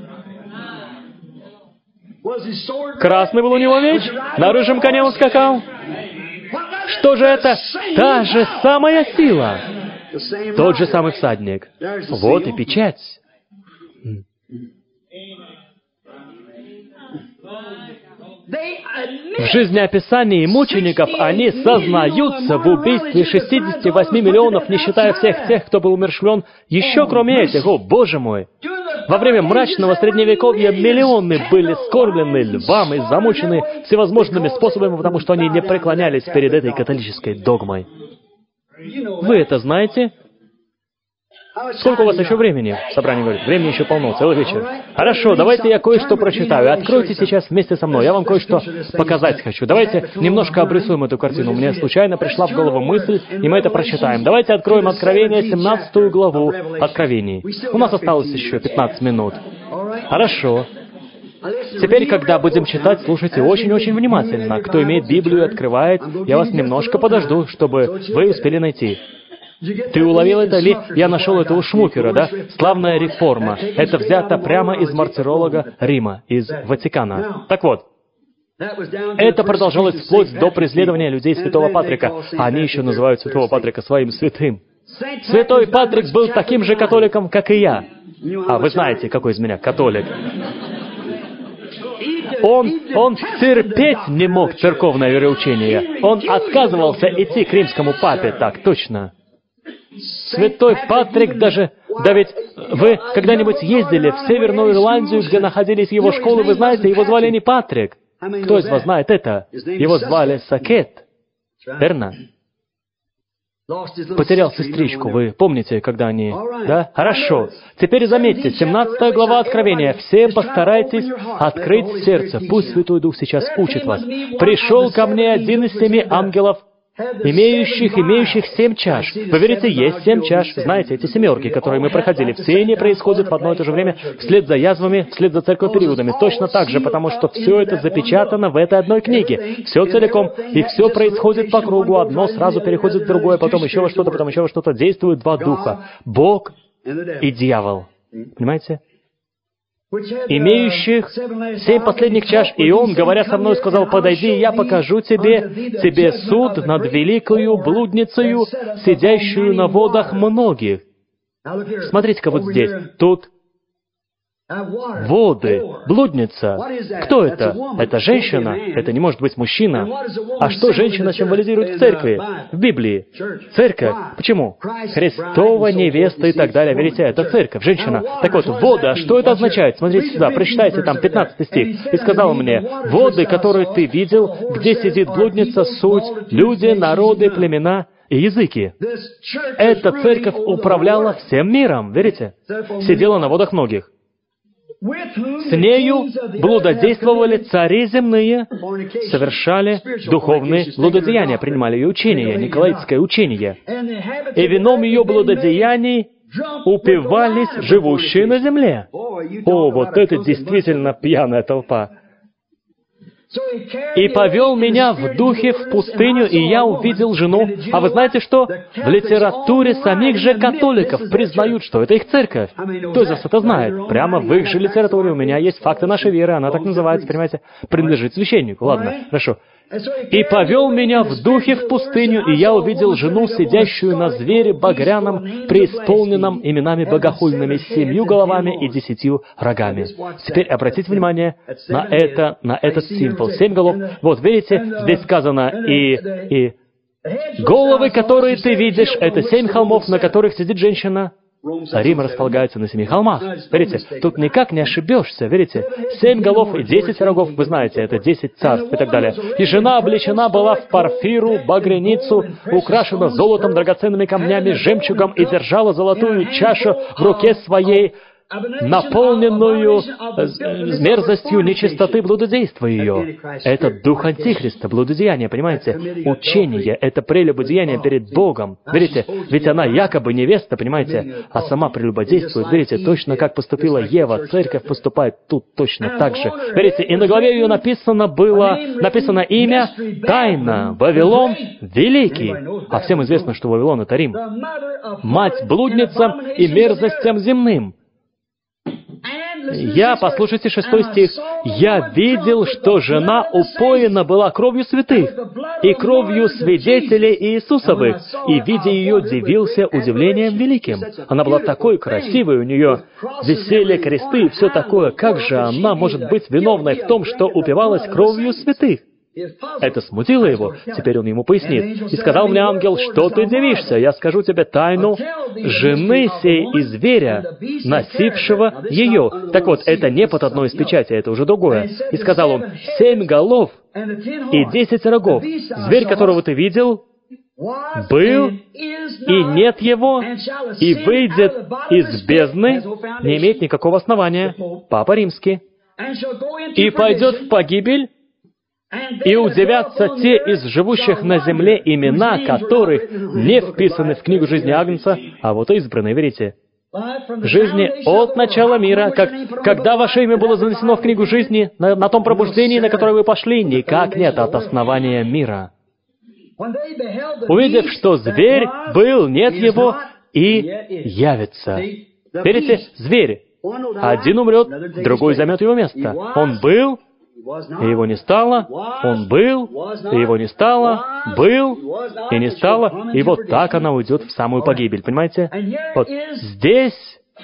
Красный был у него меч, на рыжем коне он скакал. Что же это? Та же самая сила. Тот же самый всадник. Вот и печать. В жизнеописании мучеников они сознаются в убийстве шестидесяти восьми миллионов, не считая всех тех, кто был умерщвлен, еще кроме этих. О, Боже мой! Во время мрачного Средневековья миллионы были скормлены львам и замучены всевозможными способами, потому что они не преклонялись перед этой католической догмой. Вы это знаете? Сколько у вас еще времени? Собрание говорит, времени еще полно, целый вечер. Хорошо, давайте я кое-что прочитаю. Откройте сейчас вместе со мной. Я вам кое-что показать хочу. Давайте немножко обрисуем эту картину. Мне случайно пришла в голову мысль, и мы это прочитаем. Давайте откроем Откровение, семнадцатую главу Откровений. У нас осталось еще пятнадцать минут. Хорошо. Теперь, когда будем читать, слушайте очень-очень внимательно. Кто имеет Библию, открывает, я вас немножко подожду, чтобы вы успели найти. Ты уловил это ли? Я нашел это у Шмукера, да? Славная реформа. Это взято прямо из мартиролога Рима, из Ватикана. Так вот, это продолжалось вплоть до преследования людей Святого Патрика. Они еще называют Святого Патрика своим святым. Святой Патрик был таким же католиком, как и я. А вы знаете, какой из меня католик. Он, он терпеть не мог церковное вероучение. Он отказывался идти к римскому папе, так точно. Святой Патрик даже... Да ведь вы когда-нибудь ездили в Северную Ирландию, где находились его школы, вы знаете, его звали не Патрик. Кто из вас знает это? Его звали Сакет. Верно? Потерял сестричку, вы помните, когда они... Да? Хорошо. Теперь заметьте, семнадцатая глава Откровения. Все постарайтесь открыть сердце. Пусть Святой Дух сейчас учит вас. «Пришел ко мне один из семи ангелов, имеющих, имеющих семь чаш». Вы верите, есть семь чаш. Знаете, эти семерки, которые мы проходили, все они происходят в одно и то же время, вслед за язвами, вслед за церковь-периодами. Точно так же, потому что все это запечатано в этой одной книге. Все целиком. И все происходит по кругу. Одно сразу переходит в другое, потом еще во что-то, потом еще во что-то. Действуют два духа. Бог и дьявол. Понимаете? Имеющих семь последних чаш, и он, говоря со мной, сказал: «Подойди, я покажу тебе, тебе суд над великою блудницею, сидящую на водах многих». Смотрите-ка вот здесь, тут воды, блудница. Кто это? Это женщина? Это не может быть мужчина. А что женщина символизирует в церкви, в Библии? Церковь. Почему? Христова невеста и так далее. Видите, это церковь, женщина. Так вот, воды, а что это означает? Смотрите сюда, прочитайте там пятнадцатый стих. «И сказал мне: воды, которые ты видел, где сидит блудница, суть люди, народы, племена и языки». Эта церковь управляла всем миром, верите? Сидела на водах многих. С нею блудодействовали цари земные, совершали духовные блудодеяния, принимали ее учение, николаитское учение. И вином ее блудодеяний упивались живущие на земле. О, вот это действительно пьяная толпа. «И повел меня в духе в пустыню, и я увидел жену». А вы знаете что? В литературе самих же католиков признают, что это их церковь. Кто из вас это знает? Прямо в их же литературе у меня есть факты нашей веры, она так называется, понимаете? Принадлежит священнику. Ладно, хорошо. «И повел меня в духе в пустыню, и я увидел жену, сидящую на звере багряном, преисполненном именами богохульными, с семью головами и десятью рогами». Теперь обратите внимание на это, на этот символ. Семь голов. Вот, видите, здесь сказано «и...» и головы, которые ты видишь, это семь холмов, на которых сидит женщина. Рим располагается на семи холмах. Видите, тут никак не ошибешься, видите? Семь голов и десять рогов, вы знаете, это десять царств и так далее. И жена облечена была в парфиру, багряницу, украшена золотом, драгоценными камнями, жемчугом, и держала золотую чашу в руке своей, наполненную мерзостью нечистоты блудодейства ее. Это дух Антихриста, блудодеяние, понимаете? Учение — это прелюбодеяние перед Богом. Видите, ведь она якобы невеста, понимаете, а сама прелюбодействует. Видите, точно как поступила Ева, церковь поступает тут точно так же. Видите, и на главе ее написано было, написано имя «Тайна, Вавилон Великий». А всем известно, что Вавилон — это Рим. Мать блудницам и мерзостям земным. Я, послушайте шестой стих, «Я видел, что жена упоена была кровью святых и кровью свидетелей Иисусовых, и, видя ее, дивился удивлением великим». Она была такой красивой, у нее висели кресты и все такое. Как же она может быть виновной в том, что упивалась кровью святых? Это смутило его. Теперь он ему пояснит. «И сказал мне ангел, что ты дивишься? Я скажу тебе тайну жены сей и зверя, носившего ее». Так вот, это не под одной из печатей, это уже другое. «И сказал он, семь голов и десять рогов. Зверь, которого ты видел, был, и нет его, и выйдет из бездны», не имеет никакого основания, Папа Римский, «и пойдет в погибель, и удивятся те из живущих на земле, имена которых не вписаны в книгу жизни Агнца, а вот избранные, видите, жизни от начала мира, как, когда ваше имя было занесено в книгу жизни, на, на том пробуждении, на которое вы пошли, никак нет от основания мира». Увидев, что зверь был, нет его, и явится. Видите, зверь. Один умрет, другой займет его место. Он был, и его не стало, он был, и его не стало, был, и не стало, и вот так она уйдет в самую погибель, понимаете? Вот здесь,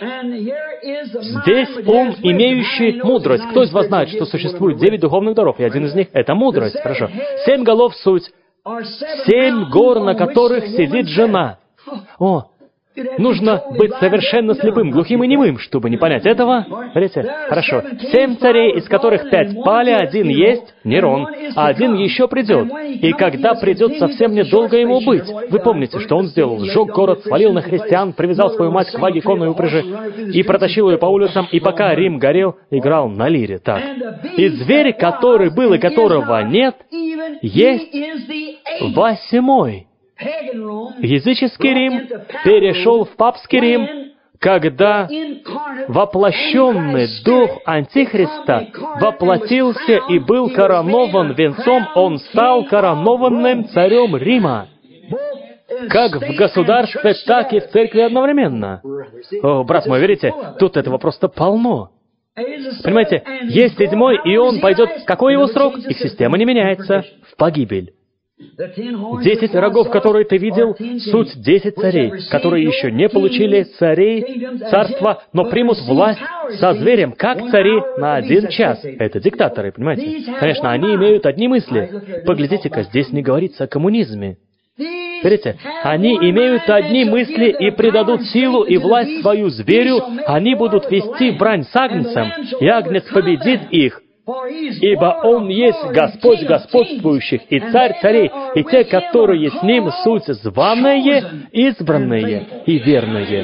здесь ум, имеющий мудрость. Кто из вас знает, что существует девять духовных даров, и один из них — это мудрость? Хорошо. Семь голов — суть. Семь гор, на которых сидит жена. О, нужно быть совершенно слепым, глухим и немым, чтобы не понять этого. Видите? Хорошо. Семь царей, из которых пять пали, один есть, Нерон, а один еще придет. И когда придет, совсем недолго ему быть. Вы помните, что он сделал? Сжег город, свалил на христиан, привязал свою мать к ваге конной упряжи и протащил ее по улицам, и пока Рим горел, играл на лире. Так. И зверь, который был и которого нет, есть восьмой. Языческий Рим перешел в папский Рим, когда воплощенный дух Антихриста воплотился и был коронован венцом, он стал коронованным царем Рима. Как в государстве, так и в церкви одновременно. О, брат мой, верите? Тут этого просто полно. Понимаете, есть седьмой, и он пойдет... Какой его срок? Их система не меняется. В погибель. Десять рогов, которые ты видел, суть десять царей, которые еще не получили царей, царства, но примут власть со зверем, как цари, на один час. Это диктаторы, понимаете? Конечно, они имеют одни мысли. Поглядите-ка, здесь не говорится о коммунизме. Видите, они имеют одни мысли и придадут силу и власть свою зверю, они будут вести брань с Агнцем, и Агнец победит их. Ибо Он есть Господь господствующих и Царь царей, и те, которые с Ним, суть званые, избранные и верные.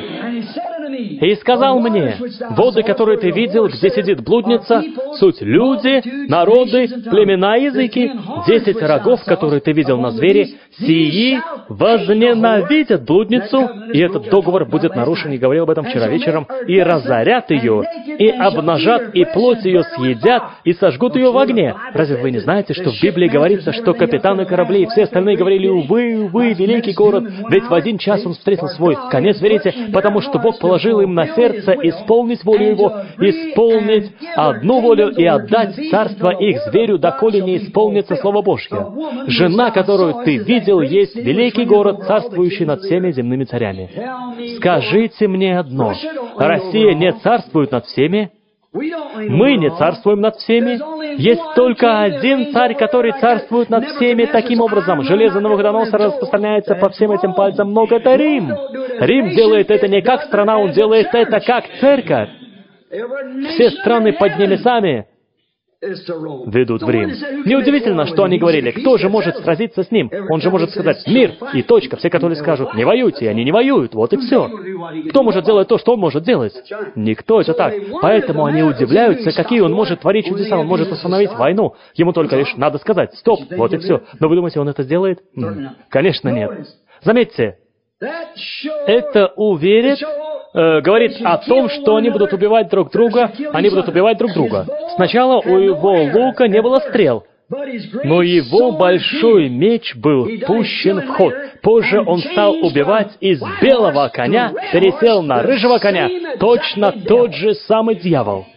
И сказал мне, воды, которые ты видел, где сидит блудница, суть люди, народы, племена, языки, десять рогов, которые ты видел на звере, сии возненавидят блудницу, и этот договор будет нарушен, я говорил об этом вчера вечером, и разорят ее, и обнажат, и плоть ее съедят, и сожгут ее в огне. Разве вы не знаете, что в Библии говорится, что капитаны кораблей и все остальные говорили, увы, увы, великий город, ведь в один час он встретил свой конец, верите, потому что Бог положил им на сердце исполнить волю Его, исполнить одну волю землю и отдать царство их зверю, доколе не исполнится Слово Божье. Жена, которую ты видел, есть великий город, царствующий над всеми земными царями. Скажите мне одно. Россия не царствует над всеми? Мы не царствуем над всеми. Есть только один царь, который царствует над всеми таким образом. Железо Навуходоносора распространяется по всем этим пальцам ног. Это Рим. Рим делает это не как страна, он делает это как церковь. Все страны под небесами ведут в Рим. Неудивительно, что они говорили, кто же может сразиться с ним? Он же может сказать «мир» и точка. Все католики скажут «не воюйте», и они не воюют, вот и все. Кто может делать то, что он может делать? Никто, это так. Поэтому они удивляются, какие он может творить чудеса, он может остановить войну. Ему только лишь надо сказать «стоп», вот и все. Но вы думаете, он это сделает? М-м, конечно, нет. Заметьте, это уверит, э, говорит о том, что они будут убивать друг друга, они будут убивать друг друга. Сначала у его лука не было стрел, но его большой меч был пущен в ход. Позже он стал убивать из белого коня, пересел на рыжего коня, точно тот же самый дьявол.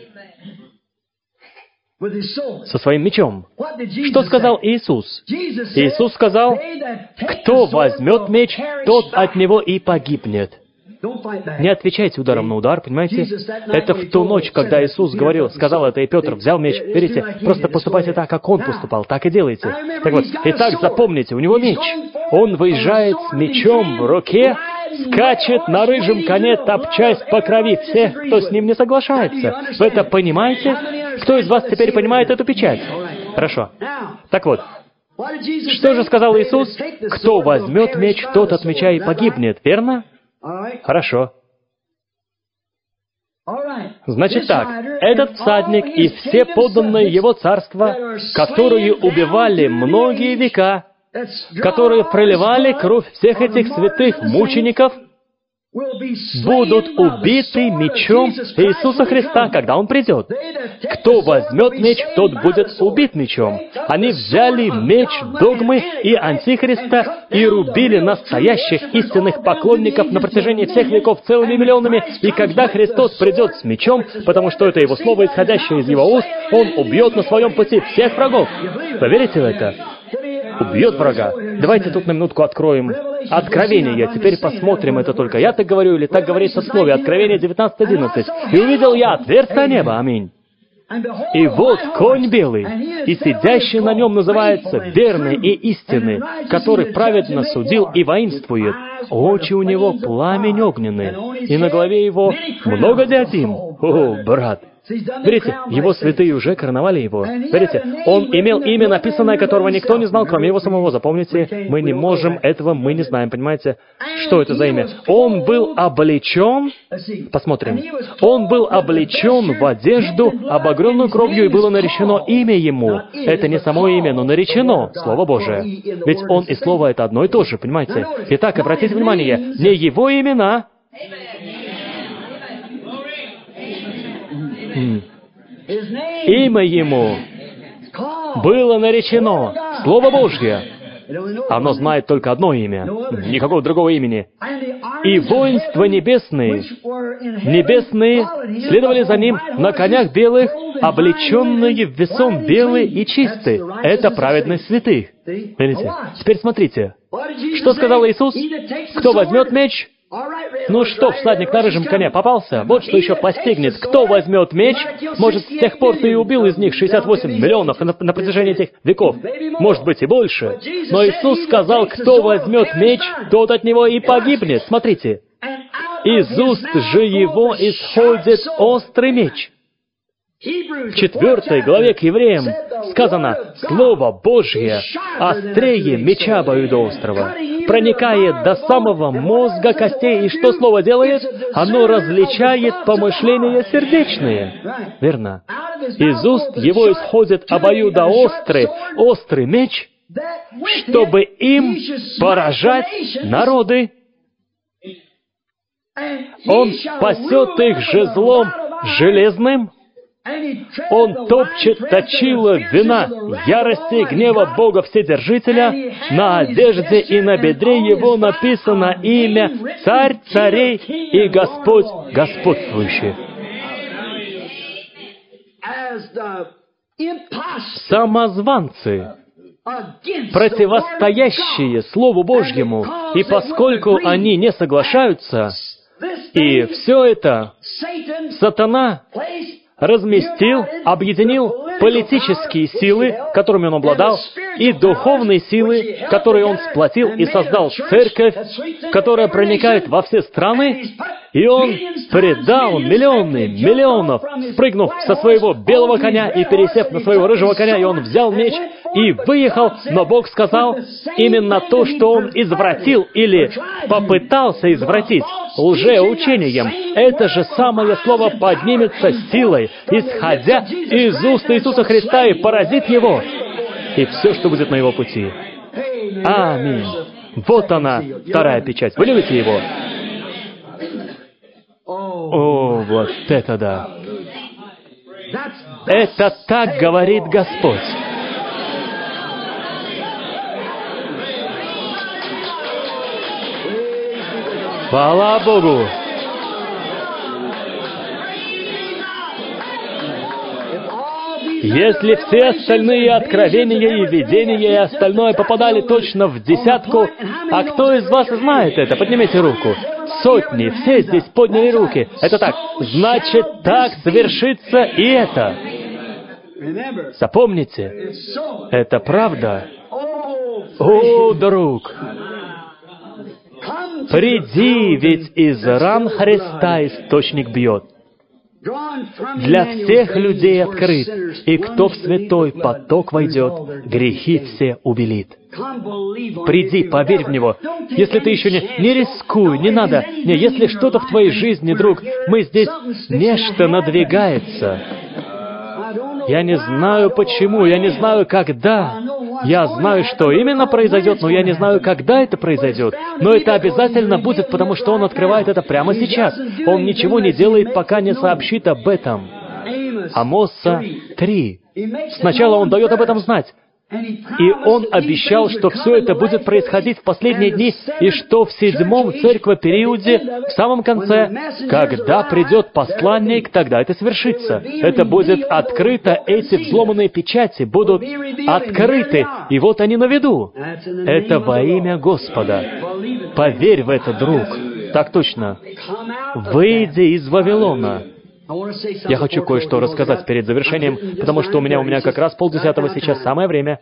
Со своим мечом. Что сказал Иисус? Иисус сказал, кто возьмет меч, тот от него и погибнет. Не отвечайте ударом на удар, понимаете? Это в ту ночь, когда Иисус говорил, сказал это, и Петр взял меч. Видите, просто поступайте так, как Он поступал, так и делайте. Так вот, итак, запомните, у него меч. Он выезжает с мечом в руке, скачет на рыжем коне, топчась по крови всех, кто с ним не соглашается. Вы это понимаете? Кто из вас теперь понимает эту печать? Хорошо. Так вот, что же сказал Иисус? Кто возьмет меч, тот от меча и погибнет, верно? Хорошо. Значит так, этот всадник и все подданные его царства, которые убивали многие века, которые проливали кровь всех этих святых мучеников, будут убиты мечом Иисуса Христа, когда Он придет. Кто возьмет меч, тот будет убит мечом. Они взяли меч догмы и антихриста и рубили настоящих истинных поклонников на протяжении всех веков целыми миллионами. И когда Христос придет с мечом, потому что это Его слово, исходящее из Его уст, Он убьет на своем пути всех врагов. Вы верите в это? Убьет врага. Давайте тут на минутку откроем Откровение. Теперь посмотрим это только. Я так говорю или так говорится в слове. Откровение девятнадцать одиннадцать. «И увидел я отверстие неба». Аминь. «И вот конь белый, и сидящий на нем называется верный и истинный, который праведно судил и воинствует. Очи у него пламень огненный, и на голове его много диадим». О, брат! Видите, его святые уже короновали его. Видите, он имел имя, написанное, которого никто не знал, кроме его самого. Запомните, мы не можем этого, мы не знаем, понимаете? Что это за имя? Он был облечен, посмотрим, он был облечен в одежду, обогренную кровью, и было наречено имя ему. Это не само имя, но наречено, Слово Божие. Ведь он и Слово — это одно и то же, понимаете? Итак, обратите внимание, не его имена, имя ему было наречено, Слово Божье. Оно знает только одно имя, никакого другого имени. И воинства небесные, небесные следовали за ним на конях белых, облеченные в весом белые и чистые. Это праведность святых. Видите? Теперь смотрите. Что сказал Иисус? Кто возьмет меч? Ну что, всадник на рыжем коне попался? Вот что еще постигнет. Кто возьмет меч? Может, с тех пор ты и убил из них шестьдесят восемь миллионов на, на протяжении этих веков. Может быть, и больше. Но Иисус сказал, кто возьмет меч, тот от него и погибнет. Смотрите. Из уст же его исходит острый меч. В четвертой главе к евреям сказано, Слово Божье острее меча обоюдоострого, проникает до самого мозга костей, и что Слово делает? Оно различает помышления сердечные. Верно. Из уст его исходит обоюдоострый, острый меч, чтобы им поражать народы. Он спасет их жезлом железным. Он топчет точило вина ярости и гнева Бога Вседержителя. На одежде и на бедре его написано имя Царь царей и Господь господствующий. самозванцы, противостоящие Слову Божьему, и поскольку они не соглашаются, и все это сатана разместил, объединил политические силы, которыми он обладал, и духовные силы, которые он сплотил и создал церковь, которая проникает во все страны, и он предал миллионы миллионов, спрыгнув со своего белого коня и пересев на своего рыжего коня, и он взял меч и выехал, но Бог сказал именно то, что он извратил или попытался извратить лжеучением. Это же самое слово поднимется силой, исходя из уст Иисуса Христа, и поразит его, и все, что будет на его пути. Аминь. Вот она, вторая печать. Вы любите его? О, вот это да! Это так говорит Господь. Хвала Богу! Если все остальные откровения и видения и остальное попадали точно в десятку, а кто из вас знает это? Поднимите руку. Сотни, все здесь подняли руки. Это так. Значит, так свершится и это. Запомните, это правда. О, друг! Приди, ведь из ран Христа источник бьет. Для всех людей открыт, и кто в святой поток войдет, грехи все убелит. Приди, поверь в Него. Если ты еще не... Не рискуй, не надо. Не, если что-то в твоей жизни, друг, мы здесь... Нечто надвигается. Я не знаю почему, я не знаю когда. Я знаю, что именно произойдет, но я не знаю, когда это произойдет. Но это обязательно будет, потому что Он открывает это прямо сейчас. Он ничего не делает, пока не сообщит об этом. Амоса три. Сначала Он дает об этом знать. И Он обещал, что все это будет происходить в последние дни, и что в седьмом церковном периоде, в самом конце, когда придет посланник, тогда это свершится. Это будет открыто, эти взломанные печати будут открыты, и вот они на виду. Это во имя Господа. Поверь в это, друг. Так точно. Выйди из Вавилона. Я хочу кое-что рассказать перед завершением, потому что у меня у меня как раз полдесятого сейчас самое время.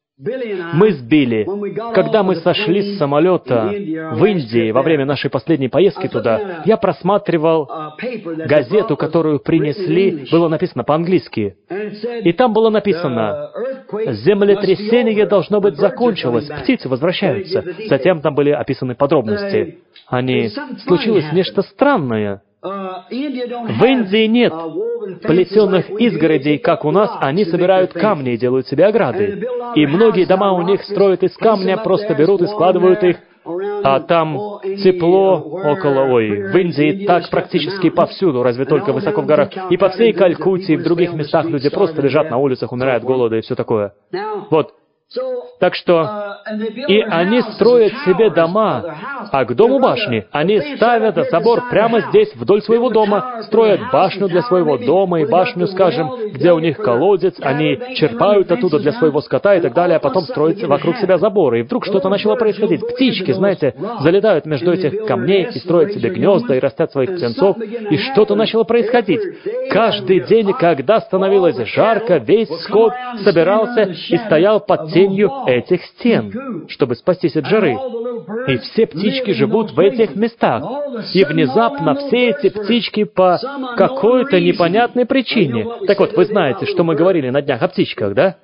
Мы с Билли, когда мы сошли с самолета в Индии во время нашей последней поездки туда, я просматривал газету, которую принесли, было написано по-английски. И там было написано: «Землетрясение, должно быть, закончилось, птицы возвращаются». Затем там были описаны подробности. Они... Случилось нечто странное. В Индии нет плетеных изгородей, как у нас. Они собирают камни и делают себе ограды. И многие дома у них строят из камня, просто берут и складывают их. А там тепло около... Ой, в Индии так практически повсюду, разве только высоко в горах. И по всей Калькутте, и в других местах люди просто лежат на улицах, умирают от голода и все такое. Вот. Так что, и они строят себе дома, а к дому башни они ставят забор прямо здесь, вдоль своего дома, строят башню для своего дома и башню, скажем, где у них колодец, они черпают оттуда для своего скота и так далее, а потом строят вокруг себя заборы. И вдруг что-то начало происходить. Птички, знаете, залетают между этих камней и строят себе гнезда и растят своих птенцов, и что-то начало происходить. Каждый день, когда становилось жарко, весь скот собирался и стоял под тенью этих стен, чтобы спастись от жары. И все птички живут в этих местах. И внезапно все эти птички по какой-то непонятной причине... Так вот, вы знаете, что мы говорили на днях о птичках, да?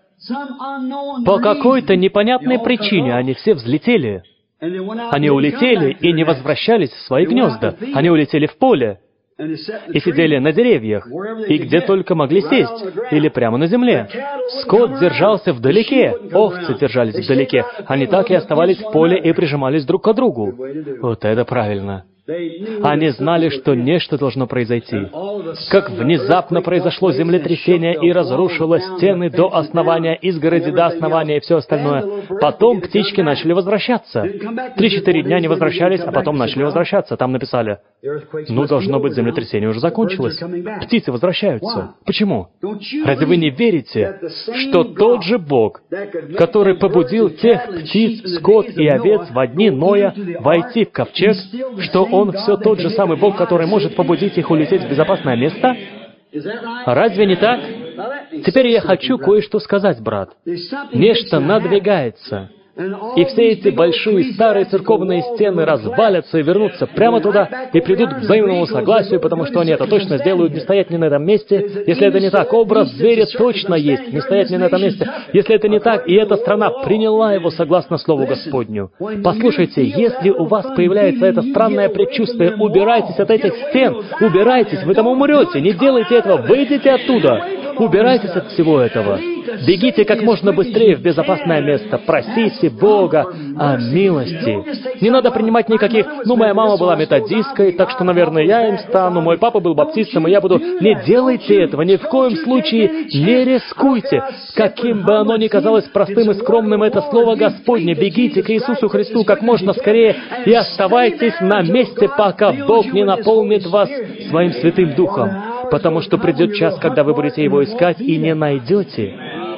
По какой-то непонятной причине они все взлетели. Они улетели и не возвращались в свои гнезда. Они улетели в поле. И сидели на деревьях, и где только могли сесть, или прямо на земле. Скот держался вдалеке, овцы держались вдалеке. Они так и оставались в поле и прижимались друг к другу. Вот это правильно. Они знали, что нечто должно произойти. Как внезапно произошло землетрясение и разрушило стены до основания, изгороди до основания и все остальное. Потом птички начали возвращаться. Три-четыре дня не возвращались, а потом начали возвращаться. Там написали: ну, должно быть, землетрясение уже закончилось. Птицы возвращаются. Почему? Разве вы не верите, что тот же Бог, который побудил тех птиц, скот и овец во дни Ноя войти в ковчег, что Он все тот же самый Бог, который может побудить их улететь в безопасное место? Разве не так? Теперь я хочу кое-что сказать, брат. Нечто надвигается. И все эти большие старые церковные стены развалятся и вернутся прямо туда, и придут к взаимному согласию, потому что они это точно сделают, не стоять не на этом месте. Если это не так, образ зверя точно есть, не стоять не на этом месте. Если это не так, и эта страна приняла его согласно Слову Господню. Послушайте, если у вас появляется это странное предчувствие, убирайтесь от этих стен, убирайтесь, вы там умрете, не делайте этого, выйдите оттуда, убирайтесь от всего этого. Бегите как можно быстрее в безопасное место, просите Бога о милости. Не надо принимать никаких, ну, моя мама была методисткой, так что, наверное, я им стану, мой папа был баптистом, и я буду... Не делайте этого, ни в коем случае не рискуйте. Каким бы оно ни казалось простым и скромным, это Слово Господне. Бегите к Иисусу Христу как можно скорее и оставайтесь на месте, пока Бог не наполнит вас Своим Святым Духом. Потому что придет час, когда вы будете Его искать и не найдете.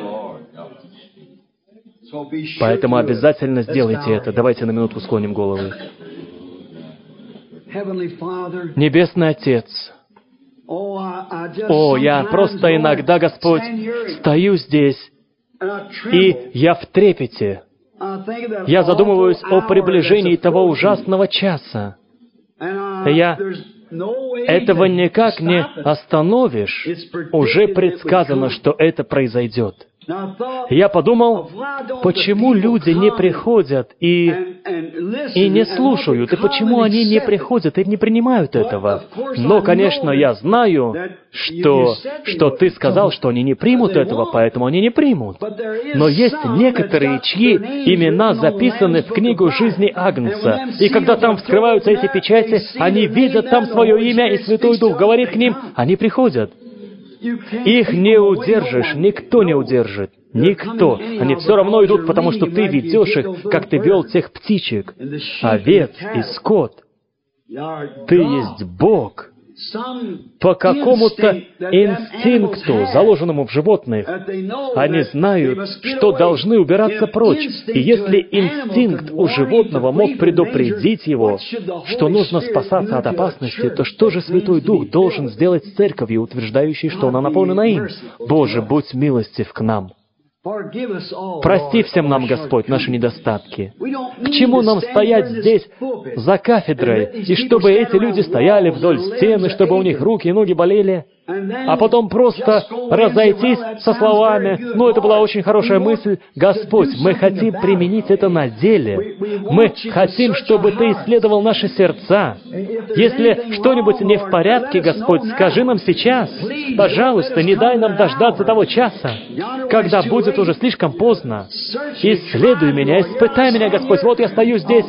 Поэтому обязательно сделайте это. Давайте на минутку склоним головы. Небесный Отец, о, я просто иногда, Господь, стою здесь, и я в трепете. Я задумываюсь о приближении того ужасного часа. Я... Этого никак не остановишь. Уже предсказано, что это произойдет. Я подумал, почему люди не приходят и, и не слушают, и почему они не приходят и не принимают этого. Но, конечно, я знаю, что, что ты сказал, что они не примут этого, поэтому они не примут. Но есть некоторые, чьи имена записаны в книгу жизни Агнца, и когда там вскрываются эти печати, они видят там свое имя, и Святой Дух говорит к ним, они приходят. Их не удержишь, никто не удержит. Никто. Они все равно идут, потому что ты ведешь их, как ты вел тех птичек, овец и скот. Ты есть Бог. По какому-то инстинкту, заложенному в животных, они знают, что должны убираться прочь. И если инстинкт у животного мог предупредить его, что нужно спасаться от опасности, то что же Святой Дух должен сделать с церковью, утверждающей, что она наполнена им? Боже, будь милостив к нам. Прости всем нам, Господь, наши недостатки. К чему нам стоять здесь за кафедрой, и чтобы эти люди стояли вдоль стены, чтобы у них руки и ноги болели, а потом просто разойтись со словами: «Ну, это была очень хорошая мысль». Господь, мы хотим применить это на деле. Мы хотим, чтобы Ты исследовал наши сердца. Если что-нибудь не в порядке, Господь, скажи нам сейчас. Пожалуйста, не дай нам дождаться того часа, когда будет уже слишком поздно. Исследуй меня, испытай меня, Господь. Вот я стою здесь.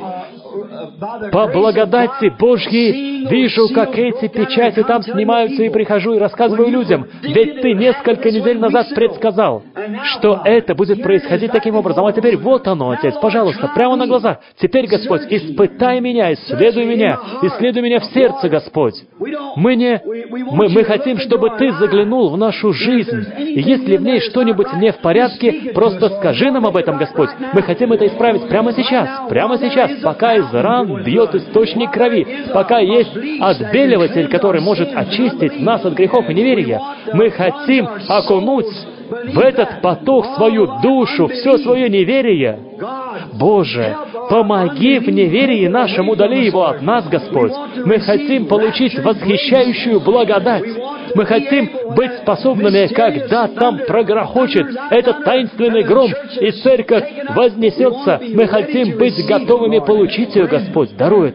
По благодати Божьей вижу, как эти печати там снимаются, и прихожу и рассказываю людям. Ведь Ты несколько недель назад предсказал, что это будет происходить таким образом. А теперь вот оно, Отец, пожалуйста, прямо на глазах. Теперь, Господь, испытай меня, исследуй меня, исследуй меня в сердце, Господь. Мы не... Мы, мы хотим, чтобы Ты заглянул в нашу жизнь. И если в ней что-нибудь не в порядке, просто скажи нам об этом, Господь. Мы хотим это исправить прямо сейчас, прямо сейчас, пока из ран бьет источник крови, пока есть отбеливатель, который может очистить нас от грехов и неверия. Мы хотим окунуть в этот поток свою душу, все свое неверие. Боже, помоги в неверии нашем, удали его от нас, Господь. Мы хотим получить восхищающую благодать. Мы хотим быть способными, когда там прогрохочет этот таинственный гром, и церковь вознесется. Мы хотим быть готовыми получить ее, Господь. Даруй это.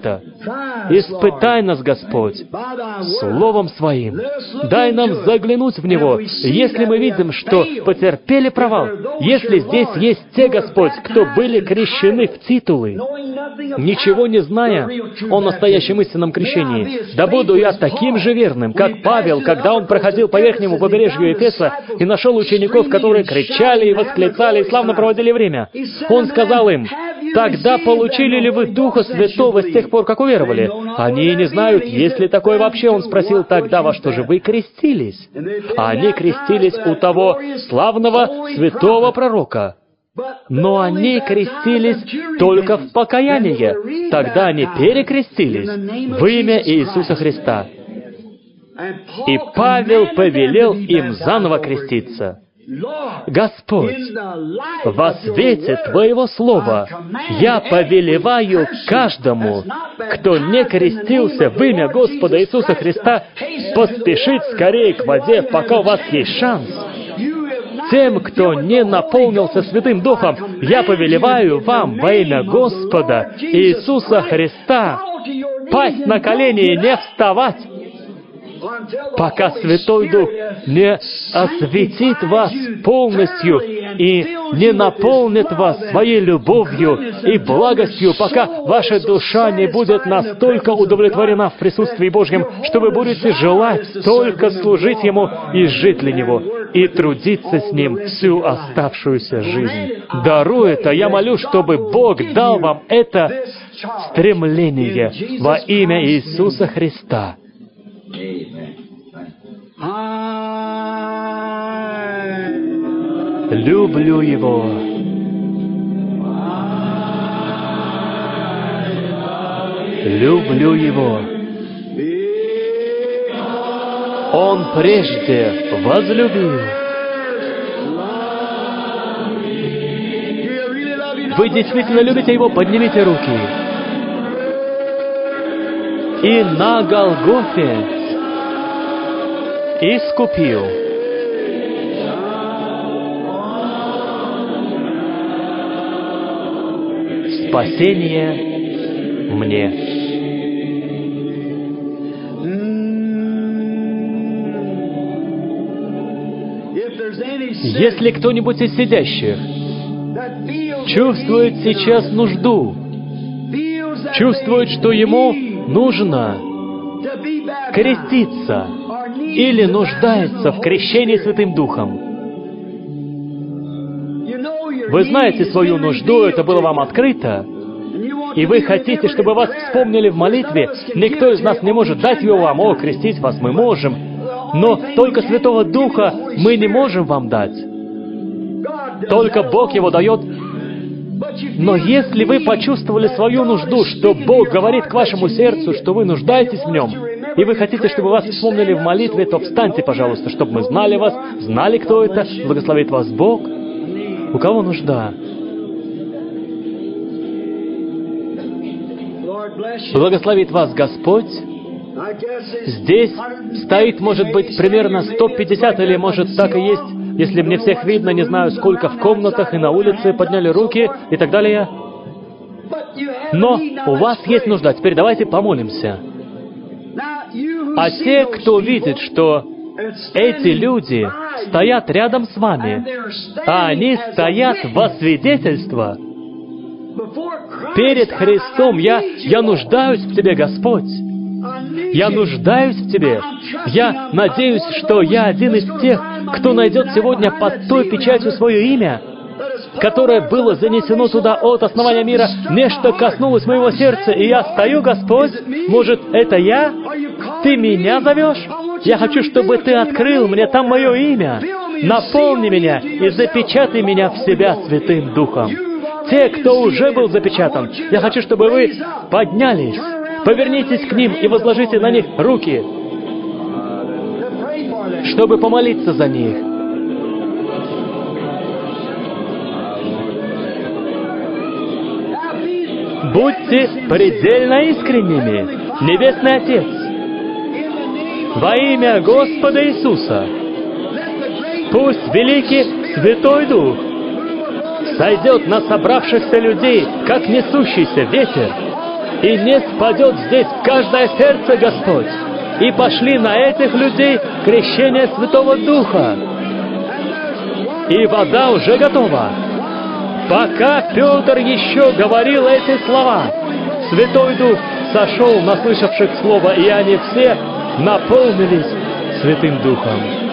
Испытай нас, Господь, Словом Своим. Дай нам заглянуть в Него. Если мы видим, что потерпели провал, если здесь есть те, Господь, кто были крещены в титулы, ничего не зная о настоящем истинном крещении, да буду я таким же верным, как Павел, когда он проходил по верхнему побережью Эфеса и нашел учеников, которые кричали и восклицали, и славно проводили время. Он сказал им: «Тогда получили ли вы Духа Святого с тех пор, как уверовали?» Они не знают, есть ли такое вообще. Он спросил: «Тогда во что же вы крестились?» Они крестились у того славного святого пророка. Но они крестились только в покаяние. Тогда они перекрестились в имя Иисуса Христа. И Павел повелел им заново креститься. Господь, во свете Твоего Слова я повелеваю каждому, кто не крестился в имя Господа Иисуса Христа, поспешить скорее к воде, пока у вас есть шанс. Тем, кто не наполнился Святым Духом, я повелеваю вам во имя Господа Иисуса Христа пасть на колени и не вставать, пока Святой Дух не осветит вас полностью и не наполнит вас своей любовью и благостью, пока ваша душа не будет настолько удовлетворена в присутствии Божьем, что вы будете желать только служить Ему и жить для Него, и трудиться с Ним всю оставшуюся жизнь. Даруй это, я молю, чтобы Бог дал вам это стремление во имя Иисуса Христа. Люблю Его. Люблю Его. Он прежде возлюбил. Вы действительно любите Его? Поднимите руки. И на Голгофе искупил. Спасение мне. Если кто-нибудь из сидящих чувствует сейчас нужду, чувствует, что ему нужно креститься или нуждается в крещении Святым Духом, вы знаете свою нужду, это было вам открыто, и вы хотите, чтобы вас вспомнили в молитве. Никто из нас не может дать ее вам. О, крестить вас мы можем, но только Святого Духа мы не можем вам дать. Только Бог его дает. Но если вы почувствовали свою нужду, что Бог говорит к вашему сердцу, что вы нуждаетесь в Нем, и вы хотите, чтобы вас вспомнили в молитве, то встаньте, пожалуйста, чтобы мы знали вас, знали, кто это, благословит вас Бог. У кого нужда? Благословит вас Господь. Здесь стоит, может быть, примерно сто пятьдесят, или, может, так и есть, если мне всех видно, не знаю, сколько в комнатах и на улице, подняли руки и так далее. Но у вас есть нужда. Теперь давайте помолимся. А те, кто видит, что эти люди стоят рядом с вами, а они стоят во свидетельство перед Христом, я, я нуждаюсь в Тебе, Господь. Я нуждаюсь в Тебе. Я надеюсь, что я один из тех, кто найдет сегодня под той печатью свое имя, которое было занесено туда от основания мира. Нечто коснулось моего сердца, и я стою, Господь. Может, это я? Ты меня зовешь? Я хочу, чтобы Ты открыл мне там мое имя. Наполни меня и запечатай меня в себя Святым Духом. Те, кто уже был запечатан, я хочу, чтобы вы поднялись, повернитесь к ним и возложите на них руки, чтобы помолиться за них. Будьте предельно искренними, Небесный Отец, во имя Господа Иисуса. Пусть великий Святой Дух сойдет на собравшихся людей, как несущийся ветер, и не спадет здесь в каждое сердце, Господь. И пошли на этих людей крещение Святого Духа. И вода уже готова. Пока Петр еще говорил эти слова, Святой Дух сошел на слышавших слово, и они все наполнились Святым Духом.